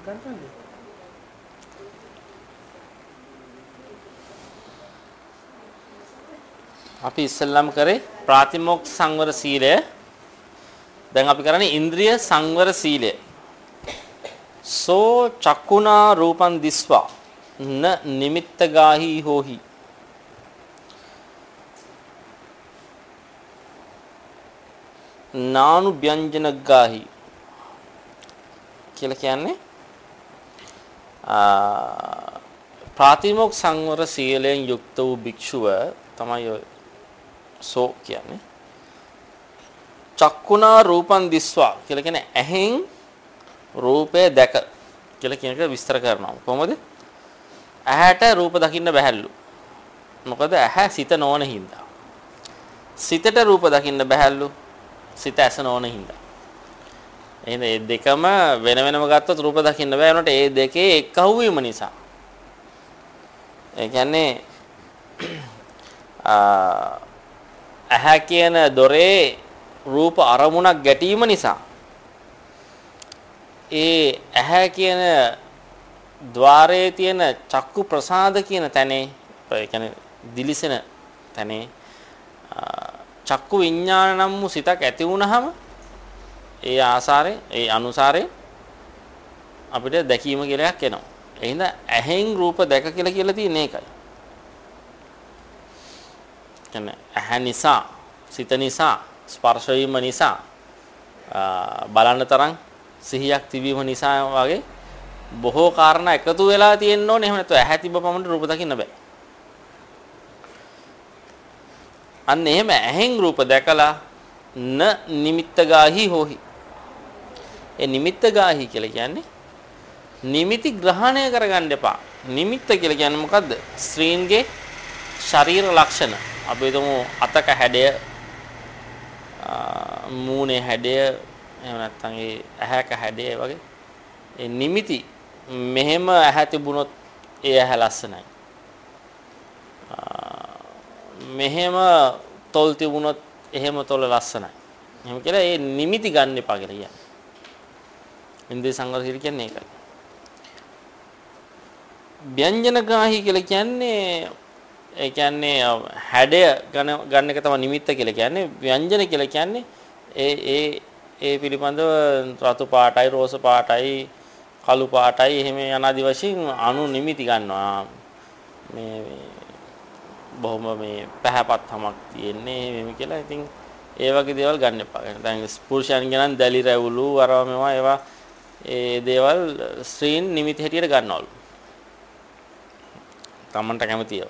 අපි ඉස්සෙල්ලාම කරේ ප්‍රාතිමෝක්ෂ සංවර සීලය. දැන් අපි කරන්නේ ඉන්ද්‍රිය සංවර සීලය. සෝ චක්කුණා රූපං දිස්වා න නිමිත්ත ගාහි හෝහි. නානු ව්‍යංජන ගාහි කියලා කියන්නේ ප්‍රාතිමෝක්ෂ සංවර සීලයෙන් යුක්ත වූ භික්ෂුව තමයි ඔය සෝ කියන්නේ. චක්කුණා රූපං දිස්වා කියලා කියන්නේ ඇහෙන් රූපය දැක කියලා කියන එක විස්තර කරනවා. කොහොමද? ඇහැට රූප දකින්න බැහැලු. මොකද ඇහැ සිත නොවන හින්දා. සිතට රූප දකින්න බැහැලු. සිත ඇස නොවන හින්දා. එහෙනම් මේ දෙකම වෙන වෙනම ගත්තොත් රූප දකින්න බෑ. උනට මේ දෙකේ එක්කහුව වීම නිසා. ඒ කියන්නේ ඇහැ කියන දොරේ රූප අරමුණක් ගැටීම නිසා ඒ ඇහැ කියන ద్వාරයේ තියෙන චක්කු ප්‍රසාද කියන තැනේ ඒ කියන්නේ දිලිසෙන තැනේ චක්කු විඥාන නම් වූ සිතක් ඇති වුනහම ඒ ආසාරේ ඒ අනුසාරේ අපිට දැකීම කියලා එකක් එනවා. එහෙනම් ඇහෙන් රූප දැක කියලා තියෙන එකයි. කියන්නේ ඇහැ නිසා සිත නිසා ස්පර්ශ වීම නිසා බලන්න තරම් සිහියක් තිබීම නිසා වගේ බොහෝ කාරණා එකතු වෙලා තියෙන්න ඕනේ. එහෙම නැත්නම් ඇහැ තිබ්බ පමණට රූප දකින්න බෑ. අන්න එහෙම ඇහෙන් රූප දැකලා න නිමිත්ත ගාහි හෝහි. ඒ නිමිත්ත ගාහි කියලා කියන්නේ නිමිති ග්‍රහණය කරගන්න එපා. නිමිත්ත කියලා කියන්නේ මොකද්ද? ස්ත්‍රීන්ගේ ශරීර ලක්ෂණ. අපි හිතමු අතක හැඩය, මූණේ හැඩය, එහෙම නැත්නම් ඒ ඇහැක හැඩය වගේ. ඒ නිමිති මෙහෙම ඇහැ තිබුණොත් ඒ ඇහැ ලස්සනයි. මෙහෙම තොල් තිබුණොත් එහෙම තොල ලස්සනයි. එහෙම කියලා ඒ නිමිති ගන්න එපා කියලා කියන්නේ. ඉන්ද්‍රිය සංවර සීල කියන්නේ ඒකයි. ව්‍යංජනග්‍රාහී කියලා කියන්නේ ඒ කියන්නේ හැඩය ගන්න එක තමයි නිමිත්ත කියලා කියන්නේ. ව්‍යංජන කියලා කියන්නේ ඒ පිළිබඳව රතු පාටයි, රෝස පාටයි, කළු පාටයි එහෙම යනාදි වශයෙන් අනු නිමිති ගන්නවා. මේ බොහොම මේ පැහැපත් තමක් තියෙන්නේ මෙහෙම කියලා. ඉතින් ඒ වගේ දේවල් ගන්න එපා. දැන් පුරුෂයන්ගේ නම් දැලි රැවුලු අරවා මේවා ඒවා ඒ දේවල් ස්ත්‍රීන් නිමිති හැටියට ගන්නවලු. තමන්ට කැමතිව.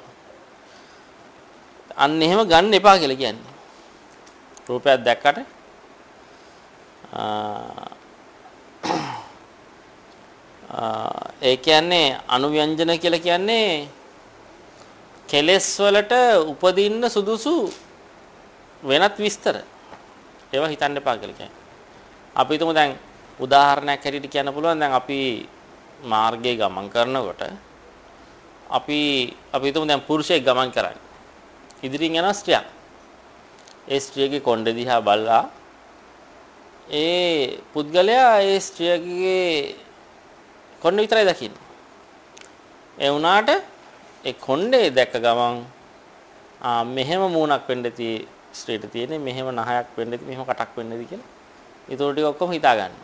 අන්න එහෙම ගන්න එපා කියලා කියන්නේ. රූපයක් දැක්කට ඒ කියන්නේ අනුව්‍යංජන කියලා කියන්නේ කෙලෙස් වලට උපදින්න සුදුසු වෙනත් විස්තර. ඒවා හිතන්න එපා කියලා කියන්නේ. අපි හිතමු දැන් උදාහරණයක් හැටියට කියන්න පුළුවන් දැන් අපි මාර්ගයේ ගමන් කරනකොට අපි හිතමු දැන් පුරුෂයෙක් ගමන් කරන්නේ. ඉදිරියෙන් යන ස්ත්‍රියක්. ඒ ස්ත්‍රියගේ කොණ්ඩ දිහා බලලා ඒ පුද්ගලයා ඒ ස්ත්‍රියගේ කොණ්ඩ විතරයි දකින්නේ. ඒ වුණාට ඒ කොණ්ඩේ දැක්ක ගමන් මෙහෙම මූණක් වෙන්න ස්ත්‍රියට තියෙන්නේ, මෙහෙම නහයක් වෙන්න තියෙන්නේ, මෙහෙම කටක් වෙන්න තියෙන්නේ කියලා. ඒතකොට ටික ඔක්කොම හිතා ගන්නවා.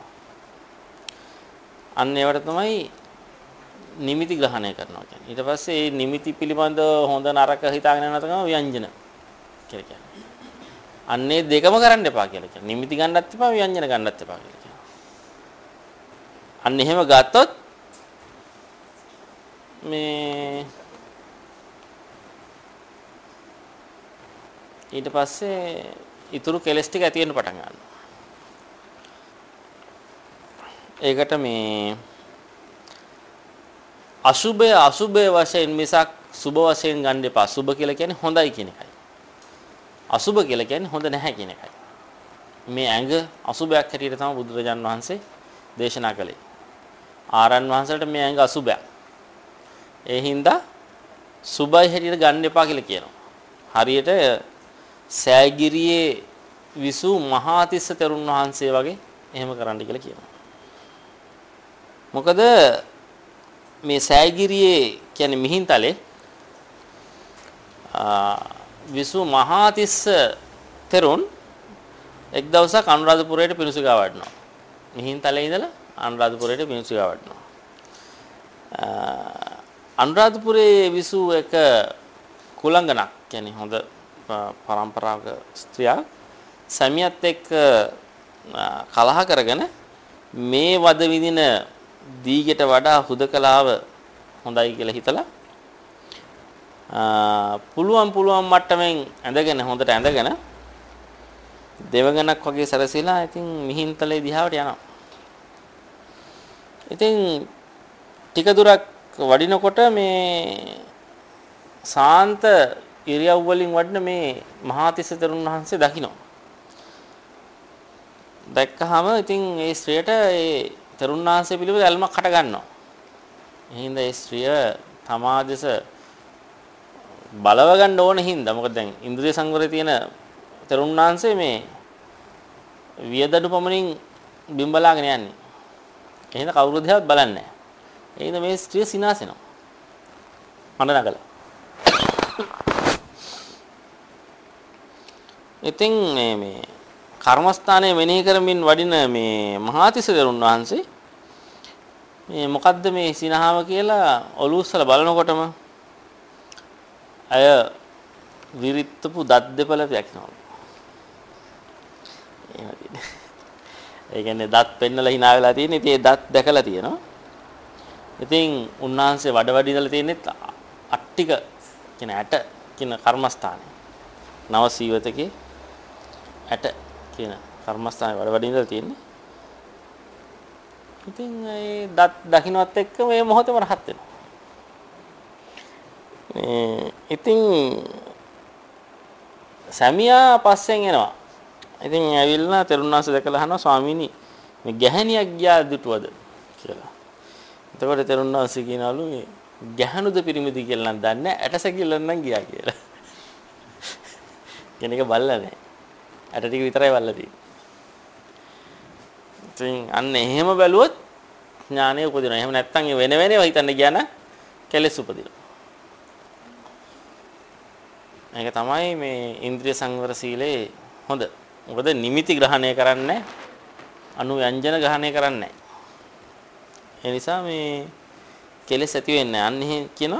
අන්න ඒවට තමයි නිමිති ග්‍රහණය කරනවා කියන්නේ. ඊට පස්සේ මේ නිමිති පිළිබඳ හොඳ නරක හිතාගෙන යනවා තමයි ව්‍යංජන කියලා කියන්නේ. අන්නේ දෙකම කරන්න එපා කියලා කියන්නේ. නිමිති ගන්නත් එපා, ව්‍යංජන ගන්නත් එපා කියලා කියනවා. අන්න එහෙම ගත්තොත් මේ ඊට පස්සේ ඊතුරු කෙලස් ටික ඇති වෙන්න පටන් ගන්නවා. ඒකට මේ අසුභය වශයෙන් මිසක් සුභ වශයෙන් ගන්න එපා. සුභ කියලා කියන්නේ හොඳයි කියන එකයි. අසුභ කියලා කියන්නේ හොඳ නැහැ කියන එකයි. මේ ඇඟ අසුභයක් හැටියට තමයි බුදුරජාන් වහන්සේ දේශනා කළේ. ආරයන් වහන්සේට මේ ඇඟ අසුභයක්. ඒ හින්දා සුභයි හැටියට ගන්න එපා කියලා කියනවා. හරියට සෑගිරියේ විසු මහාතිස්ස තෙරුන් වහන්සේ වගේ එහෙම කරන්න කියලා කියනවා. මොකද මේ සෑගිරියේ කියන්නේ මිහින්තලේ විසු මහාතිස්ස තෙරුන් එක් දවසක් අනුරාධපුරයට පිණුසු ගා වඩනවා. මිහින්තලේ ඉඳලා අනුරාධපුරයට පිණුසු ගා වඩනවා. අනුරාධපුරයේ විසු එක කුලංගනක් කියන්නේ හොඳ පරම්පරාවක ස්ත්‍රියක් සැමියාත් එක්ක කලහ කරගෙන මේ වද විඳින දීගෙට වඩා හුදකලාව හොඳයි කියලා හිතලා පුළුවන් මට්ටමින් ඇඳගෙන හොඳට ඇඳගෙන දෙවඟනක් වගේ සැරසීලා ඉතින් මිහින්තලේ දිහාවට යනවා. ඉතින් ටික දුරක් වඩිනකොට මේ සාන්ත ඉරියව් වලින් වඩන මේ මහාතිස්ස තෙරුන් වහන්සේ දකින්න. දැක්කහම ඉතින් ඒ ස්ත්‍රියට ඒ තෙරුන් වහන්සේ පිළිබඳ ඇල්මක් හට ගන්නවා. එහෙනම් ඒ ස්ත්‍රිය තමාදෙස බලව ගන්න ඕන හින්දා මොකද දැන් ඉන්ද්‍රිය සංවරයේ තියෙන තෙරුන් වහන්සේ මේ වියදඩු පමණින් බිම්බලාගෙන යන්නේ. එහෙනම් කවුරු දිහාවත් බලන්නේ නැහැ. එහෙනම් මේ ස්ත්‍රිය සිනාසෙනවා. හඬ නගලා. ඉතින් මේ කර්මස්ථානයේ මෙනෙහි කරමින් වඩින මේ මහාතිස්ස තෙරුන් වහන්සේ මේ මොකද්ද මේ සිනහව කියලා ඔලුස්සලා බලනකොටම අය විරිත්තපු දත් දෙපළ දැක්කනවා. ඒ කියන්නේ දත් පෙන්නලා hina වෙලා තියෙන. ඉතින් ඒ දත් දැකලා තියෙනවා. ඉතින් උන්වහන්සේ වඩ ඉඳලා තියෙන්නේ අට්ටික කියන ඇට කියන කර්මස්ථානේ. නව සීවතකේ ඇට කියන කර්මස්ථානේ වඩ ඉඳලා තියෙන්නේ. ඉතින් ඒ දත් දකින්නවත් එක්ක මේ මොහොතේම රහත් වෙනවා. ඉතින් සැමියා පස්සෙන් එනවා. ඉතින් ඇවිල්ලා තෙරුණාංශ දැකලා අහනවා ස්වාමීනි මේ ගැහණියක් ගියා දුටුවද කියලා. එතකොට තෙරුණාංශ කියනවලු මේ ගැහණුද පිරිමිද කියලා නම් දන්නේ නැහැ ඇටසැකිල්ලෙන් නම් ගියා කියලා. කෙනෙක් බල්ලා නැහැ. ඇට ටික විතරයි බල්ලා තියෙන්නේ. ඉතින් අන්න එහෙම බැලුවොත් ඥානය උපදිනවා. එහෙම නැත්නම් වෙන වෙනව හිතන්න ගියා නම් කෙලෙස් උපදිනවා. ඒක තමයි මේ ඉන්ද්‍රිය සංවර සීලේ හොඳ. මොකද නිමිති ග්‍රහණය කරන්නේ අනුව්‍යංජන ග්‍රහණය කරන්නේ. ඒ නිසා මේ කෙලෙස් ඇති වෙන්නේ නැහැ. අන්න එහෙ කියනවා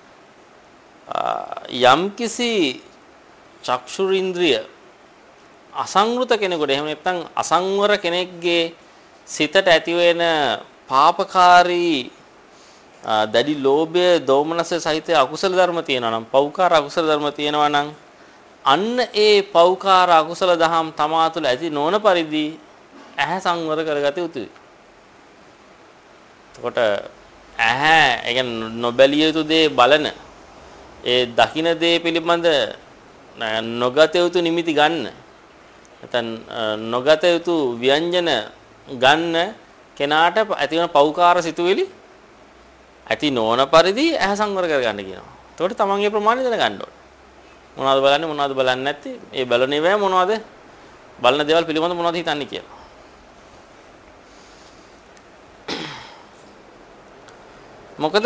යම්කිසි චක්ෂුරින්ද්‍රිය අසංවෘත කෙනෙකුට එහෙම නැත්නම් අසංවර කෙනෙක්ගේ සිතට ඇති වෙන පාපකාරී දැඩි ලෝභය දෝමනස සහිත අකුසල ධර්ම තියෙනවා නම් පෞකාර අකුසල ධර්ම තියෙනවා නම් අන්න ඒ පෞකාර අකුසල දහම් තමා තුළ ඇති නොවන පරිදි ඇහැ සංවර කරගත යුතුයි. එතකොට ඇහැ ඒ කියන්නේ නොබැලිය යුතු දේ බලන ඒ දකින දේ පිළිබඳ නොගත යුතු නිමිති ගන්න නැත්නම් නොගත යුතු ව්‍යංජන ගන්න කෙනාට ඇති වෙන පෞකාර සිතුවිලි ඇති නොවන පරිදි ඇහැ සංවර කරගන්න කියනවා. එතකොට තමන්ගේ ප්‍රමාණය දැනගන්න ඕනේ. මොනවද බලන්නේ මොනවද බලන්නේ නැත්තේ? ඒ බලන ඒවා මොනවද? බලන දේවල් පිළිබඳ මොනවද හිතන්නේ කියලා. මොකද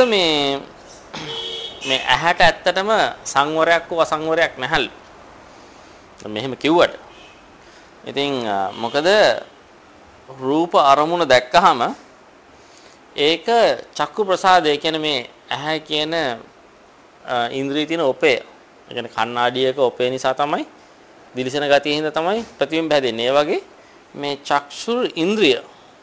මේ ඇහැට ඇත්තටම සංවරයක් හෝ අසංවරයක් නැහැලු. මෙහෙම කිව්වට. ඉතින් මොකද රූප අරමුණ දැක්කහම ඒක චක්කු ප්‍රසාදය කියන්නේ මේ ඇහැ කියන ඉන්ද්‍රිය තියෙන ඔපේ. ඒ කියන්නේ කණ්ණාඩියක ඔපේ නිසා තමයි දිලිසෙන ගතිය හින්දා තමයි ප්‍රතිබිම්බ හැදෙන්නේ. ඒ වගේ මේ චක්ෂු ඉන්ද්‍රිය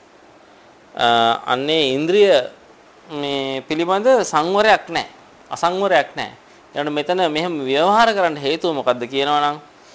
අන්නේ ඉන්ද්‍රිය මේ පිළිබඳ සංවරයක් නැහැ. අසංවරයක් නැහැ. ඊළඟ මෙතන මෙහෙම ව්‍යවහාර කරන්න හේතුව මොකද්ද කියනවනම්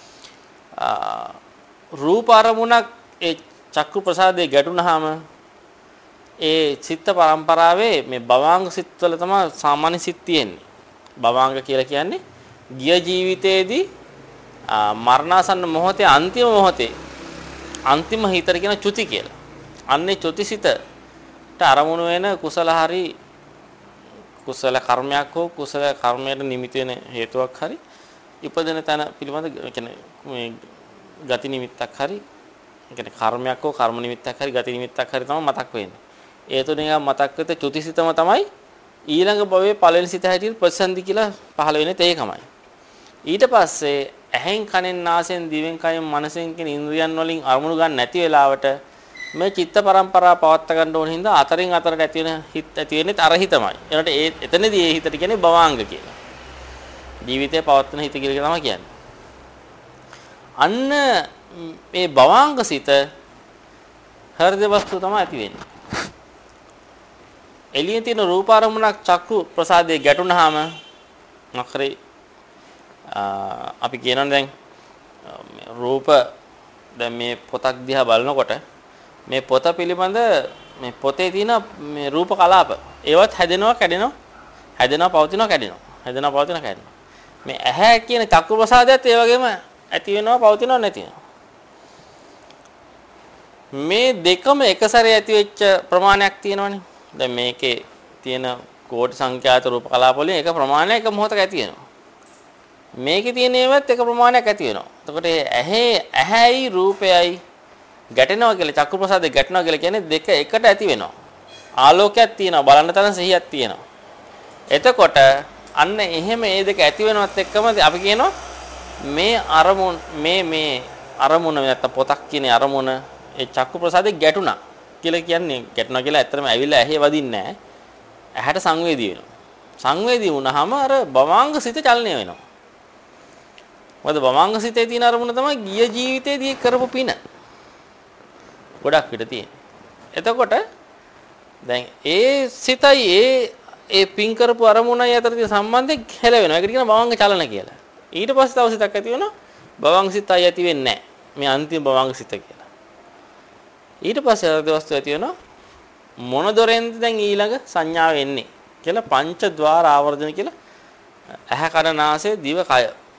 රූප අරමුණක් ඒ චක්කු ප්‍රසාදයේ ගැටුණාම ඒ චිත්ත පරම්පරාවේ මේ භවාංග සිත්වල තමයි සාමාන්‍ය සිත් තියෙන්නේ. භවාංග කියලා කියන්නේ ගිය ජීවිතයේදී මරණාසන්න මොහොතේ අන්තිම මොහොතේ අන්තිම හිතර කියන චුති කියලා. අන්නේ චුතිසිතට අරමුණු වෙන කුසල හරි කුසල කර්මයක් හෝ කුසල කර්මයට නිමිති වෙන හේතුවක් හරි ඉපදෙන තැන පිළිබඳ කියන්නේ මේ ගති නිමිත්තක් හරි කියන්නේ කර්මයක් හෝ කර්ම නිමිත්තක් හරි ගති නිමිත්තක් හරි තමයි මතක් වෙන්නේ. ඒ තුنين මතක් වෙත චුතිසිතම තමයි ඊළඟ භවයේ පළවෙනි සිත හැටියට ප්‍රතිසන්දි කියලා පහළ වෙන්නේ ඒකමයි. ඊට පස්සේ ඇහෙන් කනෙන් නාසයෙන් දිවෙන් කයෙන් මනසෙන් කියන ඉන්ද්‍රියන් වලින් අරමුණු ගන්න නැති වෙලාවට මේ චිත්ත පරම්පරාව පවත් ගන්න ඕන හින්දා අතරින් අතරට ඇති වෙන හිත ඇති වෙන්නේ අර හිතමයි. ඒකට එතනදී ඒ හිතට කියන්නේ භවාංග කියලා. ජීවිතේ පවත්වන හිත කියලා තමයි කියන්නේ. අන්න මේ භවාංග සිත හෘද වස්තු තමයි ඇති වෙන්නේ. එළියේ තියෙන රූප අරමුණක් චක්කු ප්‍රසාදයේ ගැටුණාම මොකරේ අපි කියනවා දැන් රූප දැන් මේ පොතක් දිහා බලනකොට මේ පොත පිළිබඳ මේ පොතේ තියෙන මේ රූප කලාප ඒවත් හැදෙනවා කැඩෙනවා හැදෙනවා පවතිනවා කැඩෙනවා හැදෙනවා පවතිනවා කැඩෙනවා මේ ඇහැ කියන චක්කු ප්‍රසාදයත් ඒ වගේම ඇති වෙනවා පවතිනවා නැති වෙනවා මේ දෙකම එක සැරේ ඇති වෙච්ච ප්‍රමාණයක් තියෙනවනේ දැන් මේකේ තියෙන කෝටි සංඛ්‍යාත රූප කලාප වලින් එක ප්‍රමාණයක් එක මොහොතක ඇති වෙනවා මේකේ තියෙන ඒවත් එක ප්‍රමාණයක් ඇති වෙනවා එතකොට ඇහැයි රූපයයි ගැටෙනවා කියලා චක්කු ප්‍රසාදේ ගැටෙනවා කියලා කියන්නේ දෙක එකට ඇති වෙනවා ආලෝකයක් තියෙනවා බලන්න තරම් සිහියක් තියෙනවා එතකොට අන්න එහෙම මේ දෙක ඇති වෙනවත් එක්කම අපි කියනවා මේ අරමුණ නැත්නම් පොතක් කියන අරමුණ ඒ චක්කු ප්‍රසාදේ ගැටුණා කියලා කියන්නේ ගැටුණා කියලා ඇත්තටම ඇවිල්ලා ඇහි වදින්නේ නැහැ ඇහැට සංවේදී වෙනවා සංවේදී වුණාම අර භවාංග සිත චලනය වෙනවා මොකද භවාංග සිතේ තියෙන අරමුණ තමයි ගිය ජීවිතේදී කරපු පින ගොඩක් පිට තියෙන. එතකොට දැන් ඒ සිතයි ඒ පින් කරපු අරමුණයි අතර තියෙන සම්බන්ධය හැලවෙනවා. ඒකට කියනවා භවංග චලන කියලා. ඊට පස්සේ තව සිතක් ඇති වෙනවා භවංග සිතයි ඇති වෙන්නේ නැහැ. මේ අන්තිම භවංග සිත කියලා. ඊට පස්සේ හෘද වස්තු ඇති වෙනවා මොන දොරෙන්ද දැන් ඊළඟ සංඥාව එන්නේ කියලා පංච ద్వාර ආවර්ජන කියලා ඇහැ කන නාසය දිව කය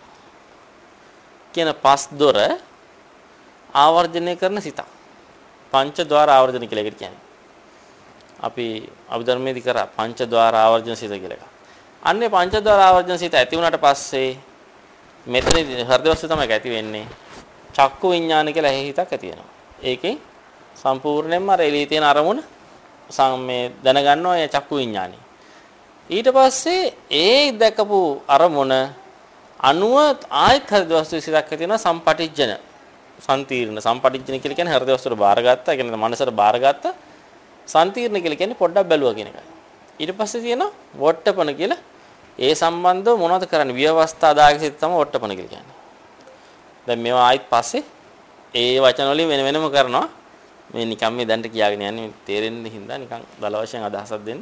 කියන පස් දොර ආවර්ජනය කරන සිතක්. පංච ద్వාර ආවර්ජන කියලා එකට කියන්නේ. අපි අභිධර්මයේදී කරා පංච ద్వාර ආවර්ජන සිත කියලා එකක්. අන්නේ පංච ద్వාර ආවර්ජන සිත ඇති වුණාට පස්සේ මෙතනදී හෘද වස්තු තමයි ඇති වෙන්නේ. චක්කු විඥාන කියලා හිතක් ඇති වෙනවා. ඒකෙන් සම්පූර්ණයෙන්ම අර එළියේ තියෙන අරමුණ මේ දැනගන්නවා ඒ චක්කු විඥානේ. ඊට පස්සේ ඒ දැකපු අරමුණ අනුව ආයත හෘද වස්තු සිතක් ඇති වෙනවා සම්පටිච්ඡන සම්තිර්ණ සම්පටිච්ඡන කියලා කියන්නේ හෘද වස්තුවට බාරගත්තා. ඒ කියන්නේ මනසට බාරගත්තා. සම්තිර්ණ කියලා කියන්නේ පොඩ්ඩක් බැලුවා කියන එකයි. ඊට පස්සේ තියෙනවා වොට්ටපන කියලා. ඒ සම්බන්ධව මොනවද කරන්නේ? විවස්ථා දායක සිත තමයි වොට්ටපන කියලා කියන්නේ. දැන් මේවා ආයිත් පස්සේ ඒ වචන වලින් වෙන වෙනම කරනවා. මේ නිකම් මේ දැන්ට කියාගෙන යන්නේ තේරෙන්න හින්දා නිකන් දල වශයෙන් අදහසක් දෙන්න.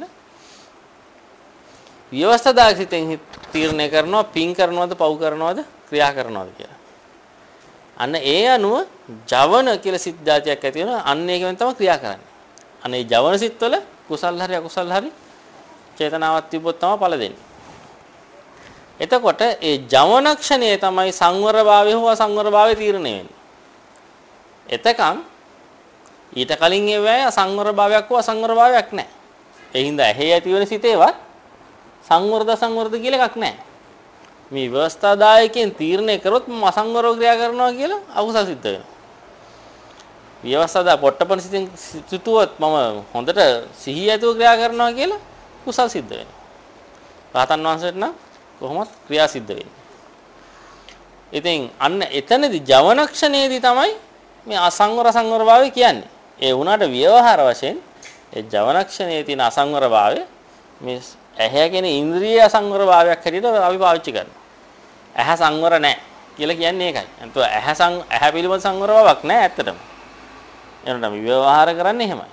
විවස්ථා දායක සිතෙන් තීරණය කරනවා පින් කරනවද පව් කරනවද ක්‍රියා කරනවද කියලා. අන්න ඒ අනුව ජවන කියලා සිත් જાතියක් ඇති වෙනවා. අන්න ඒකෙන් තමයි ක්‍රියා කරන්නේ. අන්න ඒ ජවන සිත්වල කුසල් හරි අකුසල් හරි චේතනාවක් තිබ්බොත් තමයි ඵල දෙන්නේ. එතකොට ඒ ජවන ක්ෂණය තමයි සංවරභාවය හෝ අසංවරභාවය තීරණය වෙන්නේ. එතකන් ඊට කලින් ඒවැය අසංවරභාවයක් හෝ අසංවරභාවයක් නැහැ. ඒ හින්දා ඇහි ඇති වෙන සිතේවත් සංවරද සංවරද කියලා එකක් නැහැ. මේ ව්‍යවස්ථාදායකෙන් තීරණය කරොත් මම අසංවරව ක්‍රියා කරනවා කියලා අකුසල සිද්ධ වෙනවා. ව්‍යවස්ථාදා පොට්ටපන සිතින් සිතුවොත් මම හොඳට සිහිය ඇතුව ක්‍රියා කරනවා කියලා කුසල් සිද්ධ වෙනවා. රහතන් වහන්සේට නම් කොහොමද ක්‍රියා සිද්ධ වෙන්නේ. ඉතින් අන්න එතනදී ජවනක්ෂණයේදී තමයි මේ අසංවර සංවරභාවය කියන්නේ. ඒ වුණාට ව්‍යවහාර වශයෙන් ඒ ජවනක්ෂණයේ තියෙන අසංවරභාවය මේ ඇහැ කියන ඉන්ද්‍රිය අසංවරභාවයක් හැටියට අපි පාවිච්චි කරනවා. ඇහැ සංවර නැහැ කියලා කියන්නේ ඒකයි. එතකොට ඇහැ පිළිබඳ සංවරභාවයක් නැහැ ඇත්තටම. එනනම් ව්‍යවහාර කරන්නේ එහෙමයි.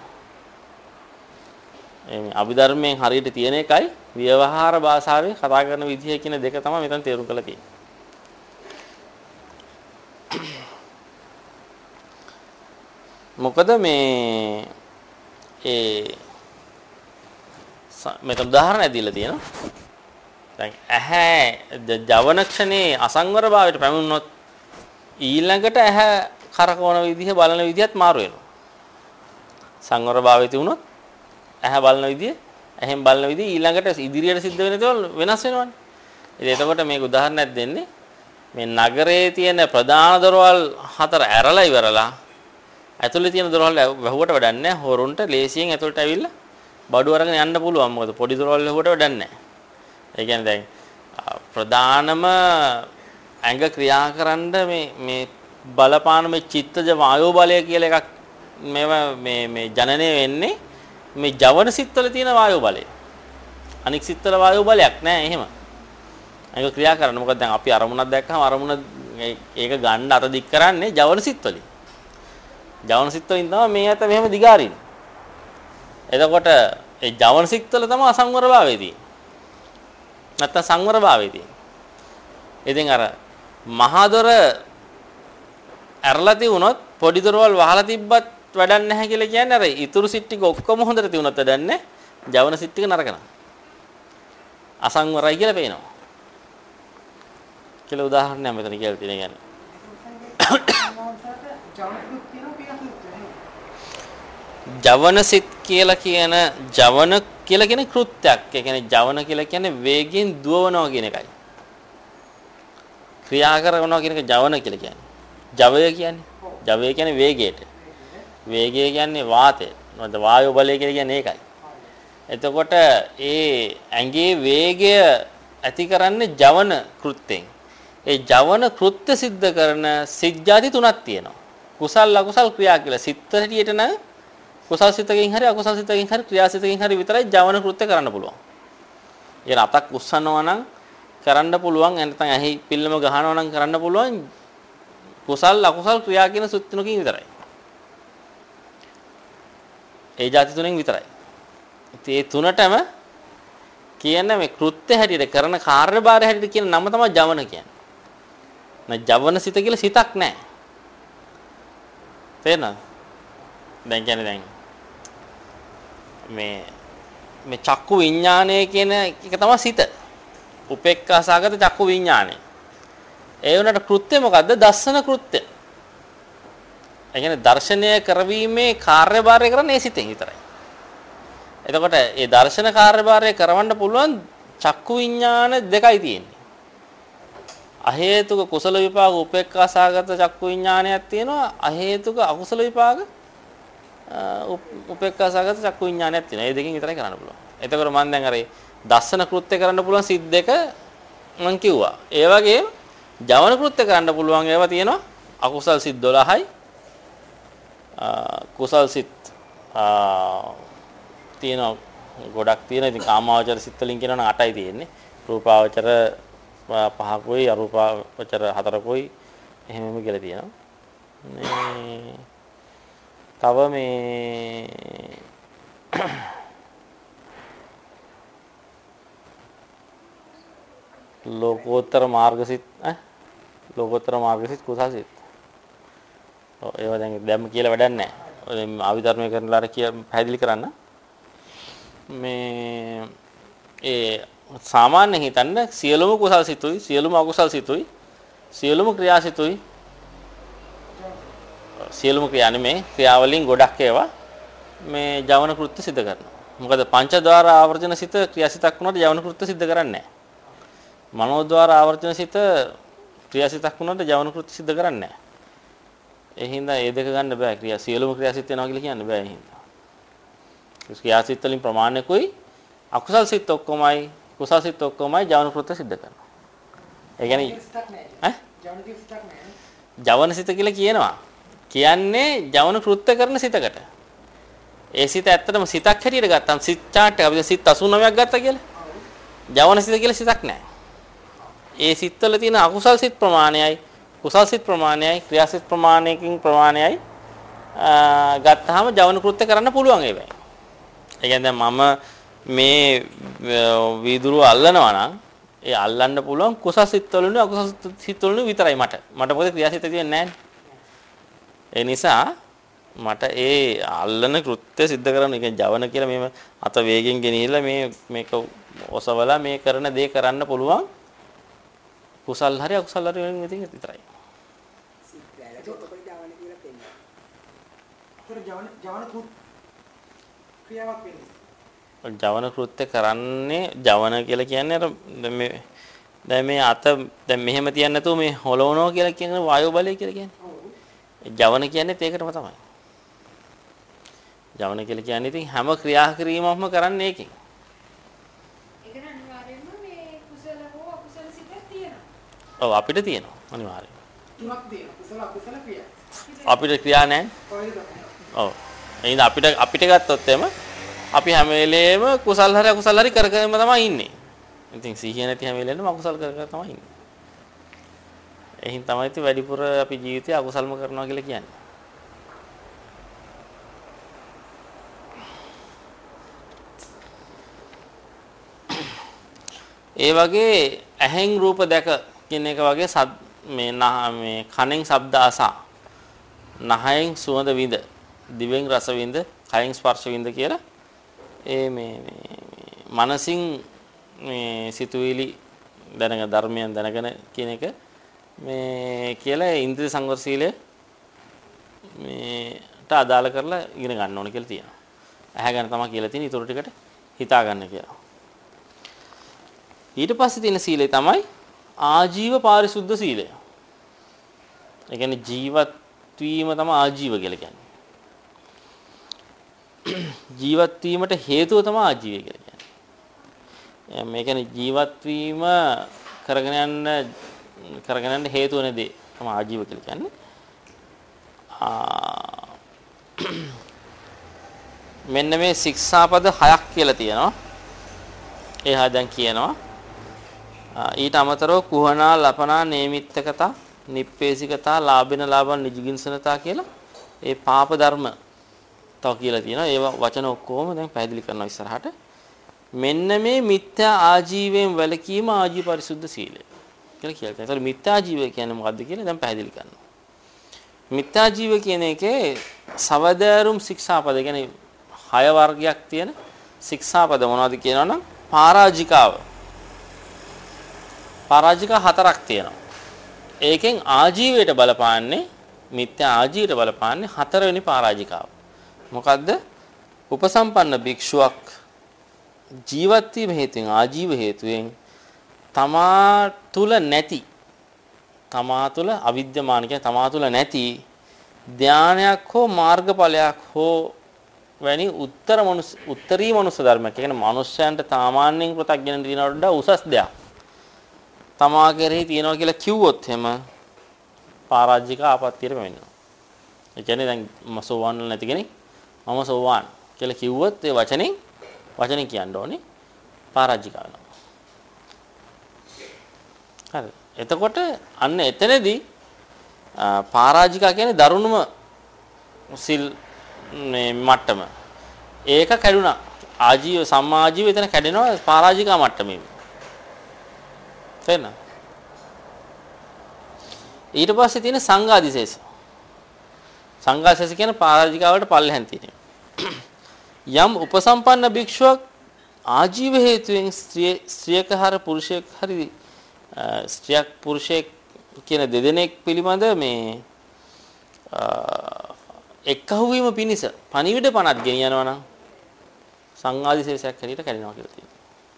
මේ අභිධර්මයෙන් හරියට තියෙන එකයි ව්‍යවහාර භාෂාවේ කතා කරන විදිය කියන දෙක තමයි මෙතන තේරුම් කරලා තියෙන්නේ. මොකද මේ මෙතන උදාහරණයක් දීලා තියෙනවා. දැන් ඇහැ ජවනක්ෂණේ අසංවර භාවයට පැමුණොත් ඊළඟට ඇහැ කරකවන විදිහ බලන විදිහත් මාරු වෙනවා. සංවර භාවයේ තියුණොත් ඇහැ බලන විදිහ, ඇහෙන් බලන විදිහ ඊළඟට ඉදිරියට සිද්ධ වෙන දේවල් වෙනස් වෙනවානේ. ඉතින් එතකොට මේක උදාහරණයක් දෙන්නේ මේ නගරයේ තියෙන ප්‍රධාන දොරවල් 4 ඇරලා ඉවරලා ඇතුලේ තියෙන දොරවල් වැහුවට වැඩක් නැහැ. හොරුන්ට ලේසියෙන් ඇතුලට ඇවිල්ලා බඩු අරගෙන යන්න පුළුවන්. මොකද පොඩි දොරවල් වලට වැඩක් නැහැ. ඒ කියන්නේ දැන් ප්‍රධානම ඇඟ ක්‍රියාකරන මේ බලපාන මේ චිත්තජ වායෝ බලය කියලා එකක් මේ ජනනය වෙන්නේ මේ ජවන සිත්වල තියෙන වායෝ බලය. අනික් සිත්වල වායෝ බලයක් නැහැ එහෙම. ඒක ක්‍රියා කරන්න. මොකද දැන් අපි අරමුණක් දැක්කම අරමුණ ඒක ගන්න අත දික් කරන්නේ ජවන සිත්වලින්. ජවන සිත්වලින් තමයි මේ අත මෙහෙම දිගාරින්නේ. එතකොට ඒ ජවන සිත්වල තමයි අසංවර භාවය තියෙන්නේ. නැත්තම් සංවර භාවය තියෙන්නේ. ඉතින් අර මහා දොර ඇරලා තියුණොත් පොඩි දොරවල් වහලා තිබ්බත් වැඩක් නැහැ කියලා කියන්නේ අර ඉතුරු සිත් ටික ඔක්කොම හොඳට තියුණොත් වැඩක් නැහැ. ජවන සිත් ටික නරක නැහැ. අසංවරයි කියලා පේනවා. කියලා උදාහරණයක් මෙතන කියලා තියෙන කියන්නේ. ජවන සිත් කියලා කියන ජවන කියලා කියන කෘත්‍යයක්. ඒ කියන්නේ ජවන කියලා කියන්නේ වේගයෙන් දුවනවා කියන එකයි. ක්‍රියා කරනවා කියන එක ජවන කියලා කියන්නේ. ජවය කියන්නේ. ජවය කියන්නේ වේගයට. වේගය කියන්නේ වාතය. මොකද වායු බලය කියලා කියන්නේ ඒකයි. එතකොට ඒ ඇඟේ වේගය ඇති කරන්නේ ජවන කෘත්‍යයෙන්. ඒ ජවන කෘත්‍ය સિદ્ધ කරන සිත් જાති තුනක් තියෙනවා. කුසල් අකුසල් ක්‍රියා කියලා. සිත් හැටියට නම් කුසල් සිතකින් හරි අකුසල් සිතකින් හරි ක්‍රියාසිතකින් හරි විතරයි ජවන කෘත්‍ය කරන්න පුළුවන්. ඒ අතක් උස්සනවා නම් කරන්න පුළුවන්. නැත්නම් ඇහි පිල්ලම ගහනවා නම් කරන්න පුළුවන්. කුසල් අකුසල් ක්‍රියා කියන සුත් තුනකින් විතරයි. ඒ જાති තුනෙන් විතරයි. ඒ තුනටම කියන මේ කෘත්‍ය හැටියට කරන කාර්යභාරය හැටියට කියන නම තමයි ජවන කියන්නේ. ජවන සිත කියලා සිතක් නැහැ. තේරෙනවද? දැන් කියන්නේ දැන් මේ චක්කු විඥානය කියන එක තමයි සිත. උපේක්ඛාසගත චක්කු විඥානය. ඒ වුණාට කෘත්‍ය මොකද්ද? දර්ශන කෘත්‍ය. ඒ කියන්නේ දර්ශනය කරවීමේ කාර්යභාරය කරන්නේ සිතෙන් විතරයි. එතකොට ඒ දර්ශන කාර්යභාරය කරවන්න පුළුවන් චක්කු විඥාන දෙකයි තියෙන්නේ. අහේතුක කුසල විපාක උපේක්ඛාසගත චක්කු විඥානයක් තියෙනවා. අහේතුක අකුසල විපාක උපේක්ඛාසගත චක්කු විඥානයක් තියෙනවා. මේ දෙකෙන් විතරයි කරන්න පුළුවන්. එතකොට මම දැන් අර දර්ශන කෘත්‍ය කරන්න පුළුවන් සිත් දෙක මම කිව්වා. ඒ වගේම ජවන කෘත්‍ය කරන්න පුළුවන් ඒවා තියෙනවා. අකුසල් සිත් 12යි. කුසල් සිත් තියෙනවා ගොඩක් තියෙනවා. ඉතින් කාමාවචර සිත් වලින් කියනවනම් 8යි තියෙන්නේ. රූපාවචර 5කුයි අරූපාවචර 4කුයි එහෙමම කියලා තියෙනවා. මේ තව මේ ලෝකෝත්තර මාර්ගසිත ලෝකෝත්තර මාර්ගසිත කුසල්සිත. ඔව් ඒවා දැන් කියලා වැඩක් නැහැ. ආවිධර්මය කරනලාට පැහැදිලි කරන්න. මේ ඒ සාමාන්‍ය හිතන්න සියලුම කුසල් සිතුයි සියලුම අකුසල් සිතුයි සියලුම ක්‍රියාසිතුයි සියලුම ක්‍රියා නෙමේ ක්‍රියාවලින් ගොඩක් ඒවා මේ ජවන කෘත්‍ය සිද්ධ කරනවා. මොකද පංචද්වාර ආවර්ජන සිත ක්‍රියාසිතක් වුණාට ජවන කෘත්‍ය සිද්ධ කරන්නේ නැහැ. මනෝද්වාර ආවර්ජන සිත ක්‍රියාසිතක් වුණාට ජවන කෘත්‍ය සිද්ධ කරන්නේ නැහැ. ඒ හින්දා මේ දෙක ගන්න බෑ. සියලුම ක්‍රියාසිත වෙනවා කියලා කියන්න බෑ. ඒ හින්දා ක්‍රියාසිත වලින් ප්‍රමාණයකුයි අකුසල් සිත් ඔක්කොමයි කුසල් සිත් ඔක්කොමයි ජවන කෘත්‍ය සිද්ධ කරනවා. ඒ කියන්නේ ජවන සිත කියලා කියනවා. කියන්නේ ජවන කෘත්‍ය කරන සිතකට. ඒ සිත ඇත්තටම සිතක් හැටියට ගත්තම සිත් chart එක අපි සිත් 89ක් ගත්තා කියලා. ජවන සිත කියලා සිතක් නැහැ. ඒ සිත්වල තියෙන අකුසල් සිත් ප්‍රමාණයයි කුසල් සිත් ප්‍රමාණයයි ක්‍රියාසිත ප්‍රමාණයකින් ප්‍රමාණයයි ගත්තාම ජවන කෘත්‍ය කරන්න පුළුවන් ඒවයි. ඒ කියන්නේ මම මේ වීදුරුව අල්ලනවා නම් ඒ අල්ලන්න පුළුවන් කුසල් සිත්වලුනේ අකුසල් සිත්වලුනේ විතරයි මට. මට මොකද ක්‍රියාසිත තියෙන්නේ නැහැ. ඒ නිසා මට ඒ අල්ලන කෘත්‍ය සිද්ධ කරන එක ජවන කියලා මේ අත වේගෙන් ගෙනිහිල්ලා මේක ඔසවලා මේ කරන දේ කරන්න පුළුවන් කුසල් හරි අකුසල් හරි වෙන විතරයි. ජවන කෘත්‍ය කරන්නේ ජවන කියලා කියන්නේ අර දැන් මේ අත දැන් මෙහෙම තියන්න නැතුව මේ හොලවනවා කියලා කියන වායු බලය කියලා කියන්නේ. ජවන කියන්නේ ඒකටම තමයි. ජවන කියලා කියන්නේ ඉතින් හැම ක්‍රියා කිරීමක්ම කරන්නේ ඒකෙන්. ඒක න අනිවාර්යයෙන්ම මේ කුසල හෝ අකුසල සිතක් තියෙනවා. ඔව් අපිට තියෙනවා අනිවාර්යයෙන්. තුනක් තියෙනවා. කුසල අකුසල ක්‍රියා. අපිට ක්‍රියා නැහැ. ඔව්. එහෙනම් අපිට ගත්තොත් එම අපි හැම වෙලේම කුසල් හරි අකුසල් හරි කරගෙන තමයි ඉන්නේ. ඉතින් සිහිය නැති හැම වෙලේම අකුසල් කර කර තමයි ඉන්නේ. එහෙන් තමයි ඉතින් වැඩිපුර අපි ජීවිතේ අකුසල්ම කරනවා කියලා කියන්නේ. ඒ වගේ ඇහෙන් රූප දැක කියන එක වගේ මේ කනෙන් ශබ්ද අසා නහයෙන් සුවඳ විඳ දිවෙන් රස විඳ කයෙන් ස්පර්ශ විඳ කියලා ඒ මේ මනසින් මේ සිතුවිලි දැනගෙන ධර්මයන් දැනගෙන කියන එක මේ කියලා ඉන්ද්‍රිය සංවර සීලය මේට අදාළ කරලා ඉගෙන ගන්න ඕන කියලා තියෙනවා. ඇහැ ගැන තමයි කියලා තියෙන්නේ. ඊටු ටිකට හිතා ගන්න කියලා. ඊට පස්සේ තියෙන සීලය තමයි ආජීව පාරිශුද්ධ සීලය. ඒ කියන්නේ ජීවත් වීම තමයි ආජීව කියලා කියන්නේ. ජීවත් වීමට හේතුව තමයි ආජීවය කියලා කියන්නේ. මේ කියන්නේ ජීවත් වීම කරගෙන යන්න හේතු වෙන දේ තමයි ආජීව කියලා කියන්නේ. මෙන්න මේ ශික්ෂාපද 6ක් කියලා තියෙනවා. එහා දැන් කියනවා ඊට අමතරව කුහනා ලපනා නේමිත්තකතා නිප්පේසිකතා ලාභින ලාභන් නිජිගින්සනතා කියලා ඒ පාප ධර්ම තව කියලා තියෙනවා. ඒව වචන ඔක්කොම දැන් පැහැදිලි කරනවා ඉස්සරහට. මෙන්න මේ මිත්‍යා ආජීවයෙන් වැළකීම ආජීව පරිසුද්ධ සීලය කියලා කියනවා. ඒතර මිත්‍යා ආජීවය කියන්නේ මොකද්ද කියලා දැන් පැහැදිලි කරනවා. මිත්‍යා ජීව කියන එකේ සවදාරුම් ශික්ෂාපද කියන්නේ 6 වර්ගයක් තියෙන ශික්ෂාපද මොනවද කියනවනම් පරාජිකාව 4ක් තියෙනවා. ඒකෙන් ආජීවයට බලපාන්නේ මිත්‍යා ආජීවයට බලපාන්නේ 4 වෙනි පරාජිකාව. මොකද්ද? උපසම්පන්න භික්ෂුවක් ජීවත් වීම හේතුවෙන් ආජීව හේතුවෙන් තමා තුල නැති තමා තුල අවිද්‍යමාන කියන්නේ තමා තුල නැති ධානයක් හෝ මාර්ගඵලයක් හෝ වැනි උත්තරී මනුස්ස ධර්මයක්. කියන්නේ මනුස්සයන්ට සාමාන්‍යයෙන් ප්‍රත්‍යඥ දිනවලට වඩා උසස් දෙයක්. තමා කෙරෙහි තියනවා කියලා කිව්වොත් එම පරාජික ආපත්‍යයට වෙනවා. ඒ කියන්නේ දැන් සෝවාන් නැති කෙනෙක් මම සෝවාන් කියලා කිව්වොත් ඒ වචනෙන් කියන්න ඕනේ පරාජික වෙනවා. හරි. එතකොට අන්න එතනදී පරාජිකා කියන්නේ දරුණුම සිල් මේ මට්ටම. ඒක කැඩුනා. ආජීව සම්මාජීව එතන කැඩෙනවා පරාජිකා මට්ටමේ. තේරෙනවද? ඊට පස්සේ තියෙන සංඝාදිශේෂ. සංඝාදිශේෂ කියන්නේ පරාජිකාවට පල්ලෙහන් තියෙනවා. යම් උපසම්පන්න භික්ෂුවක් ආජීව හේතුවෙන් ස්ත්‍රියක හර පුරුෂයෙක් හරි ස්ත්‍රියක් පුරුෂයෙක් කියන දෙදෙනෙක් පිළිබඳ මේ එක්කහුව වීම පිණිස පණිවිඩ පනත් ගෙනියනවා නම් සංඝාදිශේෂයක් හැටියට කැඩෙනවා කියලා තියෙනවා.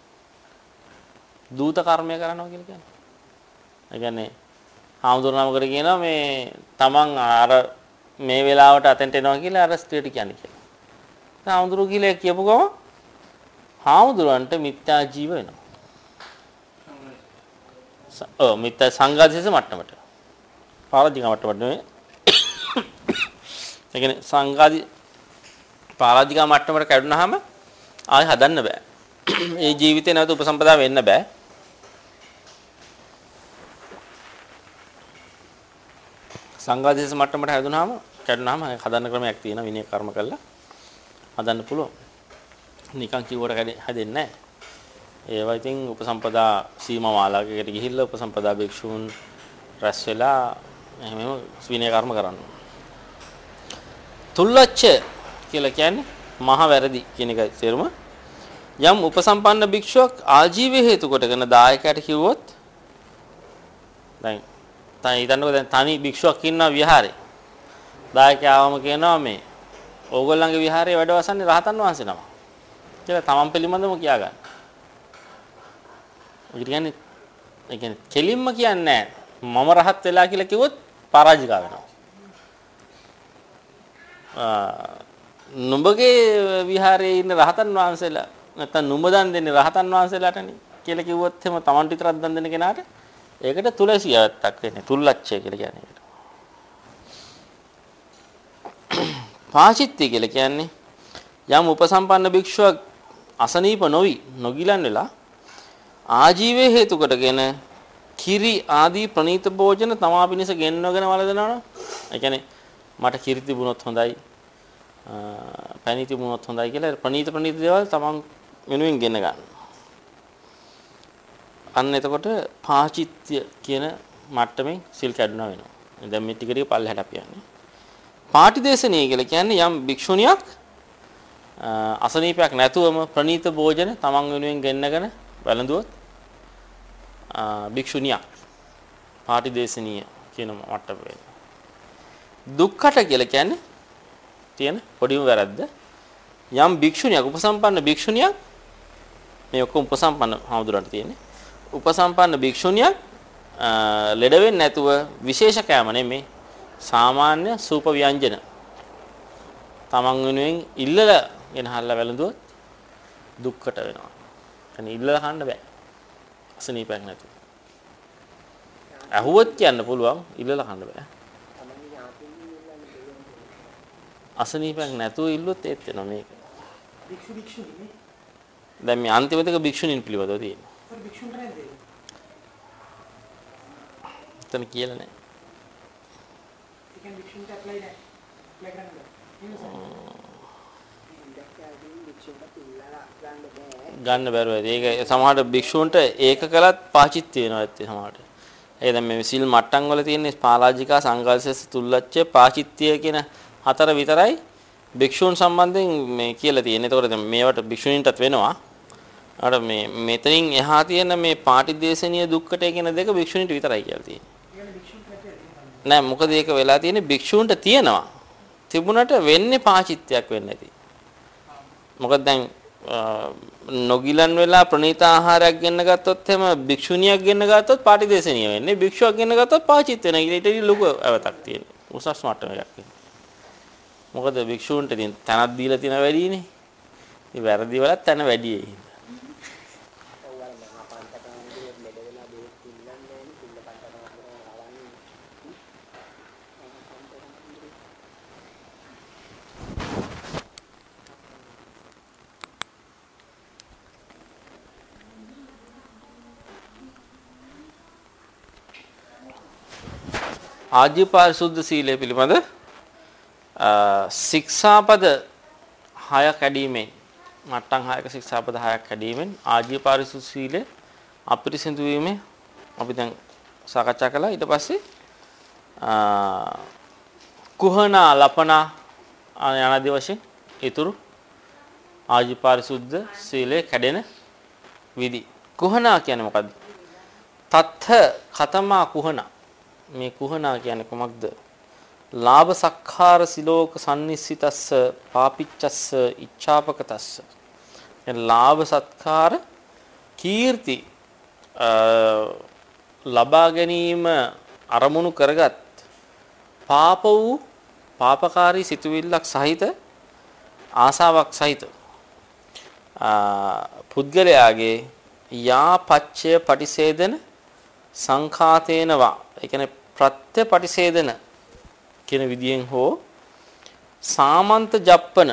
දූත කර්මය කරනවා කියලා කියන්නේ. ඒ කියන්නේ හාමුදුරුවෝ කියනවා මේ තමන් අර මේ වෙලාවට අතෙන්ට එනවා කියලා අර ස්ත්‍රියට කියන්නේ කියලා. හාමුදුරුවෝ කියලා කියපු ගම හාමුදුරුවන්ට මිත්‍යා ජීව වෙනවා. මිත්‍යා සංඝාදිශේෂ මට්ටමට. පරාජික මට්ටමට නෙවෙයි. ඒ කියන්නේ පරාජික මට්ටමට කැඩුනහම ආයෙ හදන්න බෑ. ඒ ජීවිතේ නැවත උපසම්පදා වෙන්න බෑ. සංඝාදිශේෂ මට්ටමට හැදුනහම කැඩුනහම හදන්න ක්‍රමයක් තියෙනවා විනය කර්ම කළා හදන්න පුළුවන්. නිකන් කිව්වට හැදෙන්නේ නැහැ. ඒවා ඉතින් උපසම්පදා සීමා මාලාවකට ගිහිල්ලා උපසම්පදා භික්ෂූන් රැස් වෙලා එහෙම විනය කර්ම කරනවා. තුල්ලච්ච කියලා කියන්නේ මහ වැරදි කියන එක තේරුම. යම් උපසම්පන්න භික්ෂුවක් ආජීව හේතු කොටගෙන දායකයට කිව්වොත් දැන් හිතන්නකෝ දැන් තනි භික්ෂුවක් ඉන්නවා විහාරේ. දායකයාවම කියනවා මේ ඕගොල්ලන්ගේ විහාරේ වැඩ වසන්නේ රහතන් වහන්සේ නම. කියලා තමන් පිළිබඳව කියා ගන්න. ඒ කියන්නේ කෙලින්ම කියන්නේ මම රහත් වෙලා කියලා කිව්වොත් පරාජිකා වෙනවා. නුඹගේ විහාරයේ ඉන්න රහතන් වහන්සේලා නැත්නම් නුඹ දන් දෙන්නේ රහතන් වහන්සේලාටනේ කියලා කිව්වොත් එහෙම Tamanට විතරක් දන් දෙන කෙනාට ඒකට තුලසියවත්තක් වෙන්නේ. තුල්ලච්චය කියලා කියන්නේ ඒකට. පාචිත්‍ය කියලා කියන්නේ යම් උපසම්පන්න භික්ෂුවක් අසනීප නොගිලන් වෙලා ආජීවයේ හේතු කොටගෙන කිරි ආදී ප්‍රණීත භෝජන තමා පිණිස ගෙන්වගෙන වළඳනවා. ඒ කියන්නේ මට කිරි තිබුණොත් හොඳයි, පැණි තිබුණොත් හොඳයි කියලා ප්‍රණීත දේවල් තමන් වෙනුවෙන් ගෙන ගන්න. අන්න එතකොට පාචිත්‍ය කියන මට්ටමින් සිල් කැඩුණා වෙනවා. දැන් මේ ටික ටික පල්ලෙහාට අපි යන්නේ. පාටිදේශනීය කියලා කියන්නේ යම් භික්ෂුණියක් අසනීපයක් නැතුවම ප්‍රණීත භෝජන තමන් වෙනුවෙන් ගෙන්නගෙන වැළඳුවොත් භික්ෂුණියක් පාටිදේශනීය කියන මට්ටම වෙනවා. දුක්ඛට කියලා කියන්නේ තියෙන පොඩිම වැරද්ද. යම් භික්ෂුණියක් උපසම්පන්න භික්ෂුණියක් මේ ඔක්කොම උපසම්පන්න හමුදුරන්ට තියෙන්නේ. උපසම්පන්න භික්ෂුණියක් ලෙඩ වෙන්නේ නැතුව විශේෂ කෑම නෙමෙයි සාමාන්‍ය සූප ව්‍යංජන තමන් වෙනුවෙන් ඉල්ලලා ගෙනහල්ලා වැළඳුවොත් දුක්කට වෙනවා. يعني ඉල්ලලා කන්න බෑ. අසනීපයක් නැතුව. අහුවත් කියන්න පුළුවන් ඉල්ලලා කන්න බෑ. අසනීපයක් නැතුව ඉල්ලුවොත් ඒත් වෙනවා මේක. භික්ෂුණී. දැන් මේ අන්තිමට භික්ෂුණීන් පිළිබඳව තියෙනවා. සර් භික්ෂුන්ට නේද? එතන කියලා නැහැ. ඒකෙන් භික්ෂුන්ට ඇප්ලයි නැහැ. ඇප්ලයි කරන්න බෑ. ගන්න බැරුව ඒක සමහර භික්ෂූන්ට ඒක කළත් පාචිත්‍ය වෙනවා ඇත්තේ සමහරට. ඒ දැන් මේ සිල් මට්ටම් වල තියෙන පාලාජිකා සංඝාල්සස් තුල්ලච්ච පාචිත්‍ය කියන හතර විතරයි භික්ෂූන් සම්බන්ධයෙන් මේ කියලා තියෙන්නේ. ඒතකොට දැන් මේවට භික්ෂුණීන්ටත් වෙනවා. අර මේ මෙතනින් එහා තියෙන මේ පාටිදේශනීය දුක්කට කියන දෙක භික්ෂුණීන්ට විතරයි කියලා තියෙන්නේ. නෑ මොකද ඒක වෙලා තියෙන්නේ භික්ෂූන්ට තියෙනවා. තිබුණට වෙන්නේ පාචිත්‍යයක් වෙන්නේ නැති. මොකද දැන් නොගිලන් වෙලා ප්‍රණීත ආහාරයක් ගෙන්න ගත්තොත් එහෙම භික්ෂුණියක් ගෙන්න ගත්තොත් පාටිදේශනීය වෙන්නේ. භික්ෂුවක් ගෙන්න ගත්තොත් පාචිත්‍ය වෙනවා. ඊට ලොකු අවතක් තියෙනවා. උසස් මට්ටමක් වෙන්නේ. මොකද භික්ෂූන්ට ඉතින් තනක් දීලා තියෙන වැඩිනේ. ඉතින් වැරදි වලත් තන වැඩි ඒ. ආජීව පාරිශුද්ධ සීලය පිළිබඳ ශික්ෂාපද 6ක් කැඩීමෙන් මට්ටම් 6ක ශික්ෂාපද 6ක් කැඩීමෙන් ආජීව පාරිශුද්ධ සීලය අපිරිසිදු වීමේ අපි දැන් සාකච්ඡා කළා. ඊට පස්සේ කුහනා ලපනා යනාදී වශයෙන් ඊතුරු ආජීව පාරිශුද්ධ සීලය කැඩෙන විදි. කුහනා කියන්නේ මොකද්ද? තත්ථ කතමා කුහනා. මේ කුහනා කියන්නේ කොමක්ද? ලාභ සක්කාර සිලෝක සම්නිස්සිතස්ස පාපිච්චස්ස ඉච්ඡාපකතස්ස. එන් ලාභ සත්කාර කීර්ති ලබා ගැනීම අරමුණු කරගත් පාප වූ පාපකාරී සිතුවිල්ලක් සහිත ආසාවක් සහිත පුද්ගලයාගේ යා පච්චය පටිසේදන සංඛාතේනවා. ඒ කියන්නේ ප්‍රත්‍ය පටිසේදන කියන විදියෙන් හෝ සාමන්ත ජප්පන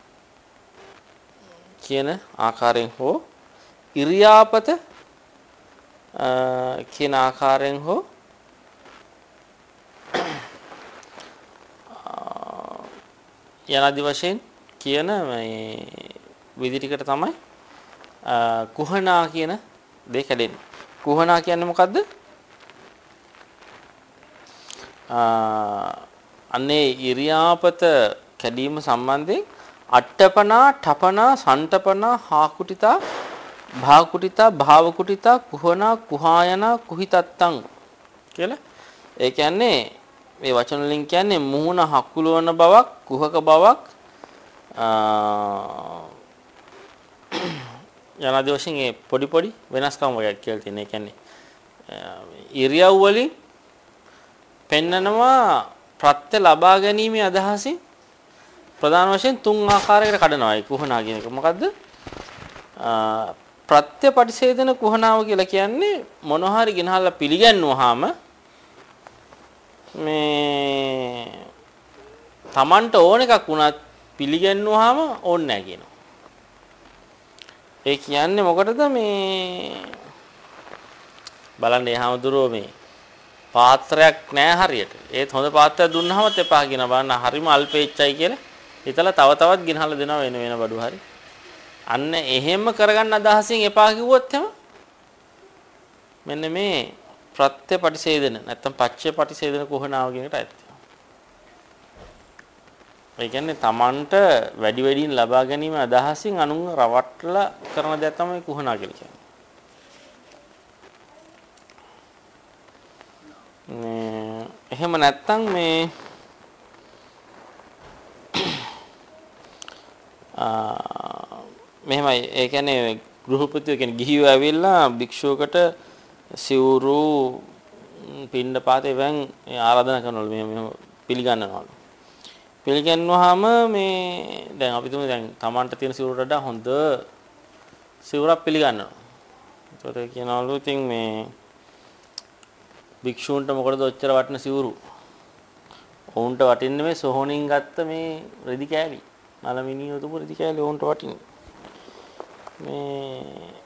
කියන ආකාරයෙන් හෝ ඉරියාපත කියන ආකාරයෙන් හෝ යනාදි වශයෙන් කියන මේ විදි ටිකට තමයි කුහනා කියන දේ කැඩෙන්නේ. කුහනා කියන්නේ මොකද්ද? අන්නේ ඉරියාපත කැඩීම සම්බන්ධයෙන් අට්ඨපනා ඨපනා සන්ටපනා හාකුටිතා භාකුටිතා භාවකුටිතා කුහනා කුහායනා කුහිතත්තං කියලා. ඒ කියන්නේ මේ වචන වලින් කියන්නේ මුහුණ හකුලවන බවක්, කුහක බවක් යනාදී වශයෙන් ඒ පොඩි පොඩි වෙනස්කම් වගේක් කියලා තියෙන. ඒ කියන්නේ ඉරියව් වලින් පෙන්නනවා ප්‍රත්‍ය ලබා ගැනීමේ අදහසින් ප්‍රධාන වශයෙන් තුන් ආකාරයකට කඩනවා. ඒ කුහනා කියන එක මොකද්ද? ප්‍රත්‍යපටිසේධන කුහනාව කියලා කියන්නේ මොනවා හරි ගෙනහල්ලා පිළිගන්නුවාම මේ Tamanට ඕන එකක් වුණත් පිළිගන්නුවාම ඕනේ නැහැ කියනවා. ඒ කියන්නේ මොකටද මේ බලන්න එහාමදුරෝ මේ පාත්‍රයක් නැහැ හරියට. ඒත් හොඳ පාත්‍රයක් දුන්නාමත් එපා කියනවා. බලන්න හරිම අල්පේච්චයි කියලා. හිතලා තව තවත් ගෙනහල්ලා දෙනවා වෙන වෙන බඩු හරි. අන්න එහෙම කරගන්න අදහසින් එපා කිව්වොත් එම මෙන්න මේ ප්‍රත්‍යපටිසේධන නැත්තම් පච්චපටිසේධන කුහනාව කියන එකට ඇත්ත. ඒ කියන්නේ Tamanට වැඩි වැඩියෙන් ලබා ගැනීම අදහසින් අනුන් රවට්ටලා කරන දේ තමයි කුහනා කියලා කියන්නේ. එහෙම නැත්තම් මේ මෙහෙමයි ඒ කියන්නේ ගෘහපතිය කියන්නේ ගිහියෝ ඇවිල්ලා භික්ෂුවකට සිවුරු පින්නපාතේ වැන් ආරාධනා කරනවලු මෙහෙම පිළිගන්නනවලු. පිළිගන්නුවාම මේ දැන් අපි තුමු දැන් Tamanට තියෙන සිවුරට වඩා හොඳ සිවුරක් පිළිගන්නවා. ඒකට කියනවලු ඉතින් මේ භික්ෂූන්ට මොකටද ඔච්චර වටින සිවුරු? ඔවුන්ට වටින්නේ මේ සොහොනින් ගත්ත මේ රෙදි කෑලි. නලමිනිය උතුපු රෙදි කෑලි ඔවුන්ට වටින්නේ. මේ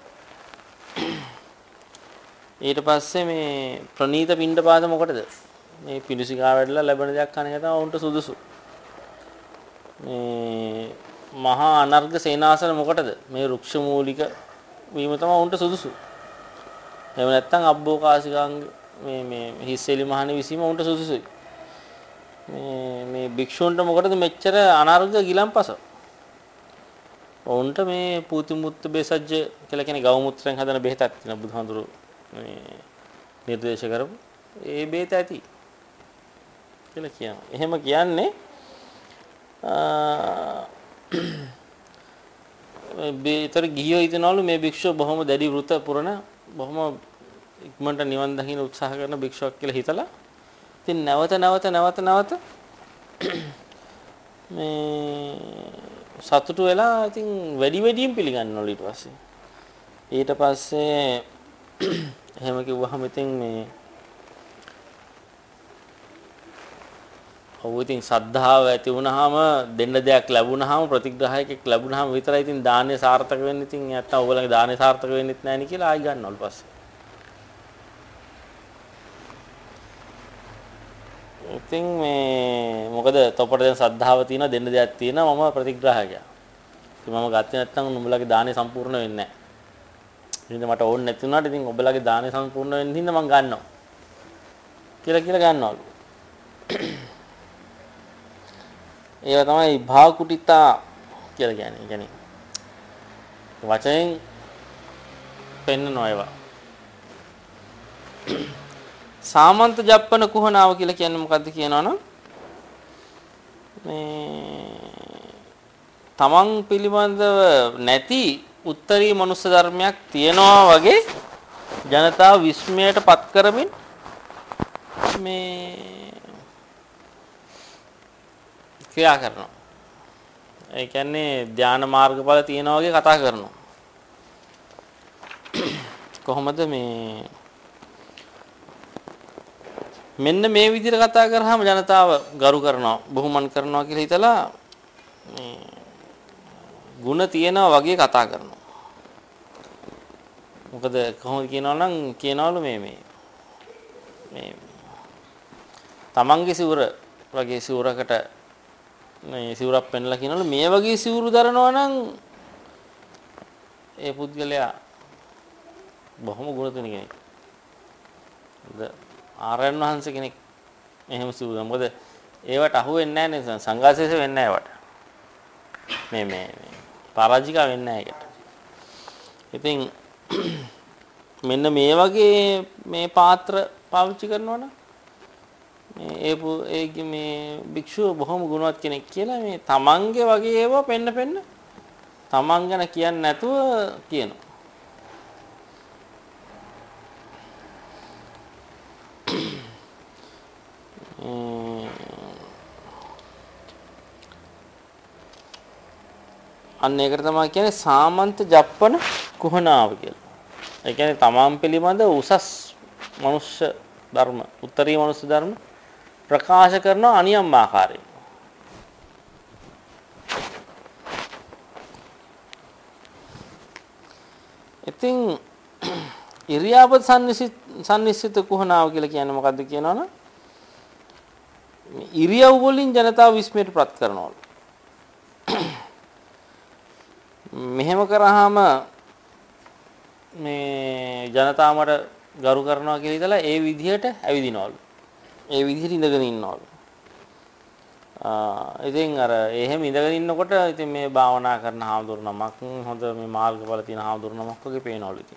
ඊට පස්සේ මේ ප්‍රනීත පිණ්ඩපාත මොකටද? මේ පිඬුසිඟා වැඩලා ලැබෙන දෙයක් කන එක තමයි ඔවුන්ට සුදුසු. මේ මහා අනර්ග සේනාසන මොකටද? මේ රුක්ෂ මූලික වීම තමයි ඔවුන්ට සුදුසු. එහෙම නැත්නම් අබ්බෝකාසිකාංග මේ හිස්සෙලි මහණේ විසීම ඔවුන්ට සුදුසුයි. මේ භික්ෂුන්ට මොකටද මෙච්චර අනර්ග ගිලම්පස? ඔවුන්ට මේ පූති මුත්ත බෙසජ්ජ කියලා කියන ගව මුත්‍රෙන් හදන බෙහෙතක් තියෙනවා බුදුහාඳුරු මේ නිර්දේශ කරපු. ඒ බෙහෙත ඇති කියලා කියනවා. එහෙම කියන්නේ බේතර ගිහියෝ හිතනවලු මේ භික්ෂුව බොහොම දැඩි වෘත පුරන බොහොම ඉක්මනට නිවන් දකින්න උත්සාහ කරන භික්ෂුවක් කියලා හිතලා ඉතින් නැවත මේ සතුටු වෙලා ඉතින් වැඩි වැඩියෙන් පිළිගන්නවලු ඊට පස්සේ. ඊට පස්සේ එහෙම කිව්වහම ඉතින් මේ ඔව් ඉතින් ශ්‍රද්ධාව ඇති වුණාම දෙන්න දෙයක් ලැබුණාම ප්‍රතිග්‍රහයකෙක් ලැබුණාම විතරයි ඉතින් දානය සාර්ථක වෙන්නේ. ඉතින් නැත්තම් ඔයගොල්ලන්ගේ දානය සාර්ථක වෙන්නෙත් නැහැ නේ කියලා ආයි ගන්නවලු පස්සේ. ඉතින් මේ මොකද තොපට දැන් ශ්‍රද්ධාව තියෙනවා දෙන්න දෙයක් තියෙනවා මම ප්‍රතිග්‍රහකයා. ඉතින් මම ගත්තේ නැත්නම් නුඹලගේ දානය සම්පූර්ණ වෙන්නේ නැහැ. ඉතින් මට ඕනේ නැති වුණාට ඉතින් ඔබලගේ දානය සම්පූර්ණ වෙන්න හින්දා මම ගන්නවා. කියලා ගන්නවලු. ඒවා තමයි භාකුටිතා කියලා කියන්නේ. ඒ කියන්නේ වචයෙන් පෙන්නනවා ඒවා. සාමන්ත ජප්පන කුහනාව කියලා කියන්නේ මොකද්ද කියනවනම් මේ තමන් පිළිබඳව නැති උත්තරී මනුස්ස ධර්මයක් තියනවා වගේ ජනතාව විස්මයට පත් කරමින් මේ ක්‍රියා කරනවා. ඒ කියන්නේ ධානා මාර්ගඵල තියනවා වගේ කතා කරනවා. කොහොමද මේ මෙන්න මේ විදිහට කතා කරාම ජනතාව ගරු කරනවා බොහොමන් කරනවා කියලා හිතලා මේ ಗುಣ තියනවා වගේ කතා කරනවා. මොකද කොහොමද කියනවනම් කියනවලු මේ තමන්ගේ සිවුර වගේ සිවුරකට මේ සිවුරක් පෙන්ලා කියනවලු මේ වගේ සිවුරු දරනවා නම් ඒ පුද්ගලයා බොහොම ගුණතුන් කෙනෙක්. ආරයන් වහන්සේ කෙනෙක් එහෙම සිවුරු. මොකද ඒවට අහු වෙන්නේ නැහැ නේ සංඝාසේස වෙන්නේ නැහැ ඒවට. මේ පරාජිකා වෙන්නේ නැහැ ඒකට. ඉතින් මෙන්න මේ වගේ මේ පාත්‍ර පාවිච්චි කරනවා නම් මේ භික්ෂුව බොහොම ගුණවත් කෙනෙක් කියලා මේ තමන්ගේ වගේ ඒවා පෙන්න තමන් ගැන කියන්නේ නැතුව කියනවා. අන්න ඒකට තමයි කියන්නේ සාමන්ත ජප්පන කුහනාව කියලා. ඒ කියන්නේ තමන් පිළිබඳ උසස් මනුෂ්‍ය ධර්ම, උත්තරීය මනුෂ්‍ය ධර්ම ප්‍රකාශ කරන අනියම් ආකාරයෙන්. ඉතින් ඉරියාපත සම්නිශ්චිත කුහනාව කියලා කියන්නේ මොකද්ද කියනවනම් ඉරියව් වලින් ජනතාව විස්මයටපත් කරනවලු. මෙහෙම කරාම මේ ජනතාව මට ගරු කරනවා කියලා හිතලා ඒ විදිහට ඇවිදිනවලු. ඒ විදිහට ඉඳගෙන ඉන්නවලු. ඉතින් අර එහෙම ඉඳගෙන ඉන්නකොට ඉතින් මේ භාවනා කරන හාමුදුරු නමක් හොඳ මේ මාර්ගඵල තියෙන හාමුදුරු නමක් වගේ පේනවලු ඉතින්.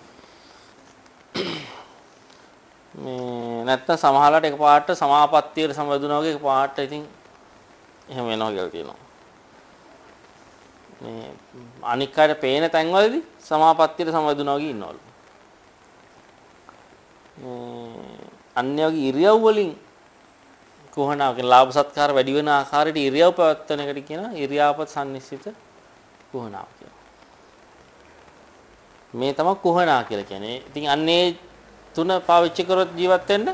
මේ නැත්තම් සමහරවිට එකපාරට සමාපත්තියට සම්බන්ධුනා වගේ එකපාරට ඉතින් එහෙම වෙනවා කියලා කියනවා. මේ අනික් අයට පේන තැන්වලදී සමාපත්තියට සම්බන්ධුනා වගේ ඉන්නවලු. අන්‍ය වගේ ඉරියව් වලින් කුහනාව කියන ලාභ සත්කාර වැඩි වෙන ආකාරයට ඉරියව් පවත්වන එකට කියනවා ඉරියාපත සම්නිශ්චිත කුහනාව කියලා. මේ තමයි කුහනා කියලා කියන්නේ. ඉතින් අන්නේ තුන පාවිච්චි කරොත් ජීවත් වෙන්න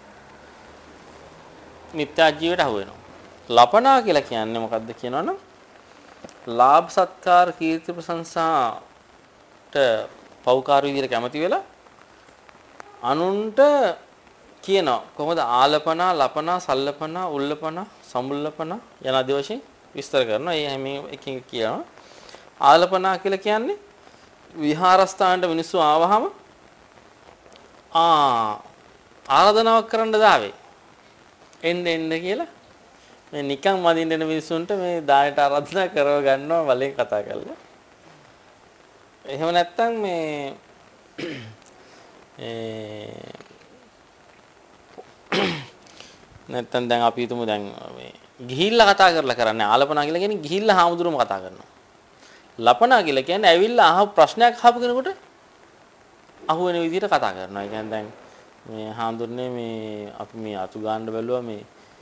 මිත්‍යා ජීවිතයට අහු වෙනවා. ලපනා කියලා කියන්නේ මොකද්ද කියනවනම් ලාභ සත්කාර කීර්ති ප්‍රශංසාට පෞකාර විදියට කැමති වෙලා අනුන්ට කියනවා කොහොමද ආලපනා ලපනා සල්ලපනා උල්ලපනා සමුල්ලපනා යන ආදී වශයෙන් විස්තර කරනවා. ඒ හැම එකකින් කියනවා ආලපනා කියලා කියන්නේ විහාරස්ථානට මිනිස්සු ආවහම ආරාධනාවක් කරන්න දාවේ එන්න කියලා මේ නිකන් මදින්න එන මිනිස්සුන්ට මේ දායට ආරාධනා කරව ගන්නවා වලින් කතා කරලා. එහෙම නැත්නම් මේ නැත්නම් දැන් අපි හිතමු දැන් මේ ගිහිල්ලා කතා කරලා කරන්නේ ආලපනා කියලා කියන්නේ ගිහිල්ලා හාමුදුරුවම කතා කරනවා. ලපනා කියලා කියන්නේ ඇවිල්ලා අහපු ප්‍රශ්නයක් අහපු කෙනෙකුට අහු වෙන විදිහට කතා කරනවා. ඒ කියන්නේ දැන් මේ හාමුදුරනේ මේ අපි මේ අතු ගන්න බැලුවා මේ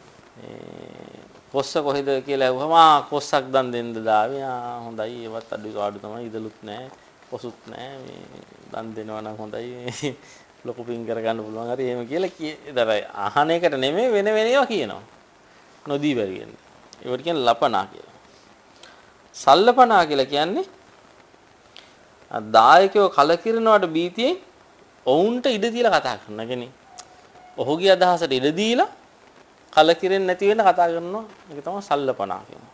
කොස්ස කොහෙද කියලා අහුවම කොස්සක් දන් දෙන්න දාවේ. හොඳයි ඒවත් අඩු තමයි ඉදලුත් නැහැ කොසුත් නැහැ මේ දන් දෙනවා නම් හොඳයි ලොකු පින් කරගන්න පුළුවන් හරි එහෙම කියලා අහන එකට නෙමෙයි වෙන ඒවා කියනවා. නොදී බැරි වෙන්නේ. ඒවට කියන්නේ ලපනා කියලා. සල්ලපනා කියලා කියන්නේ දායකයෝ කලකිරනවට බීතියෙන් ඔවුන්ට ඉඩ දීලා කතා කරනවා. කියන්නේ ඔහුගේ අදහසට ඉඩ දීලා කලකිරෙන්නේ නැති වෙන්න කතා කරනවා. ඒක තමයි සල්ලපනා කියන්නේ.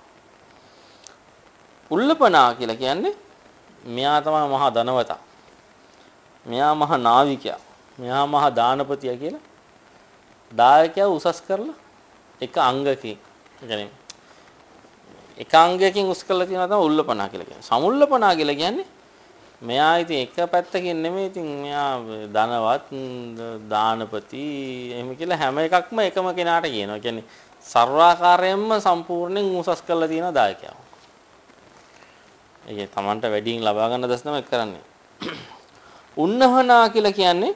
උල්ලපනා කියලා කියන්නේ මෙයා තමයි මහා ධනවතා. මෙයා මහා නාවිකයා. මෙයා මහා දානපතියා කියලා දායකයා උසස් කරලා එක අංගකින් කියන්නේ එක අංගයකින් උස් කරලා තියෙනවා තමයි උල්ලපනා කියලා කියන්නේ. සමුල්ලපනා කියලා කියන්නේ මෙයා ඉතින් එක පැත්තකින් නෙමෙයි ඉතින් මෙයා ධනවත් දානපති එහෙම කියලා හැම එකක්ම එකම කෙනාට කියනවා. කියන්නේ සර්වාකාරයෙන්ම සම්පූර්ණයෙන් උසස් කරලා තියෙන දායකයා. ඒ තමන්ට වැඩියෙන් ලබා ගන්න දස් තමයි කරන්නේ. උන්නහනා කියලා කියන්නේ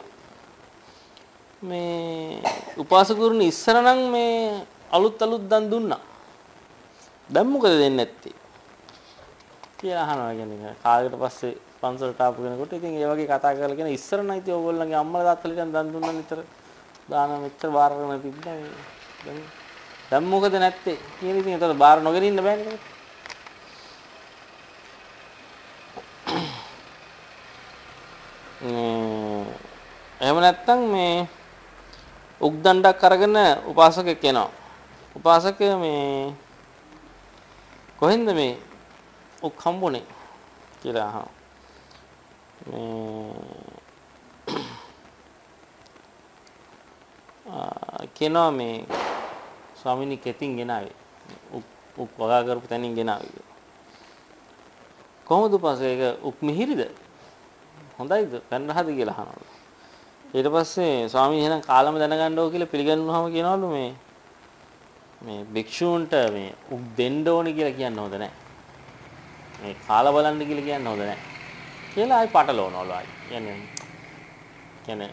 මේ උපාසකුරුනි ඉස්සර නම් මේ අලුත් දන් දුන්නා. දැන් මොකද දෙන්නේ නැත්තේ? කියලා අහනවා කියන්නේ කාලයකට පස්සේ පන්සලට ආපු කෙනෙකුට ඉතින් ඒ වගේ කතා කරලා කියන ඉස්සර නම් ඉතින් ඕගොල්ලන්ගේ අම්මලා තාත්තලා දන් දුන්නා නිතර දාන මෙච්චර බාර කරන තිබ්බා. දැන් මොකද නැත්තේ? කියන ඉතින් ඒතර බාර නොගෙන ඉන්න බෑනේ නේද? එහෙම නැත්නම් මේ උක්දණ්ඩක් අරගෙන උපාසකෙක් එනවා. උපාසකය මේ කොහෙන්ද මේ උක් හම්බුනේ කියලා අහනවා. මේ කෙනා මේ ස්වාමිනී කෙතින් ගෙනාවේ උක් වගා කරපු තැනින් ගෙනාවේ. කොහොමද උපාසකයක උක් මිහිරිද? හොඳයිද? පැනරහද කියලා අහනවා. ඊට පස්සේ ස්වාමීන් එහෙනම් කාලම දැනගන්න ඕක කියලා පිළිගන්නුවාම කියනවලු මේ භික්ෂූන්ට මේ උක් දෙන්න ඕනේ කියලා කියන්න හොඳ නැහැ. මේ කාලා බලන්න කියලා කියන්න හොඳ නැහැ. කියලා ආයි පටලවනවලු ආයි. කියන්නේ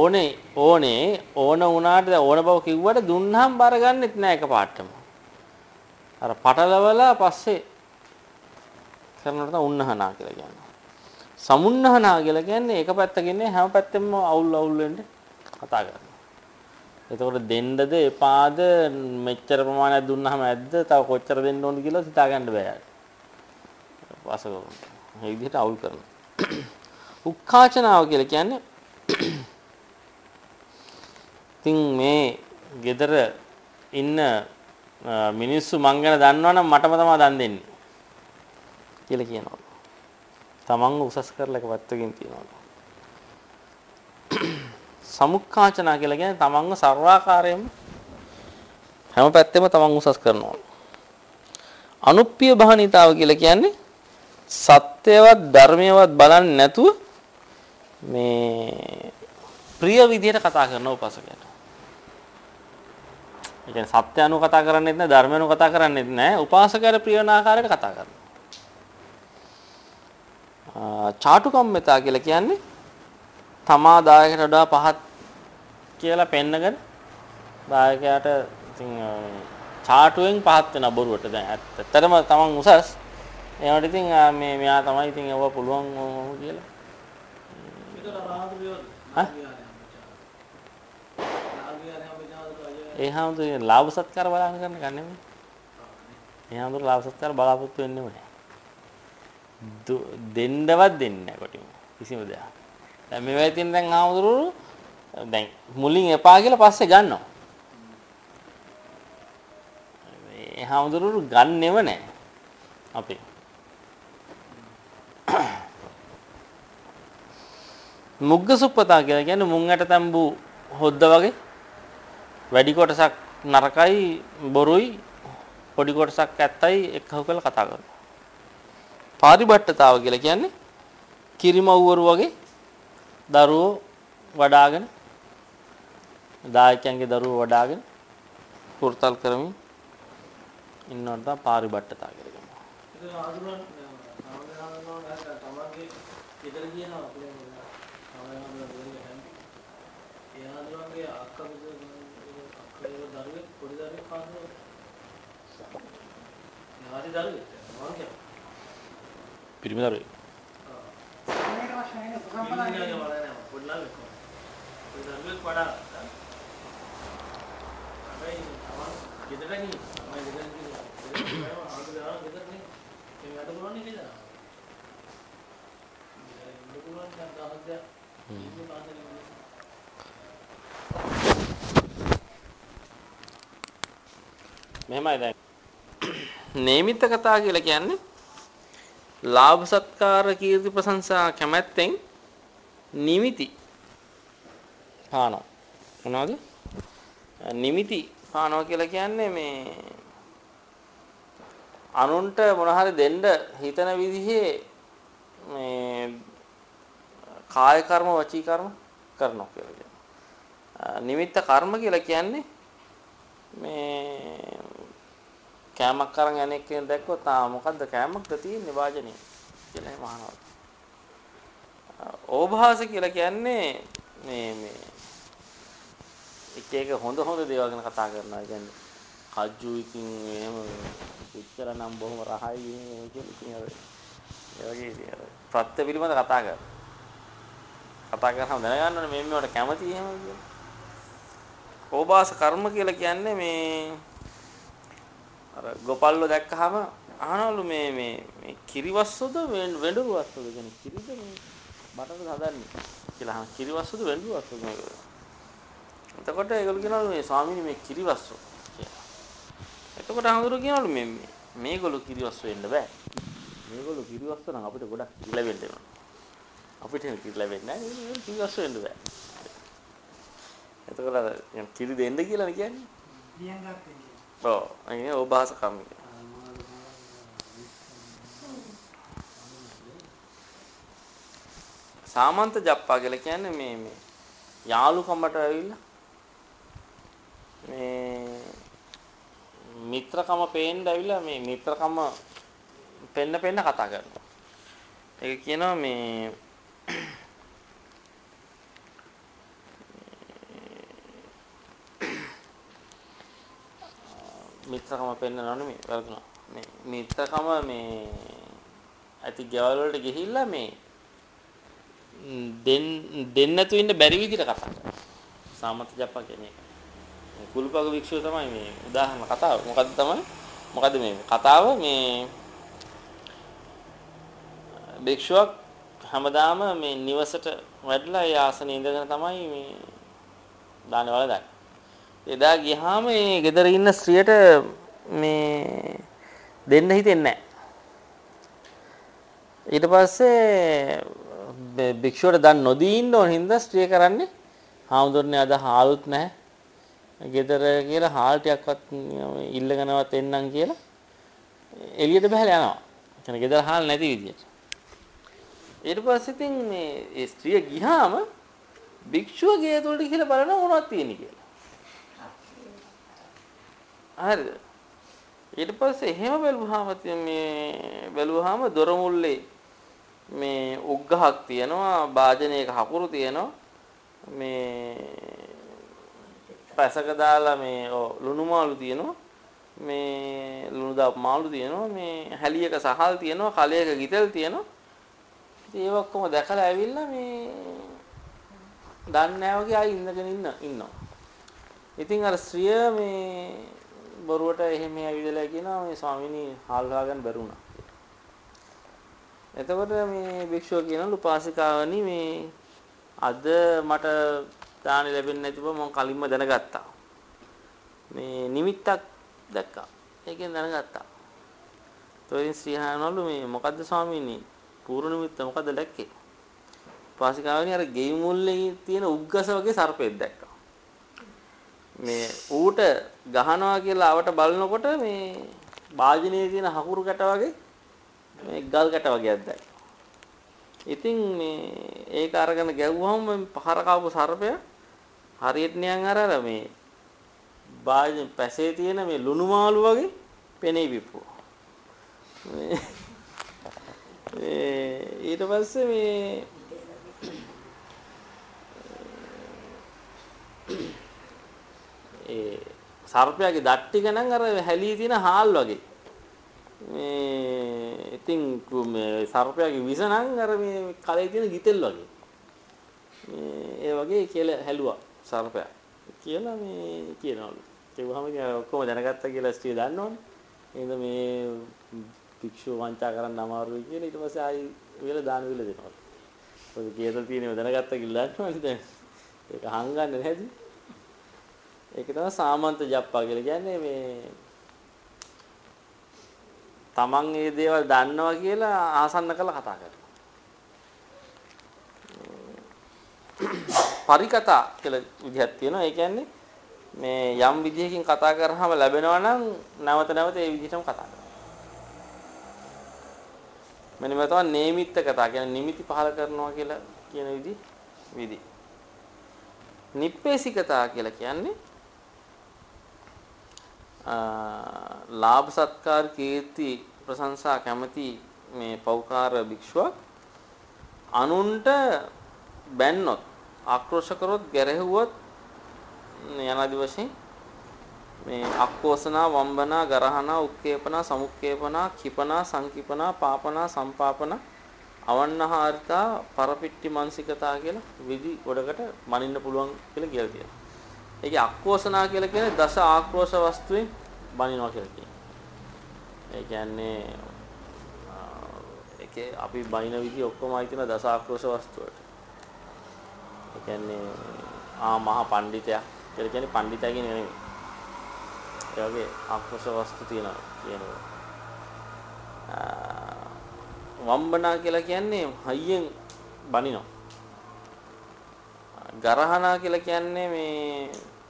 ඕන වුණාට ඕන බව කිව්වට දුන්නාම බාර ගන්නෙත් නැහැ එකපාරටම. අර පටලවලා පස්සේ කරනකොට තමයි උන්නහනා කියලා කියන්නේ. සමුන්නහනා කියලා කියන්නේ එක පැත්තකින් හැම පැත්තෙම අවුල් වෙන්න කතා කරනවා. එතකොට දෙන්නද එපාද මෙච්චර ප්‍රමාණයක් දුන්නාම ඇද්ද තව කොච්චර දෙන්න ඕනද කියලා හිතා ගන්න බෑ යාට. වාසගොල්ලෝ. මේ විදිහට අවුල් කරනවා. උක්කාචනාව කියලා කියන්නේ ඉතින් මේ ගෙදර ඉන්න මිනිස්සු මං ගැන දන්නවනම් මටම තමයි දන් දෙන්නේ කියලා කියනවා. තමන්ව උසස් කරලා එක පැත්තකින් තියනවා. සමුක්ඛාචනා කියලා කියන්නේ තමන්ව සර්වාකාරයෙන්ම හැම පැත්තෙම තමන් උසස් කරනවා. අනුප්පිය බහනිතාව කියලා කියන්නේ සත්‍යවත් ධර්මයවත් බලන්නේ නැතුව මේ ප්‍රිය විදියට කතා කරන උපාසකයට. ඒ කියන්නේ සත්‍ය අනුව කතා කරන්නේත් නැහැ ධර්ම අනුව කතා කරන්නේත් නැහැ උපාසකයට ප්‍රිය වෙන ආකාරයට කතා කරනවා. චාටුකම්මිතා කියලා කියන්නේ තමා දායකයට වඩා පහත් කියලා පෙන්නගෙන දායකයාට ඉතින් චාටුවෙන් පහත් වෙන බොරුවට දැන් ඇත්තටම තමන් උසස් ඒවට ඉතින් මේ මෙයා තමයි ඉතින් ඒව පුළුවන් කියලා. ඒ හැමෝටම ලාභ සත්කාර බලන්න කරන එක නෙමෙයි. ඒ හැමෝටම ලාභ සත්කාර බලාපොරොත්තු වෙන්නේ නැහැ. දෙන්නවත් දෙන්නේ නැහැ කොටිම කිසිම දෙයක්. දැන් මේවා ඉතින් දැන් ආමුදුරු දැන් මුලින් එපා කියලා පස්සේ ගන්නවා. මේ ආමුදුරු ගන්නෙව නැහැ. අපි මුග්ග සුප්පතා කියලා කියන්නේ මුං ඇට තඹු හොද්ද වගේ වැඩි කොටසක් නරකයි බොරුයි පොඩි කොටසක් ඇත්තයි එක්කව කරලා කතා කරනවා. පාරිබට්ඨතාව කියලා කියන්නේ කිරිමව්වරු වගේ දරුවෝ වඩාගෙන දායකයන්ගේ දරුවෝ වඩාගෙන පුරතල් කරමින් ඉන්නවට තමයි පාරිබට්ඨතාව කියලා කියනවා. ඒක ආදුරන් තමන්ගේ ගෙදර කියනවා ඒ ආදුරන්ගේ අක්කගේ දරුවෙක් පොඩි දරුවෙක් කාටද යාරි දරුවෙක් මොකක්ද පිරිමි දරුවෙක්. මේක වශයෙන් නේ සම්පූර්ණයි. පොඩි ළමෙක් වඩා හැබැයි තමන් ගෙදර ගිහින් තමයි ගෙදර ගිහින් ආදුරන් ගෙදර නේ මේ වැඩ කරන්නේ නේද? මෙහෙමයි දැන් නේමිත කතා කියලා කියන්නේ ලාභ සත්කාර කීර්ති ප්‍රශංසා කැමැත්තෙන් නිමිති පානවා. මොනවද? නිමිති පානවා කියලා කියන්නේ මේ අනුන්ට මොන හරි දෙන්න හිතන විදිහේ මේ කාය කර්ම වචී කර්ම කරනවා කියලා කියනවා. නිමිත්ත කර්ම කියලා කියන්නේ මේ කෑමක් අරන් යන එක්කෙනෙක් දැක්කොත් මොකද්ද කෑමක්ද තියෙන්නේ වාජනේ කියලා එහෙම අහනවා. ඕභාස කියලා කියන්නේ මේ එක හොඳ දේවල් ගැන කතා කරනවා. ඒ කියන්නේ කජ්ජු ඉතින් එහෙම පිටතර නම් බොහොම රහයි එහෙම කියලා කියනවා. ඒ වගේ ඉතින් ප්‍රත්‍ය පිළිබඳ කතා කරනවා. කතා කරාම දැනගන්න ඕනේ මේවට කැමති එහෙම කියලා. ඕභාස කර්ම කියලා කියන්නේ මේ අර ගොපල්ලෝ දැක්කහම අහනවලු මේ කිරිවස්සොද වෙඬුරුවස්සොද කියන්නේ කිරිද මේ බටට හදන්නේ කියලා අහන කිරිවස්සොද වෙඬුරුවස්සොද මේක. එතකොට ඒගොල්ලෝ කියනවලු මේ ස්වාමීනි මේ කිරිවස්සෝ කියලා. එතකොට අහඳුරු කියනවලු මේගොල්ලෝ කිරිවස්සෝ වෙන්න බෑ. මේගොල්ලෝ කිරිවස්සෝ නම් අපිට ගොඩක් ලැබෙන්න වෙනවා. අපිට කිරි ලැබෙන්නේ නැහැ. කිරිවස්සෝ වෙන්න බෑ. එතකොට කිරි දෙන්න කියලානේ කියන්නේ. දියන් ගන්න. ඔව්. අයිනේ ඕභාස කර්ම. සාමන්ත ජප්පා කියලා කියන්නේ මේ යාළුකමට ඇවිල්ලා මේ මිත්‍රකම පේන්න ඇවිල්ලා මේ මිත්‍රකම පෙන්න කතා කරනවා. ඒක කියනවා මේ මිත්‍රකම පෙන්නනවා නෙමෙයි වැරදුනා. මේ මිත්‍රකම මේ ඇති ගෙවල් වලට ගිහිල්ලා මේ දෙන්න නැතු ඉන්න බැරි විදිහට කතා කරනවා. සාමත ජප්පා කියන එක. මේ කුල්පක වික්ෂුව තමයි මේ උදාහරණ කතාව. මොකද්ද මේ කතාව මේ භික්ෂුවක් හැමදාම මේ නිවසට වැඩලා ඒ ආසනේ ඉඳගෙන තමයි මේ දාන වලදන්නේ. එදා ගියාම මේ ගෙදර ඉන්න ස්ත්‍රියට මේ දෙන්න හිතෙන්නේ නැහැ. ඊට පස්සේ භික්ෂුවට දන් නොදී ඉන්න ඕන හින්දා ස්ත්‍රිය කරන්නේ හාමුදුරනේ අද හාලුත් නැහැ. ගෙදර කියලා හාල් ටිකක්වත් ඉල්ලගෙනවත් එන්නම් කියලා එළියට බහලා යනවා. එතන ගෙදර හාල් නැති විදියට. ඊට පස්සේ ඉතින් මේ ස්ත්‍රිය ගියාම භික්ෂුව ගේ ඇතුළට ගිහලා බලනවා මොනවද තියෙන්නේ කියලා. හරිද? ඊට පස්සේ එහෙම බැලුවාම දොර මුල්ලේ මේ උග්ගහක් තියෙනවා, භාජනයක හකුරු තියෙනවා. මේ පැසක දාලා මේ ලුණු මාළු තියෙනවා. මේ ලුණු දාපු මාළු තියෙනවා. මේ හැලියක සහල් තියෙනවා, කලයක ගිතෙල් තියෙනවා. ඉතින් ඒක ඔක්කොම දැකලා ඇවිල්ලා මේ දන්නේ නැහැ වගේ ආයි ඉඳගෙන ඉන්නවා. ඉතින් අර ස්ත්‍රිය මේ බොරුවට එහෙම ඇවිදලා කියනවා මේ ස්වාමීනි හාල් ගන්න බැරුණා. එතකොට මේ භික්ෂුව කියනලු පාසිකාවනි මේ අද මට දාන ලැබෙන්නේ නැති බව මම කලින්ම දැනගත්තා. මේ නිමිත්තක් දැක්කා. ඒකෙන් දැනගත්තා. තෝරින් ශ්‍රීහානවලු මේ මොකද්ද ස්වාමීනි? පූර්ව නිමිත්ත මොකද්ද දැක්කේ? පාසිකාවනි අර ගෙයි මුල්ලේ තියෙන උග්ගස වගේ සර්පෙක් දැක්කා. මේ ඌට ගහනවා කියලා අවට බලනකොට මේ වාජිනේ තියෙන හකුරු කැට වගේ මේ ගල් කැට වගේක් දැක්කා. ඉතින් මේ ඒක අරගෙන ගැව්වහම පහර කාපු සර්පයා හරියට නියන් අර මේ වාජින පැසේ තියෙන මේ ලුණු මාළු වගේ පෙනේ පිප්පුවා. ඊට පස්සේ මේ ඒ සර්පයාගේ දත් ටික නම් අර හැලී තියෙන හාල් වගේ. මේ ඉතින් මේ සර්පයාගේ විස නම් අර මේ කලේ තියෙන ගිතෙල් වගේ. මේ ඒ වගේ කියලා හැලුවා සර්පයා. කියලා මේ කියනවලු. ඒවහම ඉතින් ඔක්කොම දැනගත්තා කියලා ස්ත්‍රිය දන්නවනේ. එහෙනම් මේ භික්ෂුව වංචා කරන්න අමාරුයි කියලා ඊට පස්සේ ආයි වෙලා දාන විල දෙනවා. ඔය කීයද තියෙනව දැනගත්තා කියලා දන්නවනේ දැන්. ඒක හංගන්නේ නැහැද? ඒක තමයි සාමන්ත ජප්පා කියලා කියන්නේ මේ තමන් මේ දේවල් දන්නවා කියලා ආසන්න කරලා කතා කරනවා. පරිකතා කියලා විදිහක් තියෙනවා. ඒ කියන්නේ මේ යම් විදිහකින් කතා කරාම ලැබෙනවා නම් නැවත නැවත ඒ විදිහටම කතා කරනවා. මෙන්න මේ තමයි නේමිත්ත කතා කියන්නේ නිමිති පහල කරනවා කියලා කියන විදි. නිප්පේසිකතා කියලා කියන්නේ ලාභ සත්කාර කීර්ති ප්‍රශංසා කැමති මේ පෞකාර භික්ෂුවක් අනුන්ට බැන්නොත් ආක්‍රෝෂ කරොත් ගැරහුවොත් යනාදි වශයෙන් මේ අක්කෝසනා වම්බනා ගරහනා උක්කේපනා සමුක්කේපනා කිපනා සංකිපනා පාපනා සම්පාපනා අවන්නහාරිතා පරපිට්ටි මානසිකතා කියලා විදි ගොඩකට මනින්න පුළුවන් කියලා කියලා තියෙනවා. ඒකේ අක්කෝසනා කියලා කියන්නේ දස ආක්‍රෝෂ වස්තුවෙන් බනිනවා කියලා කියනවා. ඒ කියන්නේ ඒකේ අපි බනින විදි ඔක්කොම ආයිතින දස ආක්‍රෝෂ වස්තු වලට. ඒ කියන්නේ මහා පඬිතයා කියලා කියන්නේ පඬිතයා කියන නෙමෙයි. ඒ වගේ ආක්‍රෝෂ වස්තු තියෙනවා කියනවා. වම්බනා කියලා කියන්නේ හයියෙන් බනිනවා. ගරහනා කියලා කියන්නේ මේ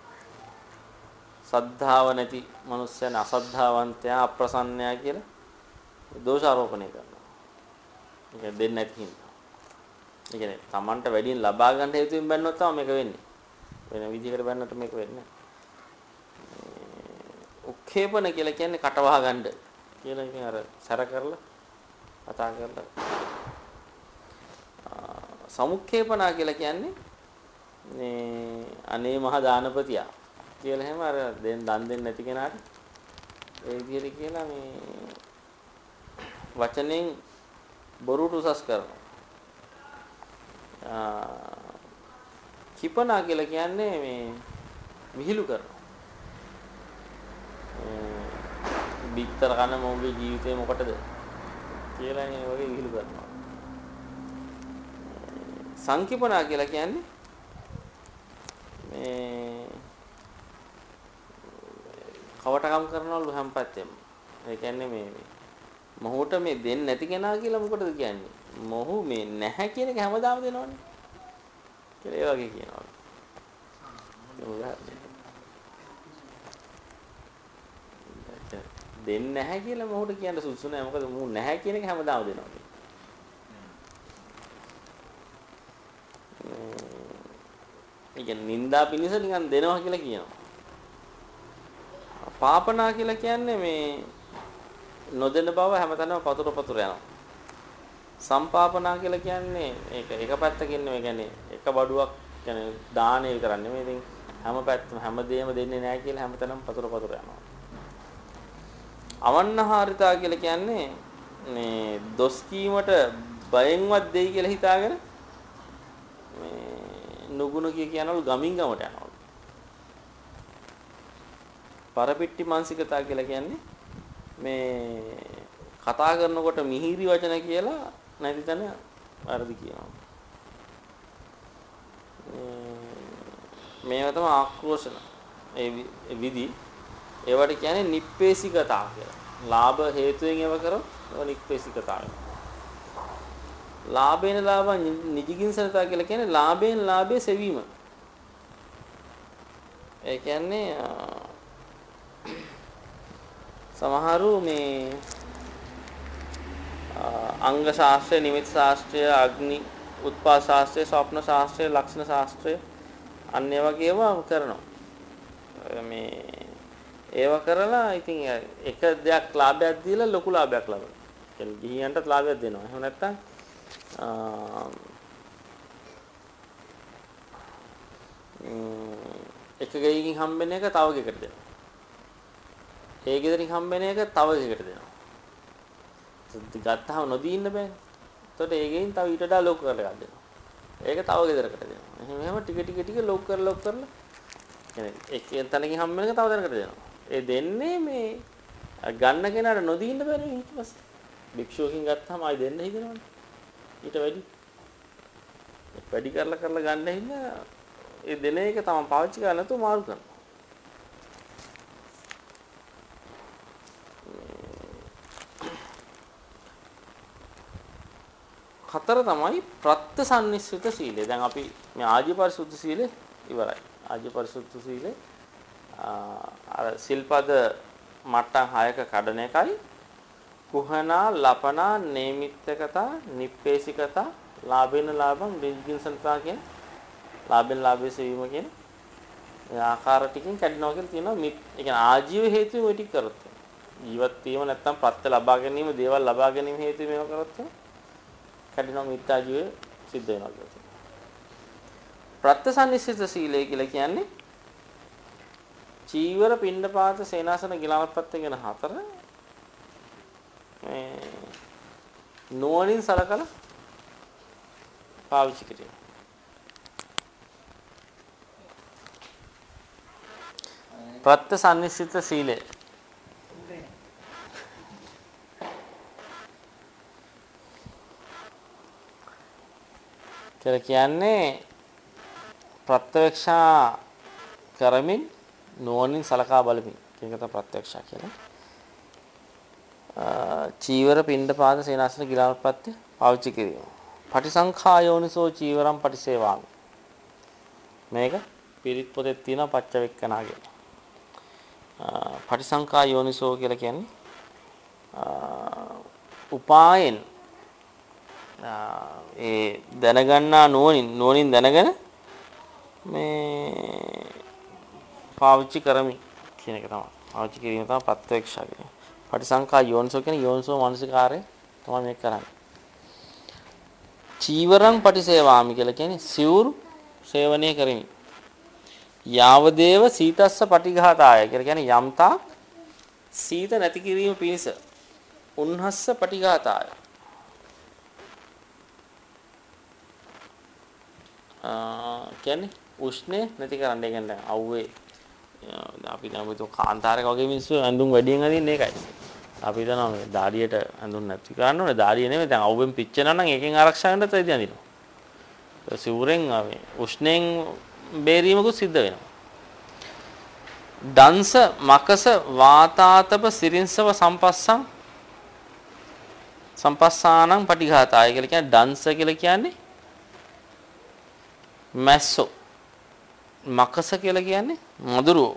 සද්ධාව නැති මනුස්සයන් අසද්ධාවන්තයා අප්‍රසන්නයා කියලා දෝෂාරෝපණය කරනවා. ඒක දෙන්නේ නැති හින්දා. ඒ කියන්නේ Tamanට වැඩියෙන් ලබා ගන්න හේතුවෙන් බැන්නොත් තමයි මේක වෙන්නේ. වෙන විදිහකට බැන්නොත් මේක වෙන්නේ නැහැ. උක්ඛේපන කියලා කියන්නේ කටවහ ගන්න කියලා ඉතින් අර සැර කරලා කතා කරලා සමුක්ඛේපනා කියලා කියන්නේ මේ අනේ මහ දානපතියා කියලා එහෙම අර දන් දෙන්නේ නැති කෙනාට ඒ විදිහට කියලා මේ වචනෙන් බොරුට උසස් කරනවා. කිපනා කියලා කියන්නේ මේ විහිළු කරනවා. බිත්තර කන මොහුගේ ජීවිතේ මොකටද කියලා නේ වගේ විහිළු කරනවා. සංකිපනා කියලා කියන්නේ මේ කවටකම් කරනවලු හැම පැත්තෙම. ඒ කියන්නේ මේ මොහුට මේ දෙන්නේ නැති කෙනා කියලා මොකටද කියන්නේ? මොහු මේ නැහැ කියන එක හැමදාම දෙනවනේ. කියලා ඒ වගේ කියනවා. දෙන්නේ නැහැ කියලා මොහුට කියන්න සුදුසු නැහැ. මොකද මොහු නැහැ කියන එක හැමදාම දෙනවා. ඒ කියන්නේ නින්දා පිනිස නිකන් දෙනවා කියලා කියනවා. පාපනා කියලා කියන්නේ මේ නොදෙන බව හැමතැනම පතුර යනවා. සම්පාපනා කියලා කියන්නේ ඒක එක පැත්තකින් නෙවෙයි. කියන්නේ එක බඩුවක් කියන්නේ දානේ විතරක් නෙමෙයි. ඉතින් හැමදේම දෙන්නේ නැහැ කියලා හැමතැනම පතුර යනවා. අවන්නහාරිතා කියලා කියන්නේ මේ දොස් කීමට බයෙන්වත් දෙයි කියලා හිතාගෙන මේ නුගුණ කියනවලු ගමින් ගමට යනවලු. පරපිට්ටි මානසිකතා කියලා කියන්නේ මේ කතා කරනකොට මිහිරි වචන කියලා නැති තැන වැරදි කියනවා. මේවා තමයි ආක්‍රෝෂණ. ඒ විදි ඒවට කියන්නේ නිප්පේසිකතා කියලා. ලාභ හේතුයෙන් ඒව කරොත් ඒක නිප්පේසිකතාවය. ලාභේන ලාභ නිජිගින්සනතා කියලා කියන්නේ ලාභයෙන් ලාභේ සෙවීම. ඒ කියන්නේ සමහරු මේ අංග ශාස්ත්‍රය, නිමිති ශාස්ත්‍රය, අග්නි උත්පාද ශාස්ත්‍රය, ස්වප්න ශාස්ත්‍රය, ලක්ෂණ ශාස්ත්‍රය අන්න ඒ වගේම කරනවා. මේ ඒව කරලා ඉතින් එක දෙයක් ලාභයක් දීලා ලොකු ලාභයක් ලබනවා. කියන්නේ ගිහියන්ටත් ලාභයක් දෙනවා. එහෙම නැත්නම් එක ගෙයකින් හම්බෙන එක තව ගෙයකට දෙනවා. ඒ ගෙදරින් හම්බෙන එක තව ගෙයකට දෙනවා. ගත්තාම නොදී ඉන්න බෑනේ. එතකොට ඒ ගෙයින් තව ඊට වඩා ලොකු කරලා ගන්න දෙනවා. ඒක තව ගෙදරකට දෙනවා. එහෙම ටික ලොකු කරලා කියන්නේ එක තැනකින් හම්බෙන එක තව තැනකට දෙනවා. ඒ දෙන්නේ මේ ගන්න කෙනාට නොදී ඉන්න බෑනේ ඊට පස්සේ. භික්ෂුවකින් ගත්තාම ආයි දෙන්න හිතනවනේ. ඊට වැඩි කරලා ගන්න හින්දා ඒ දෙන එක තමයි පාවිච්චි කරලා නැතුව මාරු කරනවා. හතර තමයි ප්‍රත්‍යසන්නිස්සිත සීලය. දැන් අපි මේ ආජීව පරිසුද්ධ සීලය ඉවරයි. ආජීව පරිසුද්ධ සීලය අර සිල්පද මට්ටම් 6ක කඩන එකයි කුහනා ලපනා නේමිත්තකතා නිප්පේසිකතා ලාභේන ලාභං නිජින්සනතා කියන ලාභෙන් ලාභයේ සෙවීම කියන ඒ ආකාර ටිකෙන් කැඩෙනවා කියලා තියෙනවා. ඒ කියන්නේ ආජීව හේතුවෙන් ඔය ටික කරොත් ජීවත් වීම නැත්තම් ප්‍රත්‍ය ලබා ගැනීම දේවල් ලබා ගැනීම හේතුවෙන් මේව කරොත් කැඩෙනවා මිත්‍යා ජීවය සිද්ධ වෙනවා කියලා. ප්‍රත්‍යසන්නිස්සිත සීලය කියලා කියන්නේ චීවර පිණ්ඩපාත සේනාසන ගිලාවත්පත් කියන හතර මේ නුවණින් සලකලා පාවිච්චි කිරීම. ප්‍රත්‍යසන්නිස්සිත සීලය කියලා කියන්නේ ප්‍රත්‍යක්ෂා කරමින් නුවණින් සලකා බලමින් කියන එක තමයි ප්‍රත්‍යක්ෂා කියන්නේ. චීවර පිණ්ඩපාත සේනාසන ගිලාවත්පත් පාවිච්චි කිරීම. පටිසංඛායෝනිසෝ චීවරම් පටිසේවාමි. මේක පිරිත් පොතේ තියෙන පච්චවෙක්කනාගේ. පටිසංඛායෝනිසෝ කියලා කියන්නේ උපායෙන් ඒ දැනගන්නා නුවණින් දැනගෙන මේ පාවිච්චි කරමි කියන එක තමයි. පාවිච්චි කිරීම තමයි ප්‍රත්‍යක්ෂා කියන්නේ. පටිසංඛා යෝනිසෝ කියන්නේ යෝනිසෝ මානසිකාරය තමයි මේක කරන්නේ. චීවරං පටිසේවාමි කියලා කියන්නේ සිවුරු සේවනය කරමි. යාවදේව සීතස්ස පටිඝාතාය කියලා කියන්නේ යම්තා සීත නැති කිරීම පිණිස උන්හස්ස පටිඝාතාය. කියන්නේ උෂ්ණය නැති කරන්න. ඒ කියන්නේ අවුවේ අපි දැන් අපි කාන්තාරයක වගේ මිනිස්සු ඇඳුම් වැඩියෙන් අදින්න ඒකයි. අපි හිතනවා මේ දාඩියට ඇඳුම් නැති කරන්න ඕනේ. දාඩිය නෙමෙයි දැන් අවුවෙන් පිච්චෙනා නම් ඒකෙන් ආරක්ෂා වෙන්නත් වෙදී අදිනවා. සිවුරෙන් මේ උෂ්ණයෙන් බේරීමකුත් සිද්ධ වෙනවා. දංශ මකස වාතාතප සිරින්සව සම්පස්සානං පටිඝාතාය කියලා කියන්නේ දංශ කියලා කියන්නේ මැස්සෝ. මකස කියලා කියන්නේ මදුරුවෝ.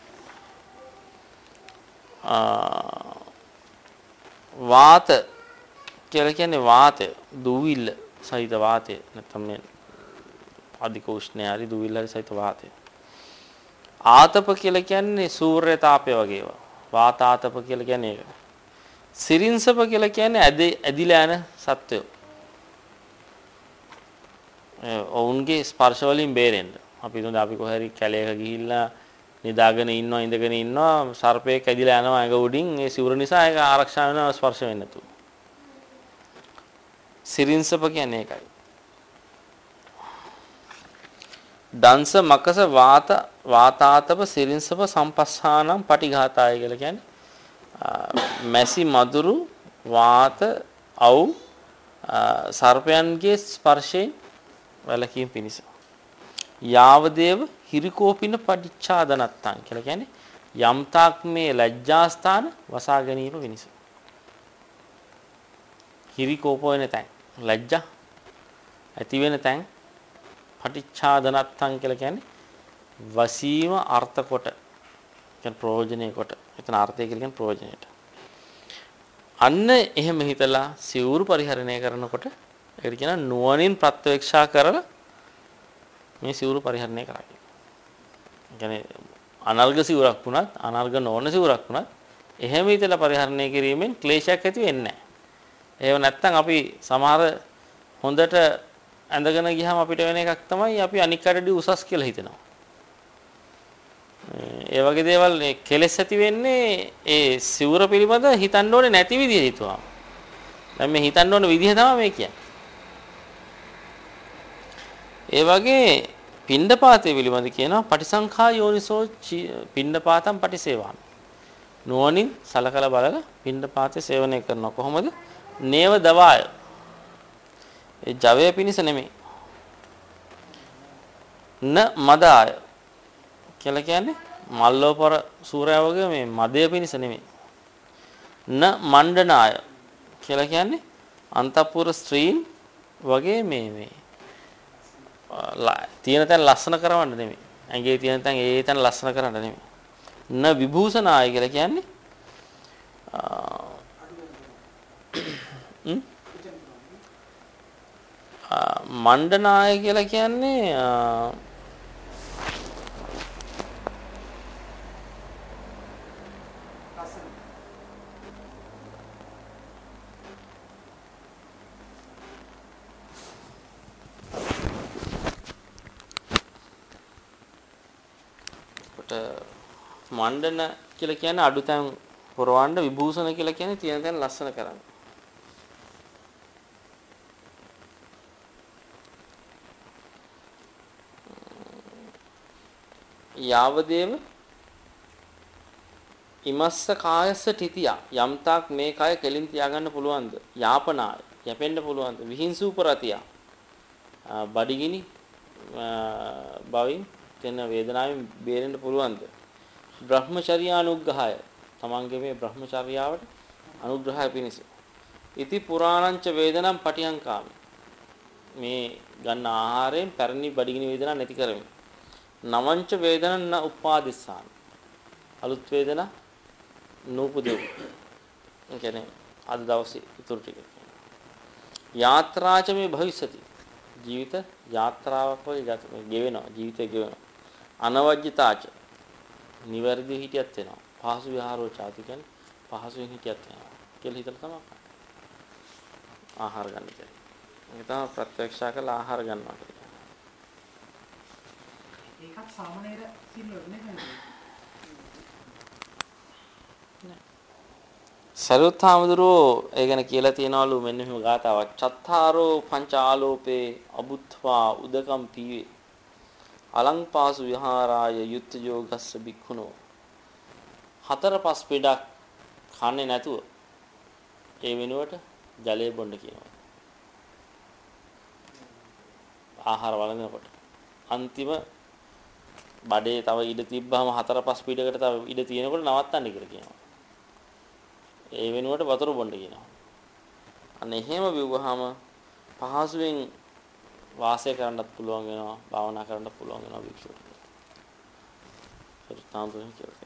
වාත කියලා කියන්නේ වාතය, දුවිල්ල සහිත වාතය. නැත්නම් මේ අධික උෂ්ණය හරි දුවිල්ල හරි සහිත වාතය. ආතප කියලා කියන්නේ සූර්ය තාපය වගේ ඒවා. වාතාතප කියලා කියන්නේ ඒක. සිරින්සප කියලා කියන්නේ ඇදිලා යන සත්වයෝ. ඔවුන්ගේ ස්පර්ශ වලින් බේරෙන්න. අපි හිතමු අපි කොහේ හරි කැලේක ගිහිල්ලා නිදාගෙන ඉන්නවා ඉඳගෙන ඉන්නවා සර්පයෙක් ඇදිලා යනවා ඇඟ උඩින් ඒ සිවුර නිසා ඒක ආරක්ෂා වෙනවා ස්පර්ශ වෙන්නේ නැතුව. සිරින්සප කියන්නේ ඒකයි. දංශ මකස වාතාතප සිරින්සප සම්පස්සානං පටිඝාතාය කියලා කියන්නේ මැසි මදුරු වාත අවු සර්පයන්ගේ ස්පර්ශයෙන් වැළකීම පිණිස. යාවදේව හිරිකෝපින පටිච්චාදනත්තං කියලා කියන්නේ යම්තාක් මේ ලැජ්ජාස්ථාන වසා ගැනීම පිණිස. හිරිකෝප වෙන තැන් ලැජ්ජා ඇති වෙන තැන් පටිච්චාදනත්තං කියලා කියන්නේ වසීම අර්ථ කොට කියන ප්‍රයෝජනය කොට. එතන අර්ථය කියලා කියන්නේ ප්‍රයෝජනයට. අන්න එහෙම හිතලා සිවුරු පරිහරණය කරනකොට ඒකට කියන නුවණින් ප්‍රත්‍යක්ෂා කරලා මේ සිවුරු පරිහරණය කරා කියන්නේ. ඒ කියන්නේ අනර්ග සිවුරක් වුණත් අනර්ග නොවන සිවුරක් වුණත් එහෙම හිතලා පරිහරණය කිරීමෙන් ක්ලේශයක් ඇති වෙන්නේ නැහැ. ඒව නැත්තම් අපි සමහර හොඳට ඇඳගෙන ගියාම අපිට වෙන එකක් තමයි අපි අනික් අයටදී උසස් කියලා හිතනවා. ඒ වගේ දේවල් කෙලෙස් ඇති වෙන්නේ ඒ සිවුර පිළිබඳ හිතන්න ඕනේ නැති විදිහ හිතුවා. දැන් මේ හිතන්න ඕන විදිහ තමයි මේ කියන්නේ. ඒ වගේ පිණ්ඩපාතය පිළිබඳ කියනවා පටිසංඛා යෝනිසෝ පිණ්ඩපාතම් පටිසේවාමි. නුවණින් සලකලා බලලා පිණ්ඩපාතය සේවනය කරනවා කොහොමද? නේව දවාය. ඒ ජවය පිණිස නෙමෙයි. න මදාය කියලා කියන්නේ මල්ලෝපර සූරයා වගේ මේ මදය පිණිස නෙමෙයි. න මණ්ඩනාය කියලා කියන්නේ අන්තපුර ස්ත්‍රීන් වගේ මේ තියෙන තැන ලස්සන කරවන්න නෙමෙයි. ඇඟේ තියෙන තැන ඒ තැන ලස්සන කරන්න නෙමෙයි. න විභූෂනාය කියලා කියන්නේ මණ්ඩනාය කියලා කියන්නේ මණ්ඩන කියලා කියන්නේ අඩුතැන් පුරවන්න විභූෂණ කියලා කියන්නේ තියෙන තැන ලස්සන කරන්න. යාවදේව ඉමස්ස කායස්ස තිතිය යම්තාක් මේ කය කෙලින් තියාගන්න පුළුවන්ද? යාපනාය යැපෙන්න පුළුවන්ද? විහිංසූපරතිය බඩගිනි භවින් තෙන වේදනාවෙන් බේරෙන්න පුළුවන්ද? බ්‍රහ්මචර්යානුග්‍රහය තමන්ගේ මේ බ්‍රහ්මචර්යාවට අනුග්‍රහය පිණිස. ඉති පුරාණංච වේදනම් පටිහංකාමි මේ ගන්න ආහාරයෙන් පැරණි බඩගිනි වේදනා නැති කරමි. නවංච වේදනං න උපාදිස්සාන අලුත් වේදනා නූපදෙව්. ඒ කියන්නේ අද දවසේ ඉතුරු ටික. යාත්‍රාච මේ භවිෂති ජීවිත යාත්‍රාවක් වගේ ගෙවෙනවා ජීවිතය ගෙවෙනවා. අනවජ්‍යතාච නිවැරදි හිටියත් වෙනවා. පහසු විහාරෝ ചാති කියන්නේ පහසුවෙන් හිටියත් වෙනවා කියලා හිතලා තමයි ආහාර ගන්න කියන්නේ. ඒක තමයි ප්‍රත්‍යක්ෂා කරලා ආහාර ගන්නවා කියන්නේ. ඒකත් සාමාන්‍යයෙන් සිල්වල නෙමෙයි. සරුවත් හාමුදුරුවෝ ඒ ගැන කියලා තියනවලු මෙන්න මෙහෙම ගාතාවක්. චත්තාරෝ පංචාලෝපේ අබුත්වා උදකම් පීවේ. අලංපාසු විහාරාය යුත්ත යෝගස්ස බික්ඛුනෝ. 4-5 පිටක් කන්නේ නැතුව ඒ වෙනුවට ජලය බොන්න කියනවා. ආහාර වළඳනකොට අන්තිම බඩේ තව ඉඩ තිබ්බහම 4-5 පිටකට තව ඉඩ තියෙනකොට නවත්තන්න කියලා කියනවා. ඒ වෙනුවට වතුර බොන්න කියනවා. අන්න එහෙම බිව්වහම පහසුවෙන් වාසය කරන්නත් පුළුවන් වෙනවා, භාවනා කරන්නත් පුළුවන් වෙනවා භික්ෂුවට. ඒක තමයි කියන්නේ.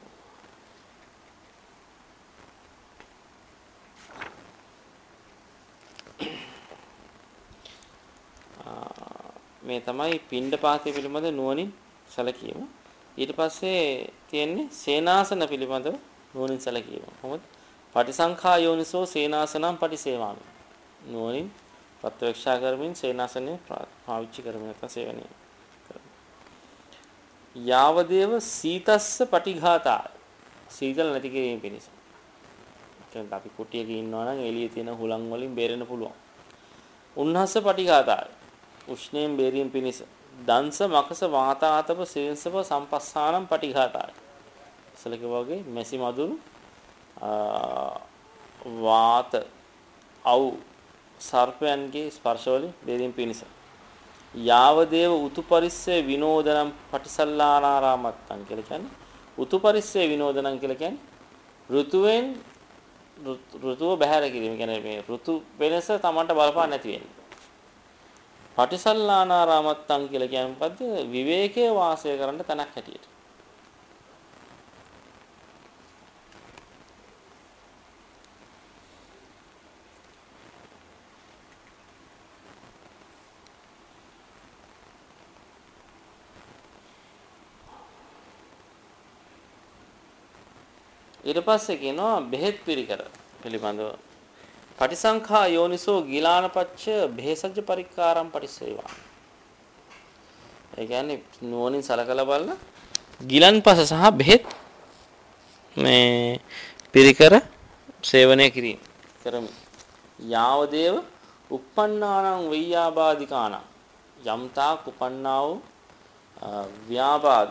මේ තමයි පිණ්ඩපාතය පිළිබඳ නුවණින් සැලකීම. ඊට පස්සේ තියෙන්නේ සේනාසන පිළිබඳව නුවණින් සැලකීම. කොහොමද? පටිසංඛා යෝනිසෝ සේනාසනම් පටිසේවාමි. නුවණින් ප්‍රත්‍යක්ෂා කරමින් සේනාසනේ පාවිච්චි කරමින් නැත්නම් සේවනය කරනවා. යාවදේව සීතස්ස පටිඝාතා. සීතල නැති කිරීම පිණිස. දැන් අපි කුටියක ඉන්නවා නම් එළියේ තියෙන හුලං වලින් බේරෙන්න පුළුවන්. උන්හස්ස පටිඝාතා. උෂ්ණයෙන් බේරීම පිණිස. දංශ මකස වාතාතප සේන්සප සම්පස්සානම් පටිඝාතා. ඉස්සලක වගේ මෙසි මදුරු වාත අව් සර්පයන්ගේ ස්පර්ශවලින් බේරීම පිණිස. යාවදේව උතුපරිස්සේ විනෝදනම් පටිසල්ලානාරාමත්තං කියලා කියන්නේ උතුපරිස්සේ විනෝදනම් කියලා කියන්නේ ඍතුවෙන් ඍතුව බැහැර කිරීම. කියන්නේ මේ ඍතු වෙනස Tamanට බලපාන්න නැති වෙන්නේ. පටිසල්ලානාරාමත්තං කියලා කියන්නේ මොකද්ද? විවේකයේ වාසය කරන්න තැනක් හැටියට. ඊට පස්සේ කියනවා බෙහෙත් පිරිකර පිළිබඳව පටිසංඛා යෝනිසෝ ගිලානපච්ච බෙහෙසජ්ජ පරික්කාරම් පටිසේවා. ඒ කියන්නේ නුවණින් සලකලා බලලා ගිලන්පස සහ බෙහෙත් මේ පිරිකර සේවනය කිරීම කරමි. යාවදේව uppannānaṁ veyyābādikānaṁ යම්තා කුපන්නා වූ ව්‍යාබාධ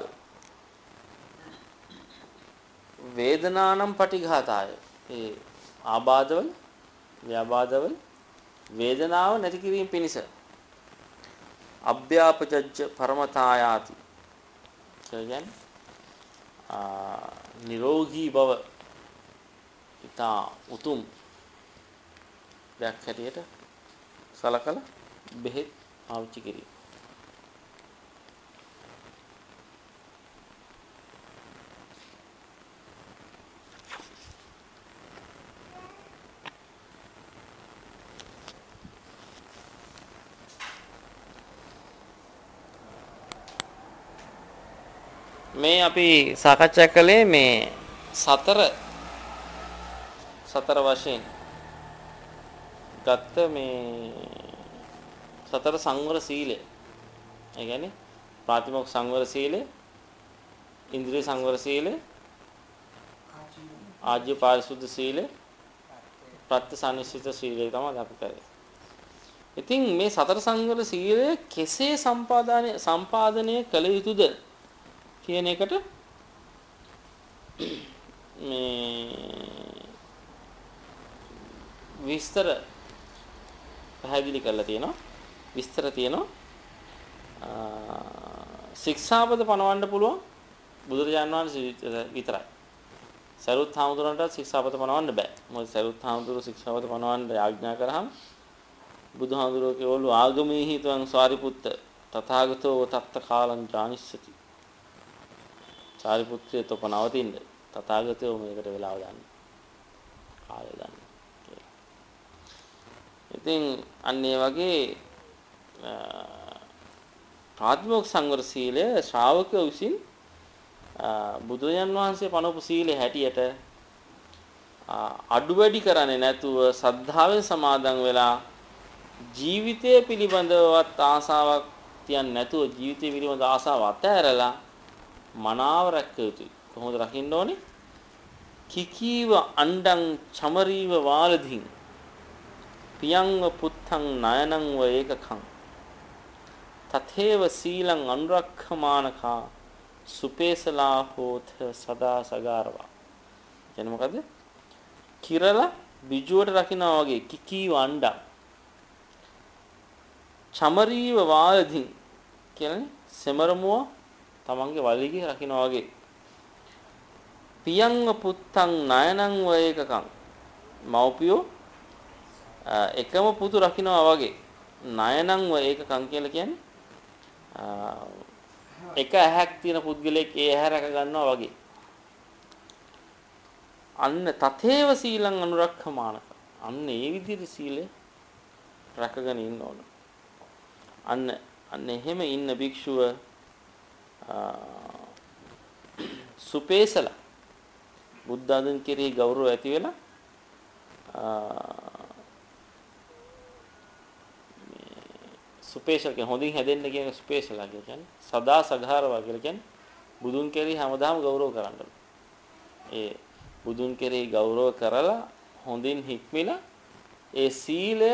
වේදනානම් පටිඝාතාය. ඒ ආබාධවල ව්‍යාබාධවල වේදනාව නැති කිරීම පිණිස අභ්‍යාපජජ්ජ පරමතායාති කියන්නේ නිරෝගී බව ඉතා උතුම් දෙයක් හැටියට සලකලා බෙහෙත් පාවිච්චි කිරීම. මේ අපි සාකච්ඡා කළේ මේ සතර වශයෙන් ගත්ත මේ සතර සංවර සීලය. ඒ කියන්නේ ප්‍රාතිමෝක්ෂ සංවර සීලය, ඉන්ද්‍රිය සංවර සීලය, ආජ්‍ය පාරිශුද්ධ සීලය, ප්‍රත්‍යසන්නිසිත සීලය තමයි අපි කරේ. ඉතින් මේ සතර සංවර සීලය කෙසේ සම්පාදනය කළ යුතුද කියන එකට මේ විස්තර පැහැදිලි කරලා තියෙනවා. විස්තර තියෙනවා. ශික්ෂාපද පනවන්න පුළුවන් බුදුරජාණන් වහන්සේ විතරයි. සරුවත් හාමුදුරන්ට ශික්ෂාපද පනවන්න බෑ. මොකද සරුවත් හාමුදුරුවෝ ශික්ෂාපද පනවන්න ආඥා කරාම බුදුහාමුදුරුවෝ කියවලු ආගමේහි තං සාරිපුත්ත තථාගතෝ තත්ත කාලං ජානිස්සති. සාරිපුත්‍රය තොප නවතින්න තථාගතෝ මේකට වෙලාව ගන්න. කාලය ගන්න. ඉතින් අන්න ඒ වගේ ප්‍රාතිමෝක්ෂ සංවර සීලය ශ්‍රාවකයෝ විසින් බුදුරජාන් වහන්සේ පනවපු සීලේ හැටියට අඩු වැඩි කරන්නේ නැතුව සද්ධාවෙන් සමාදන් වෙලා ජීවිතය පිළිබඳවත් ආසාවක් තියන්නේ නැතුව ජීවිතය පිළිබඳ ආසාව අතහැරලා මනාව රැක යුතුයි. කොහොමද රකින්න ඕනේ? කිකීව අණ්ඩං චමරීව වාලධින් පියංව පුත්තං නයනං ව ඒකකං තතේව සීලං අනුරක්ඛමානකා සුපේසලා හෝත සදා සගාරවා. කියන්නේ මොකද? කිරලා බිජුවට රකින්නා වගේ කිකීව අණ්ඩං චමරීව වාලධින් කියන්නේ සෙමරමුව තමන්ගේ වලිගේ රකින්නා වගේ පියංව පුත්තං නයනං ව ඒකකං මව්පියෝ එකම පුතු රකින්නවා වගේ නයනං ව ඒකකං කියලා කියන්නේ එක ඇහැක් තියෙන පුද්ගලයෙක් ඒ ඇහැ රැක ගන්නවා වගේ අන්න තතේව සීලං අනුරක්ඛමානක අන්න ඒ විදිහට සීලය රැකගෙන ඉන්න ඕන අන්න එහෙම ඉන්න භික්ෂුව සුපේසල බුද්ධ ආගම කෙරෙහි ගෞරව ඇති වෙලා සුපේසල කියන්නේ හොඳින් හැදෙන්න කියන සුපේසල කියන්නේ සදා සගාරවා කියලා කියන්නේ බුදුන් කෙරෙහි හැමදාම ගෞරව කරන්න. ඒ බුදුන් කෙරෙහි ගෞරව කරලා හොඳින් හික්මිලා ඒ සීලය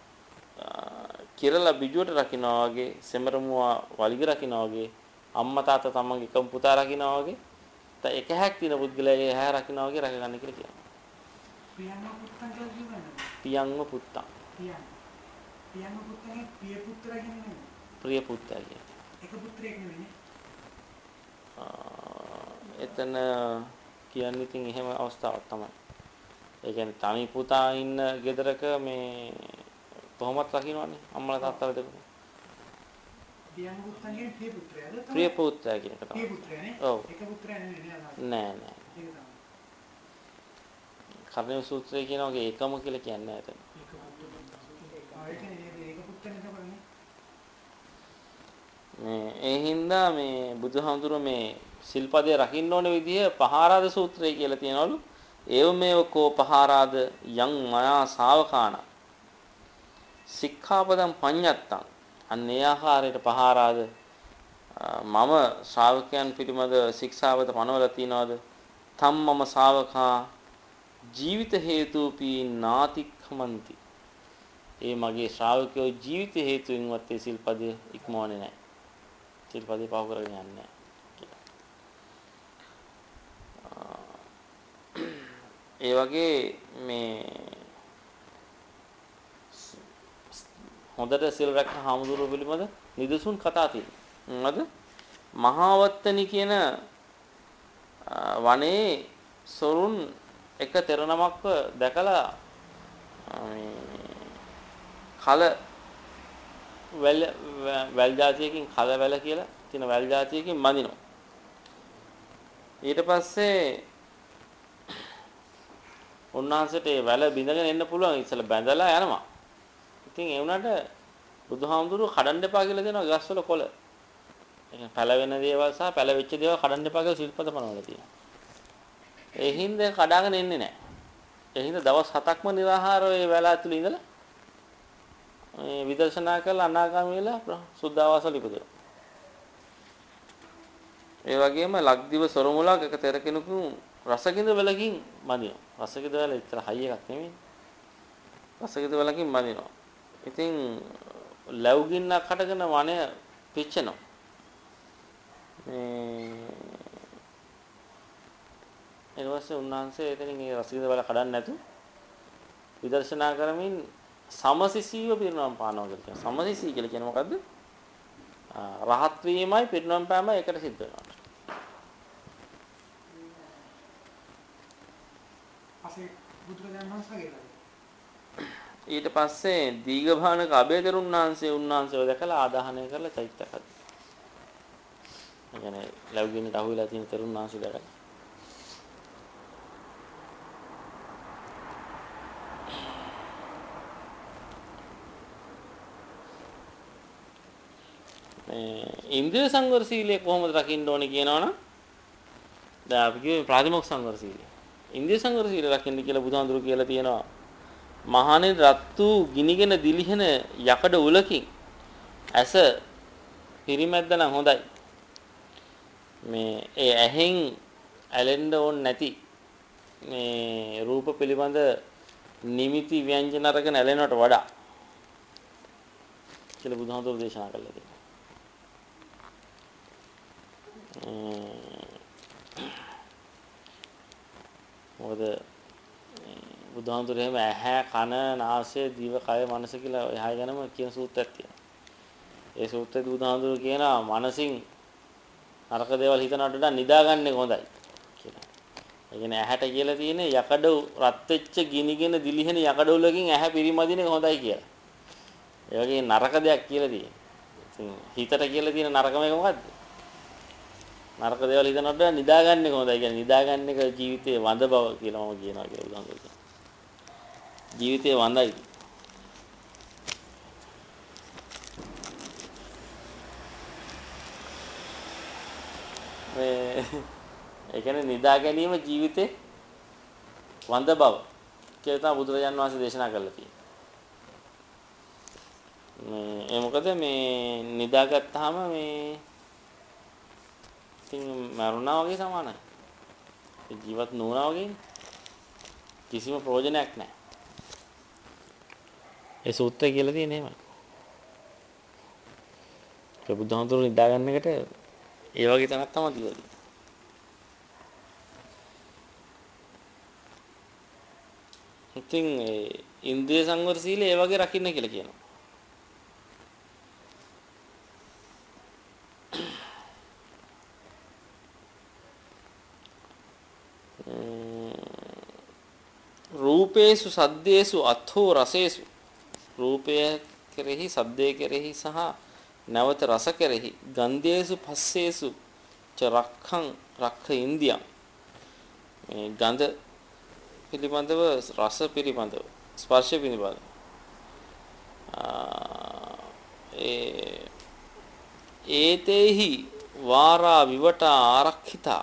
කිරලා බිජුවට රකින්නවා වගේ සෙමරමුවා වලිග රකින්නවා වගේ අම්මා තාත්තා තමන්ගේ එකම පුතා රකින්නවා වගේ එක හැක් තියෙන පුද්ගලයාගේ හැර රකින්නවා වගේ රැක ගන්න කියලා කියනවා. පියංව පුත්තන් කියලා කියන්නේ. පියංව පුත්තන්. පියංව පුත්තන්ගේ පිය පුත්‍රා කියන්නේ නෙමෙයි. ප්‍රිය පුත්‍රයා කියන්නේ. එක පුත්‍රයෙක් නෙමෙයිනේ. එතන කියන්නේ ඉතින් එහෙම අවස්ථාවක් තමයි. ඒ කියන්නේ තනි පුතා ඉන්න ගෙදරක මේ කොහොමත් රකින්නවනේ අම්මලා තාත්තලා දෙක. පියංව පුත්තන්ගේ පිය පුත්‍රයාද? ප්‍රිය පුත්‍රයා කියන එක තමයි. පිය පුත්‍රයානේ. ඔව්. එක පුත්‍රයා නෙමෙයි නෑ. ඒක තමයි. කර්ණීය සූත්‍රයේ කියනවා ඒකම කියලා කියන්නේ නැහැ එතන. ඒ හින්දා මේ බුදුහාමුදුරුවෝ මේ සිල්පදේ රකින්න ඕන විදිහ පහාරාද සූත්‍රය කියලා තියනවලු. ඒව මේව කෝ පහාරාද යං මයා ශාවකාන සික්ඛාපදං පඤ්ඤත්තං අන්න ඒ ආකාරයට පහාරාද මම ශ්‍රාවකයන් පිළිබඳ ශික්ෂාවද පනවලා තියනවාද තම් මම ශාවකා ජීවිත හේතුපි නාතික්ඛමන්ති ඒ මගේ ශ්‍රාවකයෝ ජීවිත හේතුවෙන්වත් ඒ සිල්පදේ ඉක්මවන්නේ නැහැ. සිල්පදේ පහ කරගෙන යන්නේ නැහැ කියලා. ඒ වගේ මේ හොඳට සිල් රැක හාමුදුරුවෝ පිළිබඳ නිදසුන් කතා තියෙනවා. මොනවද? මහාවත්තනි කියන වනේ සොරුන් එක තෙර නමක්ව දැකලා කල වැල් జాතියකින් කල වැල කියලා තියෙන වැල් జాතියකින් බඳිනවා. ඊට පස්සේ උන්වහන්සේට ඒ වැල බිඳගෙන එන්න පුළුවන් ඉතල බැඳලා යනවා. ඉතින් ඒ වුණාට බුදුහාමුදුරුවෝ කඩන්න එපා කියලා දෙනවා ගස්වල කොළ. ඒ කියන්නේ පැලවෙන දේවල් සහ පැලවෙච්ච දේවල් කඩන්න එපා කියලා සිල්පද පනවලා තියෙනවා. ඒ හින්දා කඩාගෙන එන්නේ නැහැ. ඒ හින්දා දවස් 7ක්ම නිරාහාරව ඒ වැල ඇතුළේ ඉඳලා මේ විදර්ශනා කරලා අනාගාමී වෙලා සුද්ධාවාසවල ඉපදුණා. ඒ වගේම ලක්දිව සොරමුලක් එක තෙර කෙනෙකු රසකින්ද වලකින් බඳිනවා. රසකින්ද වල ඉතල හයි එකක් නෙමෙයි. රසකින්ද වලකින් බඳිනවා. ඉතින් ලැබුගින්නක් හටගෙන වනය පිච්චෙනවා. ඊට පස්සේ උන්වහන්සේ එතනින් ඒ රසකින්ද වල කඩන්න නැතු විදර්ශනා කරමින් සමසිසීව පිරිනවම් පානවා කියලා කියනවා. සමසිසී කියලා කියන්නේ මොකද්ද? රහත් වීමයි පිරිනවම් පෑමයි එකට සිද්ධ වෙනවා. ඊට පස්සේ දීඝභානක අබේතරුන් උන්වහන්සේව දැකලා ආදාහනය කරලා චෛත්‍යයක් හදුවා. ඒ කියන්නේ ලැබුගින්නට අහුවෙලා තියෙන තරුණ වහන්සේ දැකලා ඉන්ද්‍රිය සංවර සීලය කොහොමද රකින්න ඕනේ කියනවනම් දැන් අපි කියුවේ ප්‍රාතිමෝක්ෂ සංවර සීලය. ඉන්ද්‍රිය සංවර සීලය රකින්න කියලා බුදුහාඳුරු කියලා තියෙනවා. මහණෙනි රත්තු ගිනිගෙන දිලිහෙන යකඩ උලකින් ඇස පිරිමැද්ද නම් හොඳයි. මේ ඒ ඇහෙන් ඇලෙන්න ඕනේ නැති මේ රූප පිළිබඳ නිමිති ව්‍යංජන අරගෙන ඇලෙනවට වඩා කියලා බුදුහාමුදුරු දේශනා කළා තියෙනවා. මොකද බුදුහාමුදුරු එහෙම ඇහැ කන නාසය දිව කය මනස කියලා එහා ගැනම කියන සූත්‍රයක් තියෙනවා. ඒ සූත්‍රයේ බුදුහාමුදුරු කියනවා මනසින් නරක දේවල් හිතනවට වඩා නිදාගන්නේ හොඳයි කියලා. ඒ කියන්නේ ඇහැට කියලා තියෙන්නේ යකඩ රත් වෙච්ච ගිනිගෙන දිලිහෙන යකඩවලකින් ඇහැ පිරිමදින එක හොඳයි කියලා. ඒ වගේ නරක දෙයක් කියලා තියෙනවා. ඉතින් හිතට කියලා තියෙන නරකම එක මොකද්ද? නරක දේවල් හිතනකොට වඩා නිදාගන්නේ හොඳයි කියන්නේ නිදාගන්න එක ජීවිතයේ වඳ බව කියලා මම කියනවා කියලා බුදුහාමුදුරු කියනවා. ජීවිතයේ වඳයි. ඒ කියන්නේ නිදා ගැනීම ජීවිතේ වඳ බව කියලා තමයි බුදුරජාන් වහන්සේ දේශනා කරලා තියෙන්නේ. ඒ මොකද මේ නිදාගත්තාම මේ ඉතින් මරුණා වගේ සමානයි. ඒ ජීවත් නොවුණා වගේ කිසිම ප්‍රයෝජනයක් නැහැ. ඒ සූත්‍රය කියලා තියෙන්නේ එහෙමයි. ඒ බුදුහාමුදුරුවෝ නිදා ගන්න එකට ඒ වගේ තැනක් තමයි තියෙන්නේ. ඉතින් ඉන්ද්‍රිය සංවර සීලය ඒ වගේ රකින්න කියලා කියනවා. රූපේසු සද්දේසු අත්ථෝ රසේසු රූපය කෙරෙහි සද්දේ කෙරෙහි සහ නැවත රස කෙරෙහි ගන්ධේසු පස්සේසු ච රක්ඛ ඉන්දියම් මේ ගන්ධ පිළිබඳව රස පිළිබඳව ස්පර්ශ පිළිබඳව ඒතේහි වාරා විවටා ආරක්ඛිතා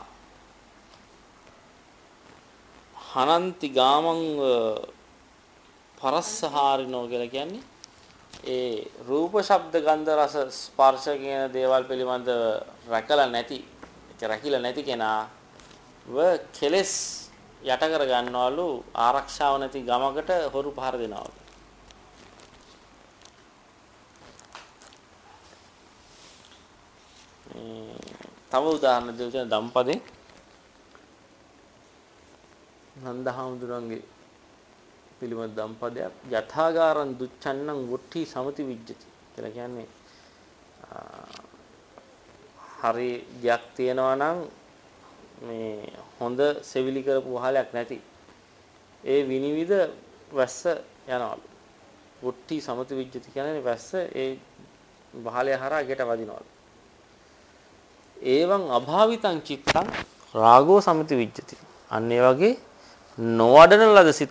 හනන්ති ගාමං පරස්සහාරිනෝ කියලා කියන්නේ ඒ රූප ශබ්ද ගන්ධ රස ස්පර්ශ කියන දේවල් පිළිබඳව රැකලා නැති ඒක රැකිලා නැති කෙනා කෙලස් යට කර ගන්නවලු ආරක්ෂාව නැති ගමකට හොරු පහර දෙනවා. තව උදාහරණ දෙන්න දම්පදේ නන්දහාමුදුරන්ගේ පිළිමත් දම්පදයක් යථාගාරං දුච්චන්නං වොට්ටි සමති විජ්ජති කියලා කියන්නේ හරි ගයක් තියෙනවා නම් මේ හොඳ සෙවිලි කරපු වහලයක් නැති ඒ විනිවිද වැස්ස යනවලු වොට්ටි සමති විජ්ජති කියන්නේ වැස්ස ඒ වහලය හරහා ගෙට වදිනවලු ඒවං අභාවිතං චිත්තං රාගෝ සමති විජ්ජති අන්න ඒ වගේ නොවඩන ලද සිත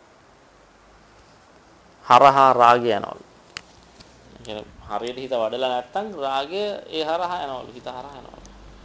හරහා රාගය යනවලු. කියන්නේ හරියට හිත වඩලා නැත්තම් රාගය ඒ හරහා යනවලු හිත හරහා යනවලු.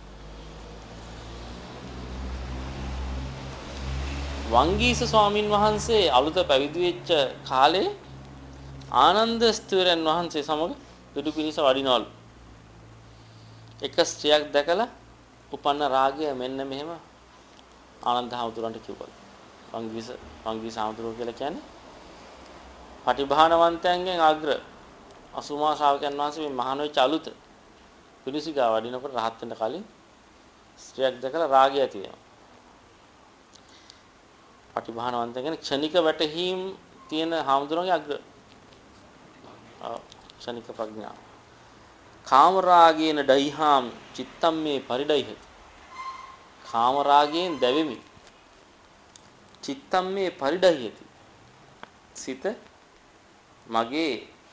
වංගීස ස්වාමින් වහන්සේ අලුත පැවිදි වෙච්ච කාලේ ආනන්ද ස්ථවිරයන් වහන්සේ සමග දුඩු පිනිස වඩිනවලු. එක ස්ත්‍රියක් දැකලා උපන්න රාගය මෙන්න මෙහෙම ආනන්ද හාමුදුරන්ට කිව්වලු. වංගීස හාමුදුරුවෝ කියලා කියන්නේ පටිභානවන්තයන්ගෙන් අග්‍ර අසුමා ශ්‍රාවකයන් වහන්සේ මේ මහාන වෙච්ච අලුත පිළිසිගා වඩිනකොට රහත් වෙන්න කලින් ස්ත්‍රියක් දැකලා රාගය ඇති වෙනවා. පටිභානවන්තයන් කියන්නේ ක්ෂණික වැටහීම් තියෙන හාමුදුරුවන්ගේ අග්‍ර ක්ෂණික ප්‍රඥාව. කාම රාගේන ඩයිහාම් චිත්තම් මේ පරිඩයිහ. කාම රාගයෙන් දැවෙමි. චිත්තම් මේ පරිඩයිහති. සිත මගේ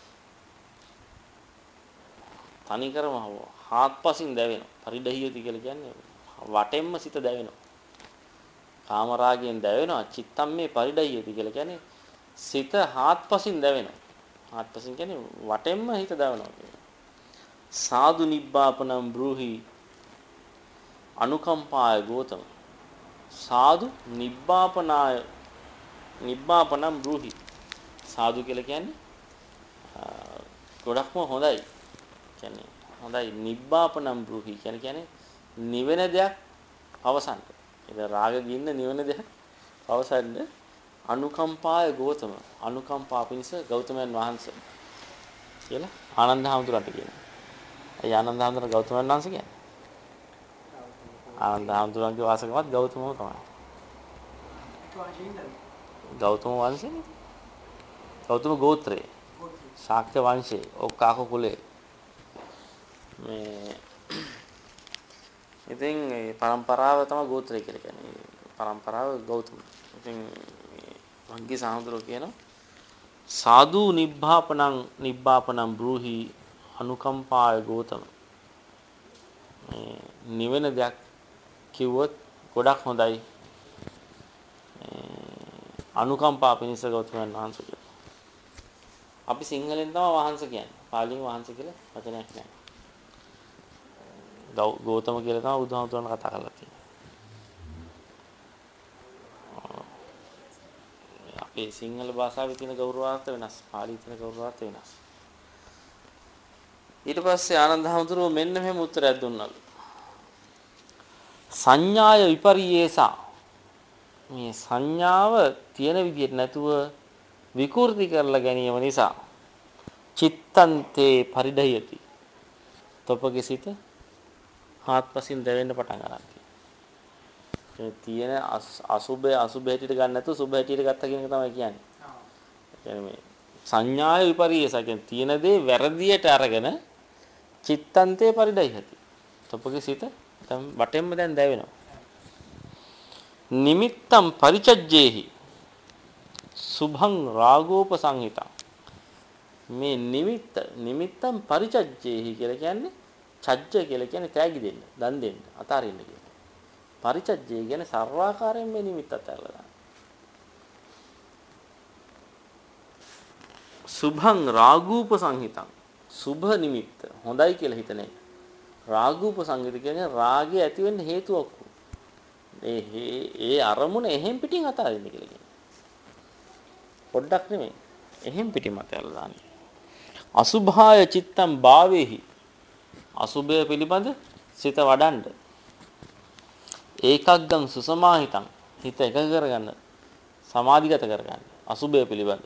තනිකරම හාත්පසින් දැවෙනවා. පරිඩහියති කියලා කියන්නේ වටෙන්ම සිත දැවෙනවා. කාම රාගයෙන් දැවෙනවා. චිත්තම් මේ පරිඩහියති කියලා කියන්නේ සිත හාත්පසින් දැවෙනවා. හාත්පසින් කියන්නේ වටෙන්ම හිත දැවෙනවා කියන්නේ. සාදු නිබ්බාපනම් බ්‍රූහි අනුකම්පාය ගෝතම. සාදු නිබ්බාපනම් බ්‍රූහි. සාදු කියලා කියන්නේ ගොඩක්ම හොඳයි. කියන්නේ හොඳයි නිබ්බාපනම් බ්‍රූහි කියන්නේ නිවෙන දෙයක් අවසන්. ඒක රාග ගින්න නිවෙන දෙයක් පවසන්නේ අනුකම්පාය ගෝතම අනුකම්පා පිණිස ගෞතමයන් වහන්සේ කියලා ආනන්ද හැඳුනට කියනවා. ඒ ආනන්ද හැඳුන ගෞතමයන් වහන්සේ කියන්නේ. ආනන්ද හැඳුනගේ වාසකමත් ගෞතමම තමයි. ගෞතම වංශේ ගෞතම ගෝත්‍රය ශාක්‍ය වංශේ ඔක්කාක කුලේ මේ ඉතින් මේ પરම්පරාව තමයි ගෝත්‍රය කියලා කියන්නේ. પરම්පරාව ගෞතම. ඉතින් වංගී සාමුද්‍රෝ කියනවා සාදු නිබ්බාපනං බ්‍රූහි අනුකම්පාය ගෝතම. මේ නිවෙන දෙයක් කිව්වොත් ගොඩක් හොඳයි. අනුකම්පා පිණිස ගෞතමයන් වහන්සේ කියලා. අපි සිංහලෙන් තමයි වහන්සේ කියන්නේ. පාලියෙන් වහන්සේ කියලා වචනයක් නැහැ. ගෞතම කියලා තමයි බුදුහාමුදුරන් කතා කරලා තියෙන්නේ. අපේ සිංහල භාෂාවේ තියෙන ගෞරවාර්ථ වෙනස්, පාලියේ තියෙන ගෞරවාර්ථ වෙනස්. ඊට පස්සේ ආනන්ද හැඳුරුව මෙන්න මෙහෙම උත්තරයක් දුන්නලු. සංඥාය විපරියේසා මේ සංඥාව තියෙන විදිහට නැතුව විකෘති කරලා ගැනීම නිසා චිත්තන්තේ පරිඩයති. තොපගේ සිත හාත්පසින් දැවෙන්න පටන් ගන්නවා. තියෙන අසුභය හැටියට ගන්න නැතුව සුභ හැටියට ගත්තා කියන එක තමයි කියන්නේ. කියන්නේ මේ සංඥාය විපරියේස කියන්නේ තියෙන දේ වැරදියට අරගෙන චිත්තන්තේ පරිඩයති. තොපගේ සිත දැන් වටෙන්ම දැන් දැවෙනවා. නිමිත්තම් පරිචජ්ජේහි සුභං රාගෝපසංහිතං මේ නිමිත්තම් පරිචජ්ජේහි කියලා කියන්නේ චජ්ජ කියලා කියන්නේ තෑගි දෙන්න, දන් දෙන්න, අතාරින්න කියන. පරිචජ්ජේ කියන්නේ සර්වාකාරයෙන් මේ නිමිත්ත අතහැරලා දාන්න. සුභං රාගෝපසංහිතං සුභ නිමිත්ත හොඳයි කියලා හිතන එක. රාගෝපසංහිත කියන්නේ රාගය ඇති වෙන්න හේතුවක්. ඒ අරමුණ එහෙම් පිටින් අතාරින්න කියලා කියනවා. පොඩ්ඩක් නෙමෙයි. එහෙම් පිටින් අතහැරලා දාන්න. අසුභාය චිත්තම් භාවේහි අසුභය පිළිබඳ සිත වඩන්න. ඒකග්ගං සුසමාහිතං හිත එක කරගන්න. සමාධිගත කරගන්න. අසුභය පිළිබඳ.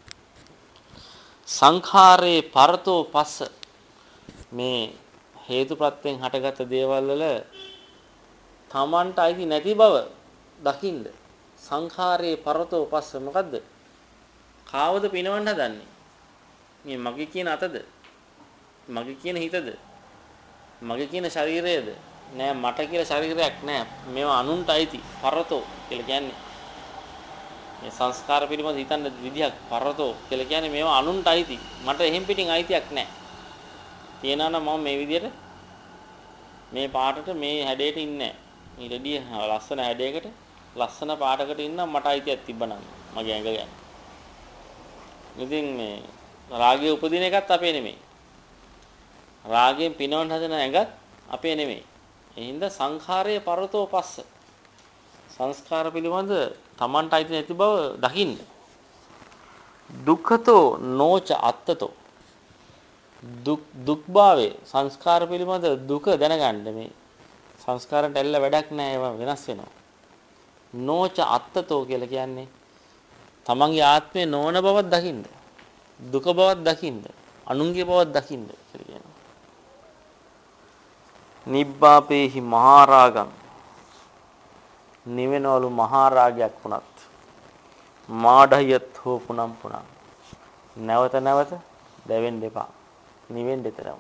සංඛාරේ පරතෝ පස්ස මේ හේතුප්‍රත්‍යයෙන් හටගත් දේවල් වල තමන්ට අයිති නැති බව දකින්න. සංඛාරේ පරතෝ පස්ස මොකද්ද? කාවද පිනවන්න හදන්නේ? මේ මගේ කියන අතද? මගේ කියන හිතද? මගේ කියන ශරීරයද? නෑ මට කියලා ශරීරයක් නෑ. මේවා අනුන්ට අයිති. පරතෝ කියලා කියන්නේ මේ සංස්කාර පිළිබඳ හිතන්න විදියක් පරතෝ කියලා කියන්නේ මේවා අනුන්ට අයිති. මට එහෙම් පිටින් අයිතියක් නෑ. තියනවා නම් මම මේ විදියට මේ පාටට මේ හැඩයට ඉන්නේ නෑ. ඊටදී ලස්සන හැඩයකට ලස්සන පාටකට ඉන්නම් මට අයිතියක් තිබ්බනම් මගේ ඇඟ ගැන. ඉතින් මේ රාගය උපදින එකත් අපේ නෙමෙයි. රාගයෙන් පිනවන්න හදන ඇඟත් අපේ නෙමෙයි. ඒ හින්දා සංඛාරයේ පරතෝ පස්ස. සංස්කාර පිළිබඳ Tamanට අයිති නැති බව දකින්න. දුක්ඛතෝ නොච අත්තතෝ. දුක්භාවේ සංස්කාර පිළිබඳ දුක දැනගන්න මේ සංස්කාරන්ට ඇල්ල වැඩක් නැහැ ඒවා වෙනස් වෙනවා. නොච අත්තතෝ කියලා කියන්නේ තමන්ගේ ආත්මේ නොවන බවක් දකින්න. දුක බවක් දකින්න. අනුන්ගේ බවක් දකින්න කියලා කියනවා. නිබ්බාපේහි මහරාගං නිවෙනවලු මහරාගයක් වුණත් මාඩහියත් හෝ පුනම් නැවත නැවත දැවෙන්න එපා. නිවෙන්න දෙතරම.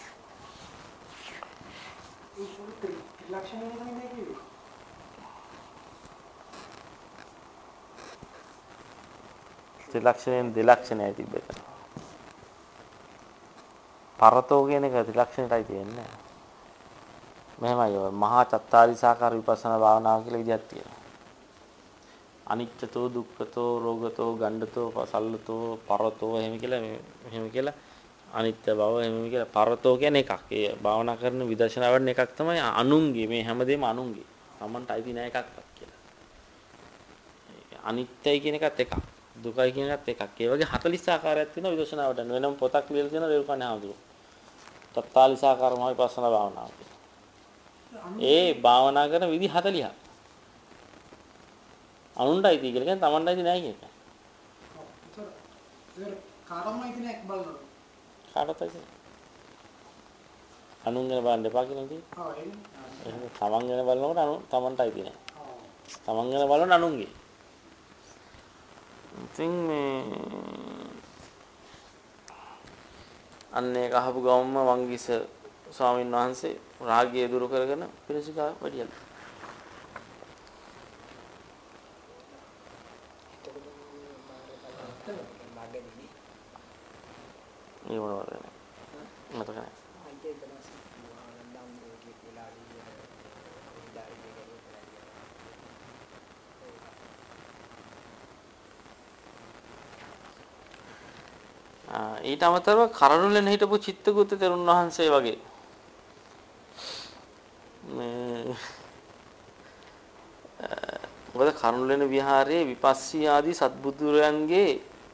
ත්‍රිලක්ෂණයෙන් දෙලක්ෂණයයි තිබෙත. පරතෝ කියන එක ත්‍රිලක්ෂණයටයි තියෙන්නේ. මෙහෙමයි ඔය මහා චත්තාරිසාකාර විපස්සනා භාවනාව කියලා විදිහක් තියෙනවා. අනිච්චතෝ දුක්ඛතෝ රෝගතෝ ගණ්ඩතෝ පසල්ලතෝ පරතෝ එහෙම කියලා අනිත්‍ය බව එහෙම කියලා පරතෝ කියන්නේ එකක්. ඒ භාවනා කරන විදර්ශනා වඩන එකක් තමයි අනුන්ගේ මේ හැමදේම අනුන්ගේ. Tamanට අයිති නෑ එකක්වත් කියලා. අනිත්‍යයි කියන එකත් එකක්. දුකයි කියන එකත් එකක්. ඒ වගේ 40 ආකාරයක් තියෙනවා විදර්ශනා වඩන. වෙනම පොතක් ලියලා තියෙනවා රේරුකන්නේ ආමතුරු. 44 ආකාරම විපස්සනා භාවනාව. ඒ භාවනා කරන විදි 40ක්. අනුන්ටයි තියෙ කියලා කියන්නේ Tamanටයි නෑ කියන එක. ඔව්. ඒක කාටමයි තියෙන එක බලනවා. කාටද අනුන් ගැන බලන්න එපා කියලා තියෙන්නේ. ඔව් එහෙනම් තමන් ගැන බලනකොට තමන්ටයි තියෙන්නේ. ඔව්. තමන් ගැන බලන අනුන්ගේ. ඉතින් මේ අන්න ඒක අහපු ගමන්ම වංගීස ස්වාමීන් වහන්සේ රාගය දුරු කරගෙන පිරිසිදා වැඩියලු. ඒ මොනවද මතක නැහැ. ඊට අමතරව කරඬුලෙන් හිටපු චිත්තගුත්ත තෙරුන් වහන්සේ වගේ මේ මොකද කරඬුලෙන විහාරයේ විපස්සී ආදී සත්බුදුරයන්ගේ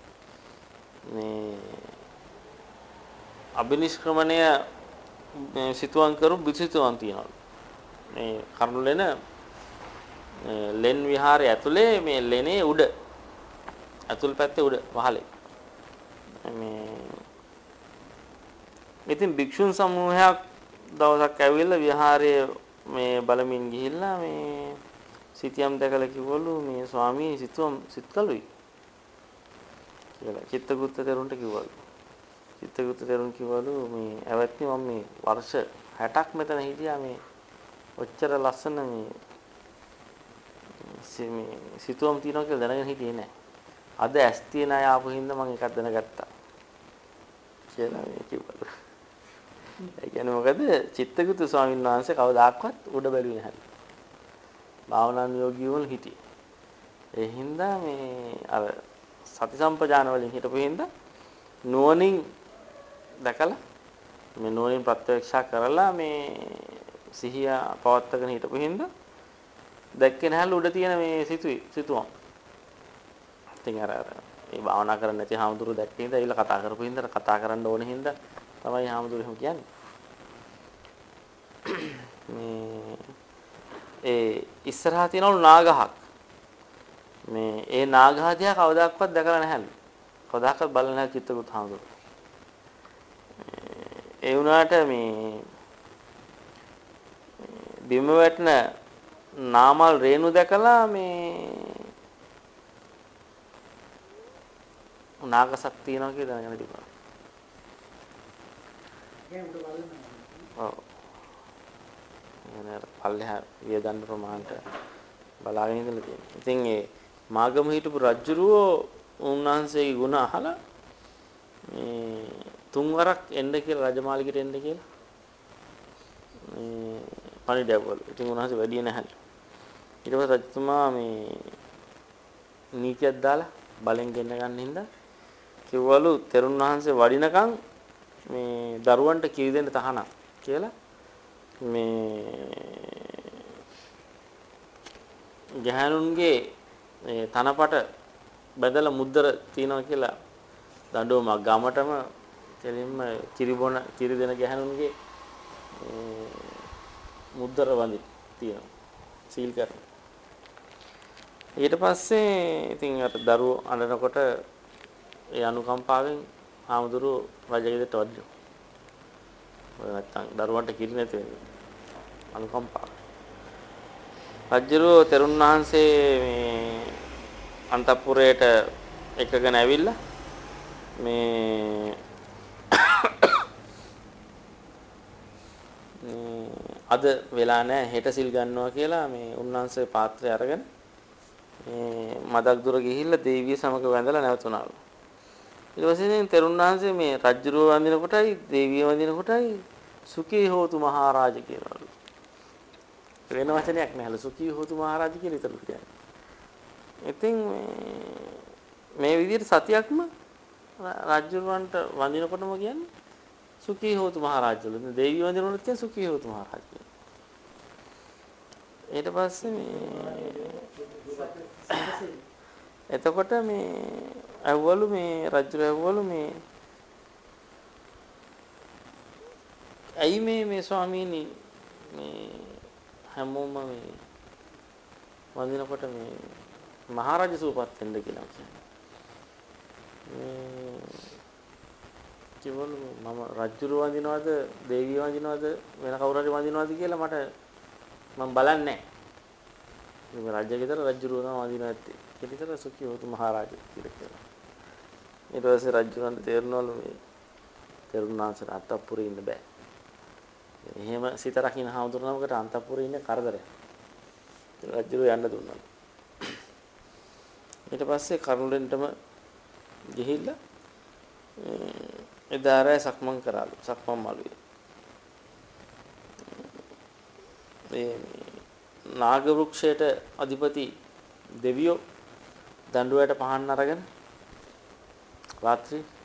මේ අබිනිෂ්ක්‍රමණය සිතුවම් කරු බිසිතුවම් තියනවා. මේ කරඬුලෙන ලෙන් විහාරය ඇතුලේ මේ ලෙනේ උඩ ඇතුල් පැත්තේ උඩ වහලේ ඉතින් භික්ෂුන් සමූහයක් දවසක් ඇවිල්ලා විහාරයේ මේ බලමින් ගිහිල්ලා මේ සිතියම් දැකලා කිව්වලු මේ ස්වාමී සිතුවම් සිත්කලුයි කියලා චිත්තගුත්ත තෙරුන්ට කිව්වලු. චිත්තගුත්ත තෙරුන් කිව්වලු මේ ඇවැත්නි මම මේ වර්ෂ 60ක් මෙතන හිටියා මේ ඔච්චර ලස්සන මේ සිතුවම් තියනවා කියලා දැනගෙන හිටියේ නෑ. අද ඇස් තියෙන අය ආපු හින්දා මම එකක් දැනගත්තා. කියලා මේ කිව්වලු. ඒ කියන්නේ මොකද චිත්තගුත්ත ස්වාමීන් වහන්සේ කවදාක්වත් උඩ බැලුවේ නැහැ. භාවනානුයෝගී වුණ හිටියේ. ඒ හින්දා මේ අර සති සම්පජාන වලින් හිටපු හින්දා නුවණින් දැකලා මේ නුවණින් ප්‍රත්‍යක්ෂා කරලා මේ සිහිය පවත්වාගෙන හිටපු හින්දා දැක්කේ නැහැලු උඩ තියෙන මේ සිතුවම්. ඉතින් අර මේ භාවනා කරන්නේ නැති හාමුදුරුවෝ දැක්ක හින්දා ඒවිල කතා කරපු හින්දා කතා කරන්න ඕන හින්දා තමයි හාමුදුරුවෝ එහෙම කියන්නේ. මේ ඒ ඉස්සරහා තියෙනවලු නාගහක්. මේ ඒ නාගහ දිහා කවදාවත් දැකලා නැහැලු. කවදාවත් බලලා නැහැ චිත්තගුත් හාමුදුරුවෝ. ඒ වුණාට මේ බිම වැටෙන නාමල් රේණු දැකලා මේ නාගසක් තියනවා කියලා දැනගෙන තිබුණා. ඒක උඩ බලන්න. ඔව්. එනේ පල්ලෙහා වියදන්න ප්‍රමාණයට බලාගෙන ඉඳලා තියෙනවා. ඉතින් ඒ මාගම හිටපු රජුරෝ උන්වහන්සේගේ ගුණ අහලා මේ තුන්වරක් එන්න කියලා රජමාලිගයට එන්න කියලා මේ පණිඩයවලු. ඉතින් උන්වහන්සේ වැඩිය නැහැ. ඊට පස්සේ රජතුමා මේ නීතියක් දාලා බලෙන් ගෙන්න ගන්න හින්දා කිව්වලු තෙරුන් වහන්සේ වඩිනකන් මේ දරුවන්ට කිරි දෙන්න තහනම් කියලා මේ ගැහණුන්ගේ තනපට බදලා මුද්දර තියනවා කියලා දඬුවමක් ගමටම දෙලින්ම කිරි දෙන ගැහණුන්ගේ මුද්දර වඳි තියෙනවා සීල් කරන. ඊට පස්සේ ඉතින් අර දරුවෝ අඬනකොට ඒ අනුකම්පාවෙන් ආමුදුරු රජගෙදරට වඩිනවා. ඔය නැත්තම් දරුවන්ට කිරි නැති වෙන්නේ. අනුකම්පාව. රජුරෝ තෙරුන් වහන්සේ මේ අන්තපුරයට එකගෙන ඇවිල්ලා මේ අද වෙලා නැහැ හෙට සිල් ගන්නවා කියලා මේ උන්වහන්සේ පාත්‍රය අරගෙන මේ මදක් දුර ගිහිල්ලා දේවිය සමග වැඳලා නැවතුණාලු. ඊට පස්සේ තෙරුන් වහන්සේ මේ රජුරෝ වඳින කොටයි දේවිය වඳින කොටයි සුඛී හෝතු මහරජා කියනවලු. වෙන වචනයක් නැහැලු සුඛී හෝතු මහරජා කියලා ඉතල කියන්නේ. ඉතින් මේ විදිහට සතියක්ම රජුරවන්ට වඳිනකොටම කියන්නේ සුඛී හෝතු මහරජාලු. දේවිය වඳිනකොටත් කියන්නේ සුඛී හෝතු මහරජා. ඊට පස්සේ මේ එතකොට මේ ඇව්වලු මේ රජු ඇව්වලු මේ ඇයි මේ ස්වාමීනි මේ හැමෝම මේ වඳිනකොට මේ මහරජ සූපත් වෙන්න කියලා කියන්නේ. කිව්වලු මම රජුරු වඳිනවද දේවිය වඳිනවද වෙන කවුරු හරි වඳිනවද කියලා මට මම බලන්නේ නැහැ. මේ රජ්‍ය ගෙදර රජුරු තමයි වඳිනවා ඇත්තේ. ඒක විතර සුඛී වතු මහරජා කියලා කියනවා. ඊට පස්සේ රජුරන්ට තේරෙනවලු මේ තෙරුණාංශට අන්තපුරේ ඉන්න බෑ. එහෙම සිත රකින්න හාමුදුරුවමකට අන්තපුරේ ඉන්න කරදරයක්. රජුරු යන්න දුන්නා. ඊට පස්සේ කරුණෙන්ටම ගිහිල්ලා එදාරය සක්මන් කරාලු. සක්මන් මළුවේ. මේ නාග වෘක්ෂයට අධිපති දෙවියෝ දඬුවයට පහන් අරගෙන රාත්‍රී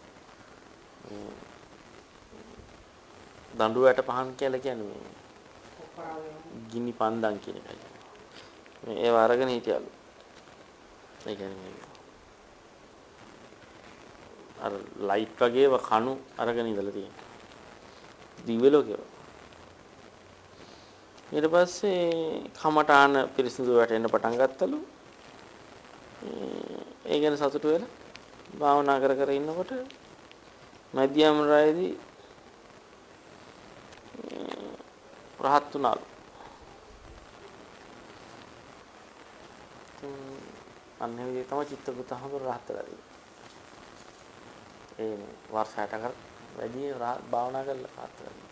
දඬුවයට පහන් කියලා කියන්නේ මේ ගිනි පන්දම් කියන එකයි. මේ ඒව අරගෙන හිටියලු. ඒ කියන්නේ අර ලයිට් වගේව කණු අරගෙන ඉඳලා තියෙනවා. දිව්‍ය ලෝකේ. ඊට පස්සේ කමඨාන පිරිසිදු වැටෙන්න පටන් ගත්තලු. ඒ ගැන සතුටු වෙලා භාවනා කර කර ඉන්නකොට මධ්‍යම රායේදී රහත් වුණාලු. අන්නේ විදිහට තමයි චිත්තපුතහම රහත් වෙලා. ඒ වර්ෂ 60කට වැඩි භාවනා කරලා රහත් වෙලා.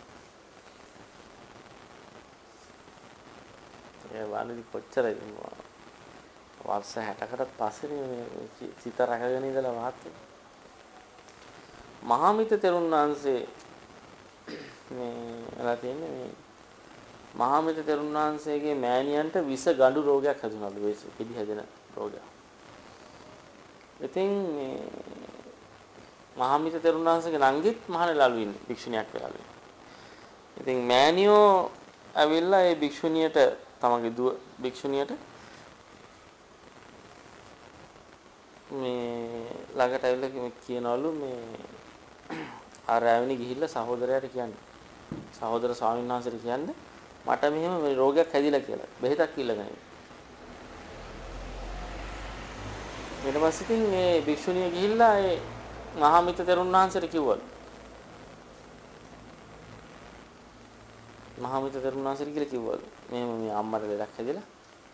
ඒ වානදි කොච්චරද වර්ෂ 60කටත් පස්සේ සිත රැකගෙන ඉඳලා රහත් වෙලා. මහාමිත තෙරුන් වහන්සේ මේ එලා තියෙන්නේ මේ මහාමිත තෙරුන් වහන්සේගේ මෑණියන්ට විස ගඬු රෝගයක් හැදුනලු. ඒ පිළි හැදෙන රෝගයක්. ඉතින් මේ මහාමිත තෙරුන් වහන්සේගේ නංගිත් මහණෙලාලු ඉන්නේ භික්ෂුණියක් වෙලාලු. ඉතින් මෑණියෝ ඇවිල්ලා ඒ භික්ෂුණියට තමගේ දුව භික්ෂුණියට මේ ළඟට ඇවිල්ලා කියනවලු මේ ආරාවණි ගිහිල්ලා සහෝදරයාට කියන්නේ සහෝදර ස්වාමීන් වහන්සේට කියන්නේ මට මෙහෙම මේ රෝගයක් හැදිලා කියලා බෙහෙතක් ඉල්ලගෙන ඊට පස්සේ ඉතින් මේ භික්ෂුණිය ගිහිල්ලා ඒ මහාමිත තෙරුන් වහන්සේට කිව්වලු මහාමිත තෙරුන් වහන්සේට කියලා කිව්වලු මෙහෙම මේ අම්මට ලෙඩක් හැදිලා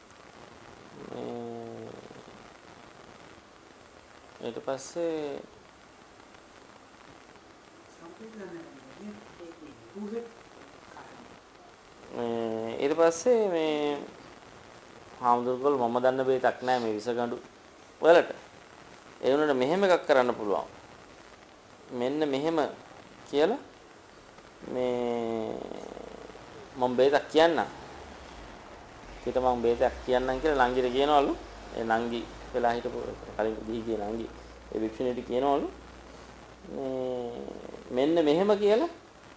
ඊට පස්සේ මේ හාමුදුරුවෝ මම දන්න බේතක් නෑ මේ විසගඬු වලට. ඒ වුණාට මෙහෙම එකක් කරන්න පුළුවන්. මෙන්න මෙහෙම කියලා මේ මම බේතක් කියන්නම්. ඊට මම බේතක් කියන්නම් කියලා නංගිට කියනවලු. ඒ නංගි වෙලා හිටපු කලින් දීගේ නංගි ඒ වික්ෂුණීට කියනවලු මෙන්න මෙහෙම කියලා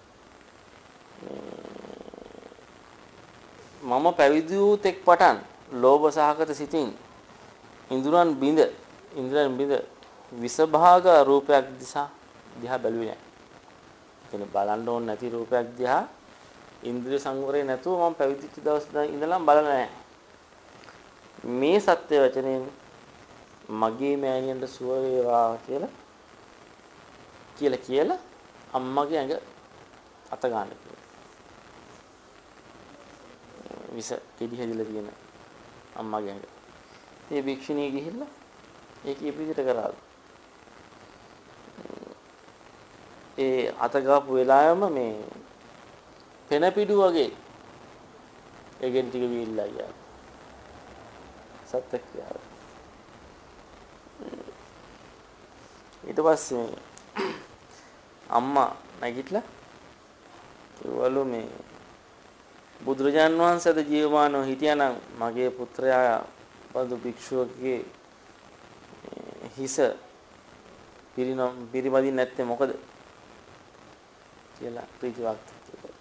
මම පැවිදි වූ තෙක් පටන් ලෝභ සහගත සිතින් ඉන්ද්‍රයන් බිඳ විසභාග රූපයක් දිහා බැලුවේ නැහැ. එතන බලන්න ඕන නැති රූපයක් දිහා ඉන්ද්‍රිය සංවරේ නැතුව මම පැවිදිච්ච දවස් ඉඳලා බලලා නැහැ. මේ සත්‍ය වචනයෙන් මගේ මෑණියන්ට සුව වේවා කියලා අම්මගේ ඇඟ අත ගන්න කිව්වා. විස කෙඩි හැදිලා තියෙන අම්මගේ ඇඟ. ඒ භික්ෂුණිය ගිහිල්ලා ඒක ඉපිදිට කරාලු. ඒ අත ගාපු වෙලාවෙම මේ පෙන පිඩු වගේ ඒකෙන් ටික විල්ලා ගියා. සත්‍ය කියලා. ඊට පස්සේ අම්මා නැගිටලා කිව්වලු මේ බුදුරජාන් වහන්සේද ජීවමානව හිටියානම් මගේ පුත්‍රයා බඳු භික්ෂුවකගේ හිස පිරිමදින් නැත්තේ මොකද කියලා ප්‍රතිවාක්ත කිව්වා.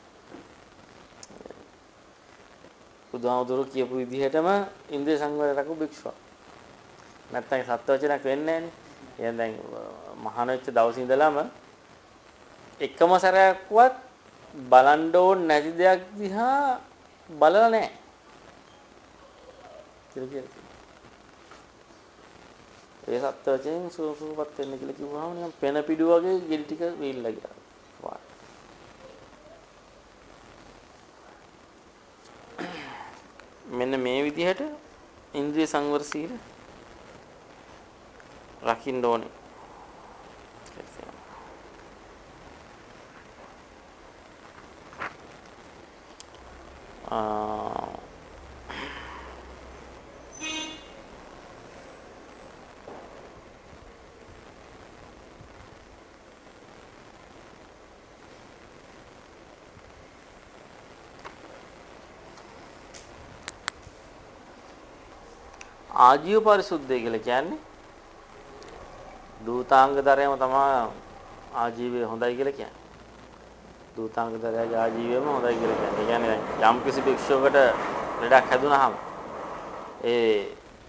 බුදුහාමුදුරුවෝ කියපු විදිහටම ඉන්ද්‍රිය සංවරය රැකපු භික්ෂුවක්. නැත්තම් සත්‍ය වචනක් වෙන්නේ නැහනේ. එහෙනම් දැන් මහාන වෙච්ච දවසේ ඉඳලම එකම සැරයක්වත් බලන්න ඕන නැති දෙයක් දිහා බලලා නැහැ. අපේ සත්වයෙන් සුවපත් වෙන්න කියලා කිව්වහම නිකන් පෙන පිඩු වගේ ගෙඩි ටික වීල්ලා ගියා. මෙන්න මේ විදිහට ඉන්ද්‍රිය සංවර සීල රකින්න ඕනේ. ආජීව පරිසුද්ධය කියලා කියන්නේ දූතාංග දරයම තමයි ආජීවය හොඳයි කියලා කියන්නේ. දූතාංග දරයගේ ආජීවයම හොඳයි කියලා කියන්නේ. ඒ කියන්නේ යම් කිසි භික්ෂුවකට ලෙඩක් හැදුනහම ඒ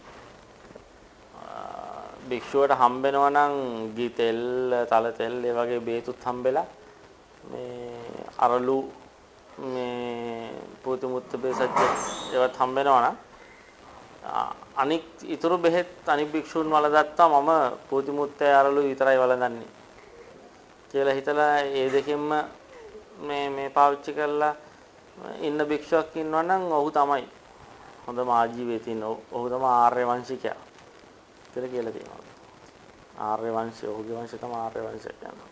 භික්ෂුවට හම්බෙනවා නම් ගී තෙල්, තල තෙල් ඒ වගේ බේතුත් හම්බෙලා මේ අරලු මේ පොතුමුත්ත බේසජ්ජ ඒවත් හම්බෙනවා නම් අනික් ඊතුරු බෙහෙත් අනික් භික්ෂුන් වළඳත්තා මම පොතිමුත්තේ අරලු විතරයි වළඳන්නේ කියලා හිතලා ඒ දෙකෙන්ම මේ පාවිච්චි කරලා ඉන්න භික්ෂුවක් ඉන්නවා නම් ඔහු තමයි හොඳම ආජීවයේ තියෙන ඔහු තමයි ආර්ය වංශිකයා කියලා තියෙනවා. ආර්ය වංශය ඔහුගේ වංශය තමයි ආර්ය වංශය කියන්නේ.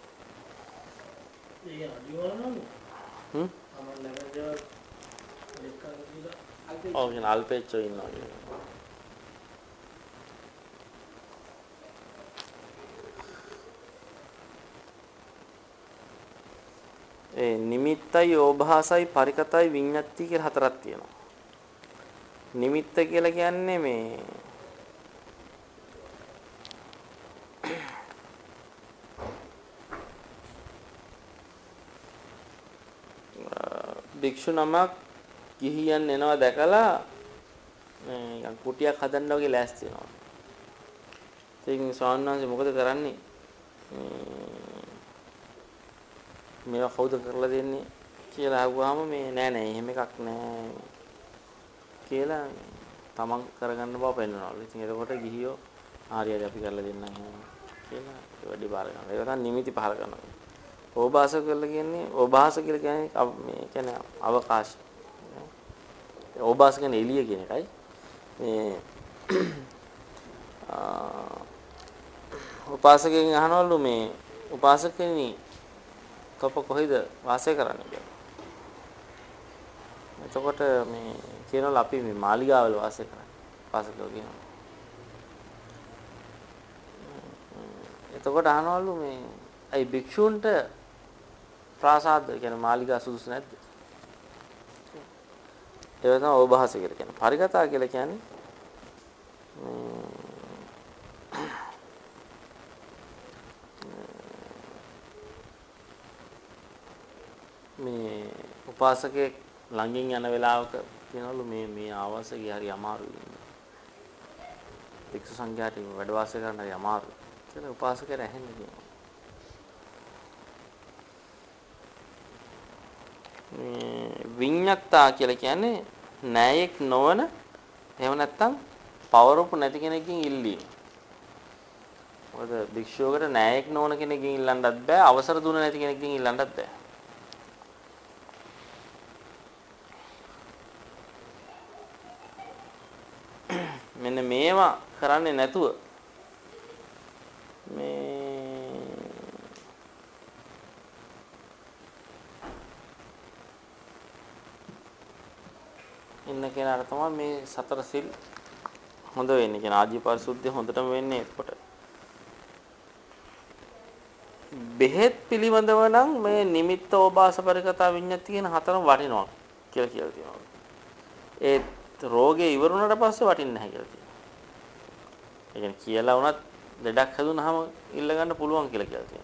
ඒක අදිවල නම අමන්නගජ ඔව් අල්පේච්චෝ ඉන්නවා කියන්නේ. ඒ නිමිත්තයි ඕභාසයි පරිකතයි විඤ්ඤාති කියලා හතරක් තියෙනවා. නිමිත්ත කියලා කියන්නේ මේ භික්ෂු නමක් ගිහියන් එනවා දැකලා මේ කුටියක් හදන්න වගේ ලෑස්ති වෙනවා. ඉතින් ස්වාමීන් වහන්සේ මොකද කරන්නේ? මේවා කවුද කරලා දෙන්නේ කියලා අහුවාම මේ නෑ එහෙම එකක් නෑ කියලා තමන් කරගන්න බව පෙන්වනවලු. ඉතින් එතකොට ගිහියෝ හරියට අපි කරලා දෙන්නම් කියලා ඒ වැඩි බාර ගන්නවා. ඒක තමයි නිමිති පහල කරනවා. ඕභාස කියලා කියන්නේ ඕභාස කියලා කියන්නේ මේ කියන්නේ අවකාශ. ඕභාස කියන්නේ එළිය කියන එකයි. මේ උපාසකෙන් අහනවලු මේ උපාසකෙනි තොප කොහෙද වාසය කරන්නේ කියලා. එතකොට මේ කියනවලු අපි මේ මාලිගාවල වාසය කරන්නේ. උපාසකයෝ කියනවා. එතකොට අහනවලු මේ අයි භික්ෂූන්ට ප්‍රාසාද කියන්නේ මාලිගා සුදුසු නැද්ද? ඒක තමයි ඕභාස කියලා කියන්නේ. පරිගතා කියලා කියන්නේ මේ උපාසකෙක් ළඟින් යන වෙලාවක කියනවලු මේ ආවාසයේ හරි අමාරුයි. භික්ෂු සංඝයාට වැඩ වාසය කරන්න හරි අමාරුයි කියලා උපාසකයර ඇහෙන්නේ කියනවා. විඤ්ඤාත්තා කියලා කියන්නේ ණයෙක් නොවන එහෙම නැත්නම් පවරපු නැති කෙනෙක්ගෙන් ඉල්ලීම. මොකද භික්ෂුවකට ණයෙක් නොවන කෙනෙක්ගෙන් ඉල්ලන්නත් බෑ, අවසර දුන්න නැති කෙනෙක්ගෙන් ඉල්ලන්නත් බෑ. මෙන්න මේවා කරන්නේ නැතුව මේ ඉන්න කෙනාට තමයි මේ සතර සිල් හොඳ වෙන්නේ. කියන ආජීව පරිසුද්ධිය හොඳටම වෙන්නේ එතකොට. බෙහෙත් පිළිබඳව නම් මේ නිමිත්ත ඕභාස පරිකතා විඤ්ඤාති කියන හතරම වටිනවා කියලා තියෙනවා. ඒ රෝගේ ඉවරුණාට පස්සේ වටින්නේ නැහැ කියලා තියෙනවා. ඒ කියන්නේ කියලා වුණත් ලෙඩක් හැදුනහම ඉල්ල ගන්න පුළුවන් කියලා තියෙනවා.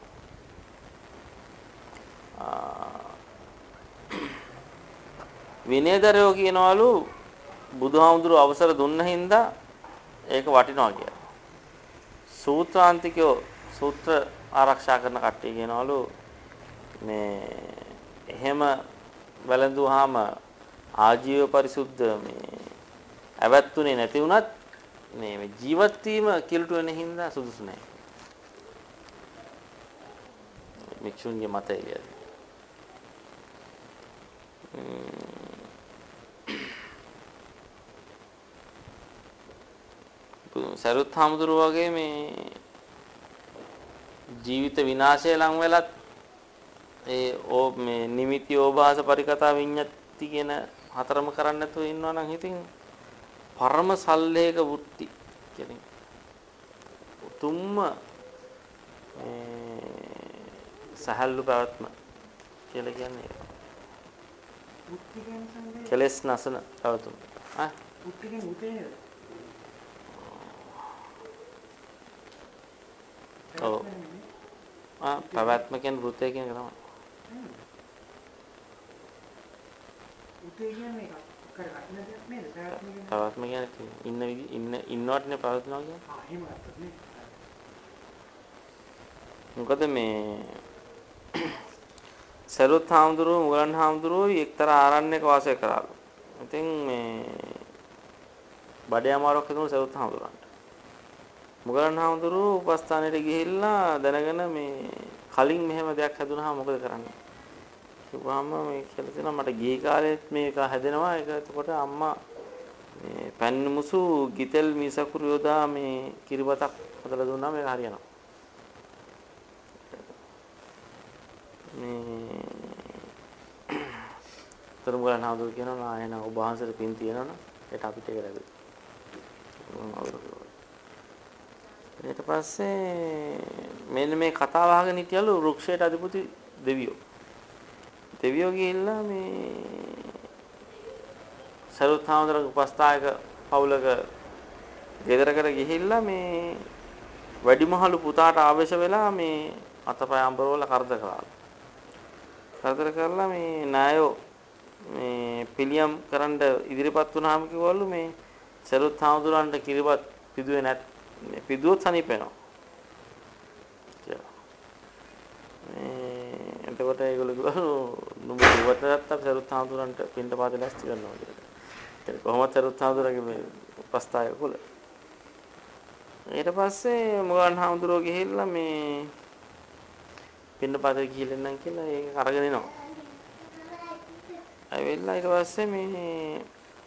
විනයදරයෝ කියනවලු බුදුහාමුදුරුවෝ අවසර දුන්න හින්දා ඒක වටිනවා කියලා. සූත්‍රාන්තිකයෝ සූත්‍ර ආරක්ෂා කරන කට්ටිය කියනවලු මේ එහෙම වැළඳුවාම ආජීව පරිසුද්ධ මේ ඇවැත්තුනේ නැති වුණත් මේ ජීවත් වීම කිලුට වෙන හින්දා සුදුසු නැහැ. මික්ෂුන්ගේ මතය කියන්නේ. සරුත් හාමුදුරුවෝ වගේ මේ ජීවිත විනාශය ලං වෙලත් මේ නිමිති ඕභාස පරිකතා විඤ්ඤාති කියන හතරම කරන්නේ නැතුව ඉන්නවා නම් ඉතින් පරම සල්ලේක වෘත්ති කියන්නේ උතුම්ම සහල්ලු පැවැත්ම කියලා කියන්නේ මුක්ති කියන්නේ සංදේ. කෙලස් නැසන පැවතුම. මුක්ති කියන්නේ උතේ නේද? ඔව්. පැවැත්ම කියන්නේ වෘත්තය කියන එක තමයි. උතේ කියන්නේ එකක් කරගන්න දෙයක් නේද? පැවැත්ම කියන්නේ ඉන්නවටනේ පැවැත්මනවා කියන්නේ. එහෙම ගත්තොත් නේ. මොකද මේ සරුත් හාමුදුරුවෝ මුගලන් හාමුදුරුවෝ එක්තරා ආරණ්‍යක වාසය කරාලු. ඉතින් මේ බඩේ අමාරුවක් හිතුණු සරුත් හාමුදුරුවන්ට. මුගලන් හාමුදුරුවෝ උපස්ථානෙට ගිහිල්ලා දැනගෙන මේ කලින් මෙහෙම දෙයක් හැදුනහම මොකද කරන්නේ? කිව්වම මේ කියලා තියෙනවා මට ගිහි කාලෙත් මේක හැදෙනවා. ඒක එතකොට අම්මා මේ පැන් මුසු ගිතෙල් මිසකුරු යොදා මේ කිරිබතක් හදලා දුන්නා මේක හරියනවා. මේ තරුමුගලන් හාමුදුරුවෝ කියනවා එහෙනම් ඔබ වහන්සේට පින් තියෙනවනේ ඒට අපිට ඒක ලැබෙයි. ඊට පස්සේ මෙන්න මේ කතාව අහගෙන හිටියලු වෘක්ෂයට අධිපති දෙවියෝ. දෙවියෝ ගිහිල්ලා මේ සරුත් හාමුදුරුවෝ උපස්ථායක පවුලක ගෙදරකට ගිහිල්ලා මේ වැඩිමහලු පුතාට ආවේශ වෙලා මේ අතපය අඹරවල කරදර කළා. කරදර කරලා මේ නායෝ මේ පිළියම් කරන්න ඉදිරිපත් වුණාම කිව්වලු මේ සරුත් හාමුදුරන්ට කිරිබත් පිදුවේ නැත් පිදුවොත් සනීප වෙනවා කියලා. මේ එතකොට ඒගොල්ලෝ කිව්වලු නුඹ දුවට නැත්තම් සරුත් හාමුදුරන්ට පින්ඩ පාත ලැස්ති කරනවා කියලා. ඒක කොහොමද සරුත් හාමුදුරගේ මේ උපස්ථායක කුල. ඊට පස්සේ මුගලන් හාමුදුරුවෝ ගිහිල්ලා මේ පින්න පාතේ ගිහිල්ලා නම් කියලා ඒක අරගෙන එනවා. ඇවිල්ලා ඊට පස්සේ මේ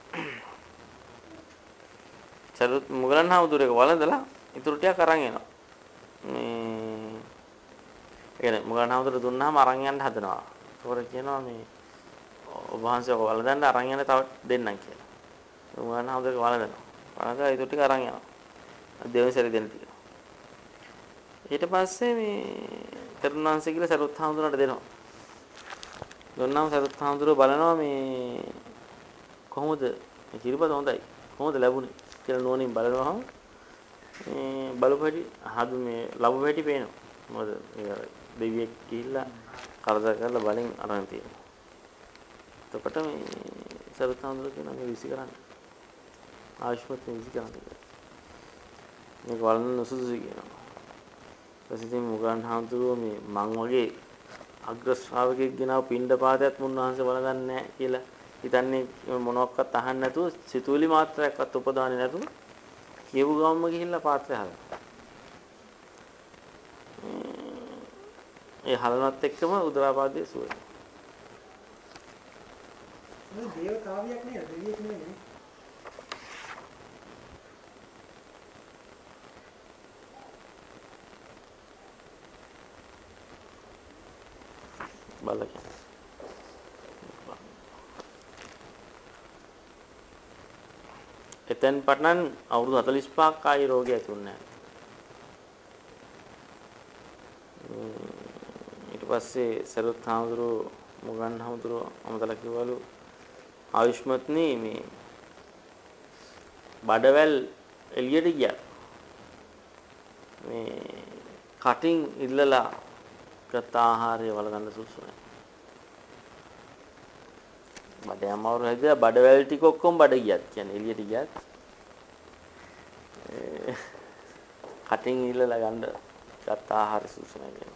සරුත් මුගලන් හාමුදුරුවෝ වළඳලා ඉතුරු ටික අරන් එනවා. මේ කියන්නේ මුගලන් හාමුදුරුවෝ දුන්නාම අරන් යන්න හදනවා. ඒකට කියනවා මේ ඔබ වහන්සේ ඔක වළඳන්න අරන් යන්න තව දෙන්නම් කියලා. මුගලන් හාමුදුරුවෝ වළඳනවා. වළඳලා ඉතුරු ටික අරන් යනවා. දෙවෙනි සැරේ දෙන්න තියෙනවා. ඊට පස්සේ මේ තරුණාංශ කියලා සරුත් හාමුදුරන්ට දෙනවා. දුන්නාම සරුත් හාමුදුරුවෝ බලනවා මේ කොහොමද මේ කිරිබත හොඳයි. කොහොමද ලැබුණේ කියලා නෝනින් බලනවාම මේ බලපැටි හදු මේ ලැබු පැටි පේනවා. මොකද ඒ දෙවියෙක් ගිහිල්ලා කරදර කරලා බලෙන් අරන් තියෙනවා. එතකොට මේ සරුත් හාමුදුරුවෝ කියනවා මේ විසි කරන්න. ආයුෂ්මත් විසි කරන්න කියලා. මේක වළඳන සුදුසු කියනවා. ඊපස්සේ මුගලන් හාමුදුරුවෝ මේ මං වගේ අග්‍ර ශ්‍රාවකෙක් ගෙනාව පින්ඩ පාතයත් මුන්වහන්සේ වළඳන්නේ නැහැ කියලා හිතන්නේ මොනවත් අහන්න නැතුව සිතුවිලි මාත්‍රයක්වත් උපදාන්නේ නැතුව කියපු ගමම ගිහිල්ලා පාත්‍රය හදනවා. ඒ හලනත් එක්කම උදරාපාදයේ සුවය. මේ දේව කාව්‍යයක් නේද? දෙවියෙක් නෙමෙයි. බලන්න. එතෙන් පටන් අවුරුදු 45ක් ආයි රෝගය ඇති වුණේ නැහැ. ඊට පස්සේ සරුත් හාමුදුරුවෝ මුගලන් හාමුදුරුවෝ අමතලා කිව්වලු ආයුෂ්මත්නි මේ බඩවැල් එළියට ගියා. මේ කටින් ඉල්ලලා ගත ආහාරය වළඳන්න සුසු නැහැ. බඩේ අමාරු හැදියා බඩවැල් ටික ඔක්කොම බඩ ගියත් කියන්නේ එළියට ගියත් කටින් ඉල්ලලා ගන්න ගත ආහාර සුසු නැහැ.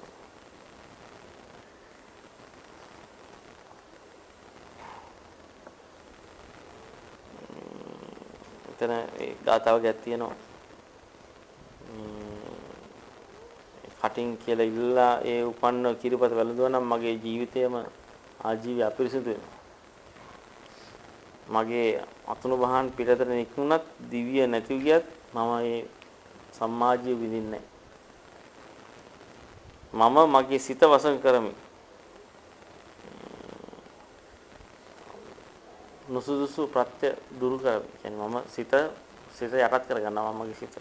එතන ඒ ගාතාවකයක් තියෙනවා. කටින් කියලා ඉල්ලලා ඒ උපන්න කිරිපත වැළඳුවා නම් මගේ ජීවිතයම ආජීවය අපිරිසුදු වෙනවා. මගේ අතුණු බහන් පිටතට නික්මුණත් දිව්‍ය නැති ගියත් මම මේ සම්මාජීව විඳින්නේ මම මගේ සිත වසඟ කරමි. නුසුදුසු ප්‍රත්‍ය දුරු කරමි. කියන්නේ මම සිත යටත් කරගන්නවා මගේ සිත.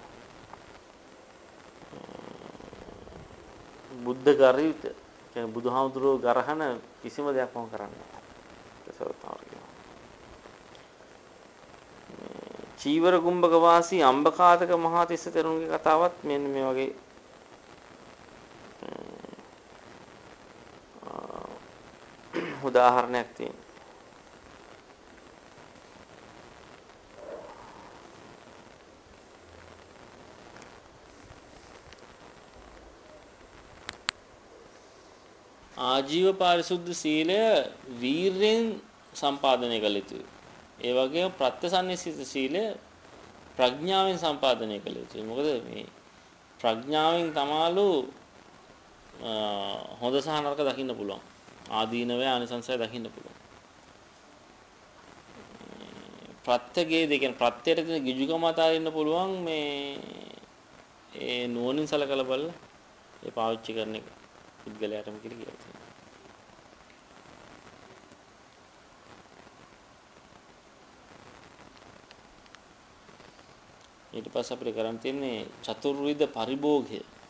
බුද්ධ ගරිත කියන්නේ බුදුහාමුදුරුවෝ ගරහන කිසිම දෙයක් මම කරන්නේ නැහැ. චීවර කුම්භක වාසී අම්බකාතක මහතිස්ස තෙරුන්ගේ කතාවත් මෙන්න මේ වගේ උදාහරණයක් තියෙනවා. ආජීව පාරිශුද්ධ සීලය වීරයෙන් සම්පාදනය කළ යුතුයි. ඒ වගේම ප්‍රත්‍යසන්නිසිත සීලය ප්‍රඥාවෙන් සම්පාදනය කළ යුතුයි. මොකද මේ ප්‍රඥාවෙන් තමාලු හොඳ සහ නරක දකින්න පුළුවන්. ආදීනවය ආනිසංසය දකින්න පුළුවන්. ප්‍රත්‍යගේ දෙකෙන් ප්‍රත්‍යයට තියෙන ගිජුකම අතාරින්න පුළුවන් මේ ඒ නුවණින් සලකලා බලලා ඒ පාවිච්චි කරන එක පුද්ගලයාටම කියලා තියෙනවා. ඊට පස්සේ අපිට කරන් තියෙන්නේ චතුර්විධ පරිභෝගය.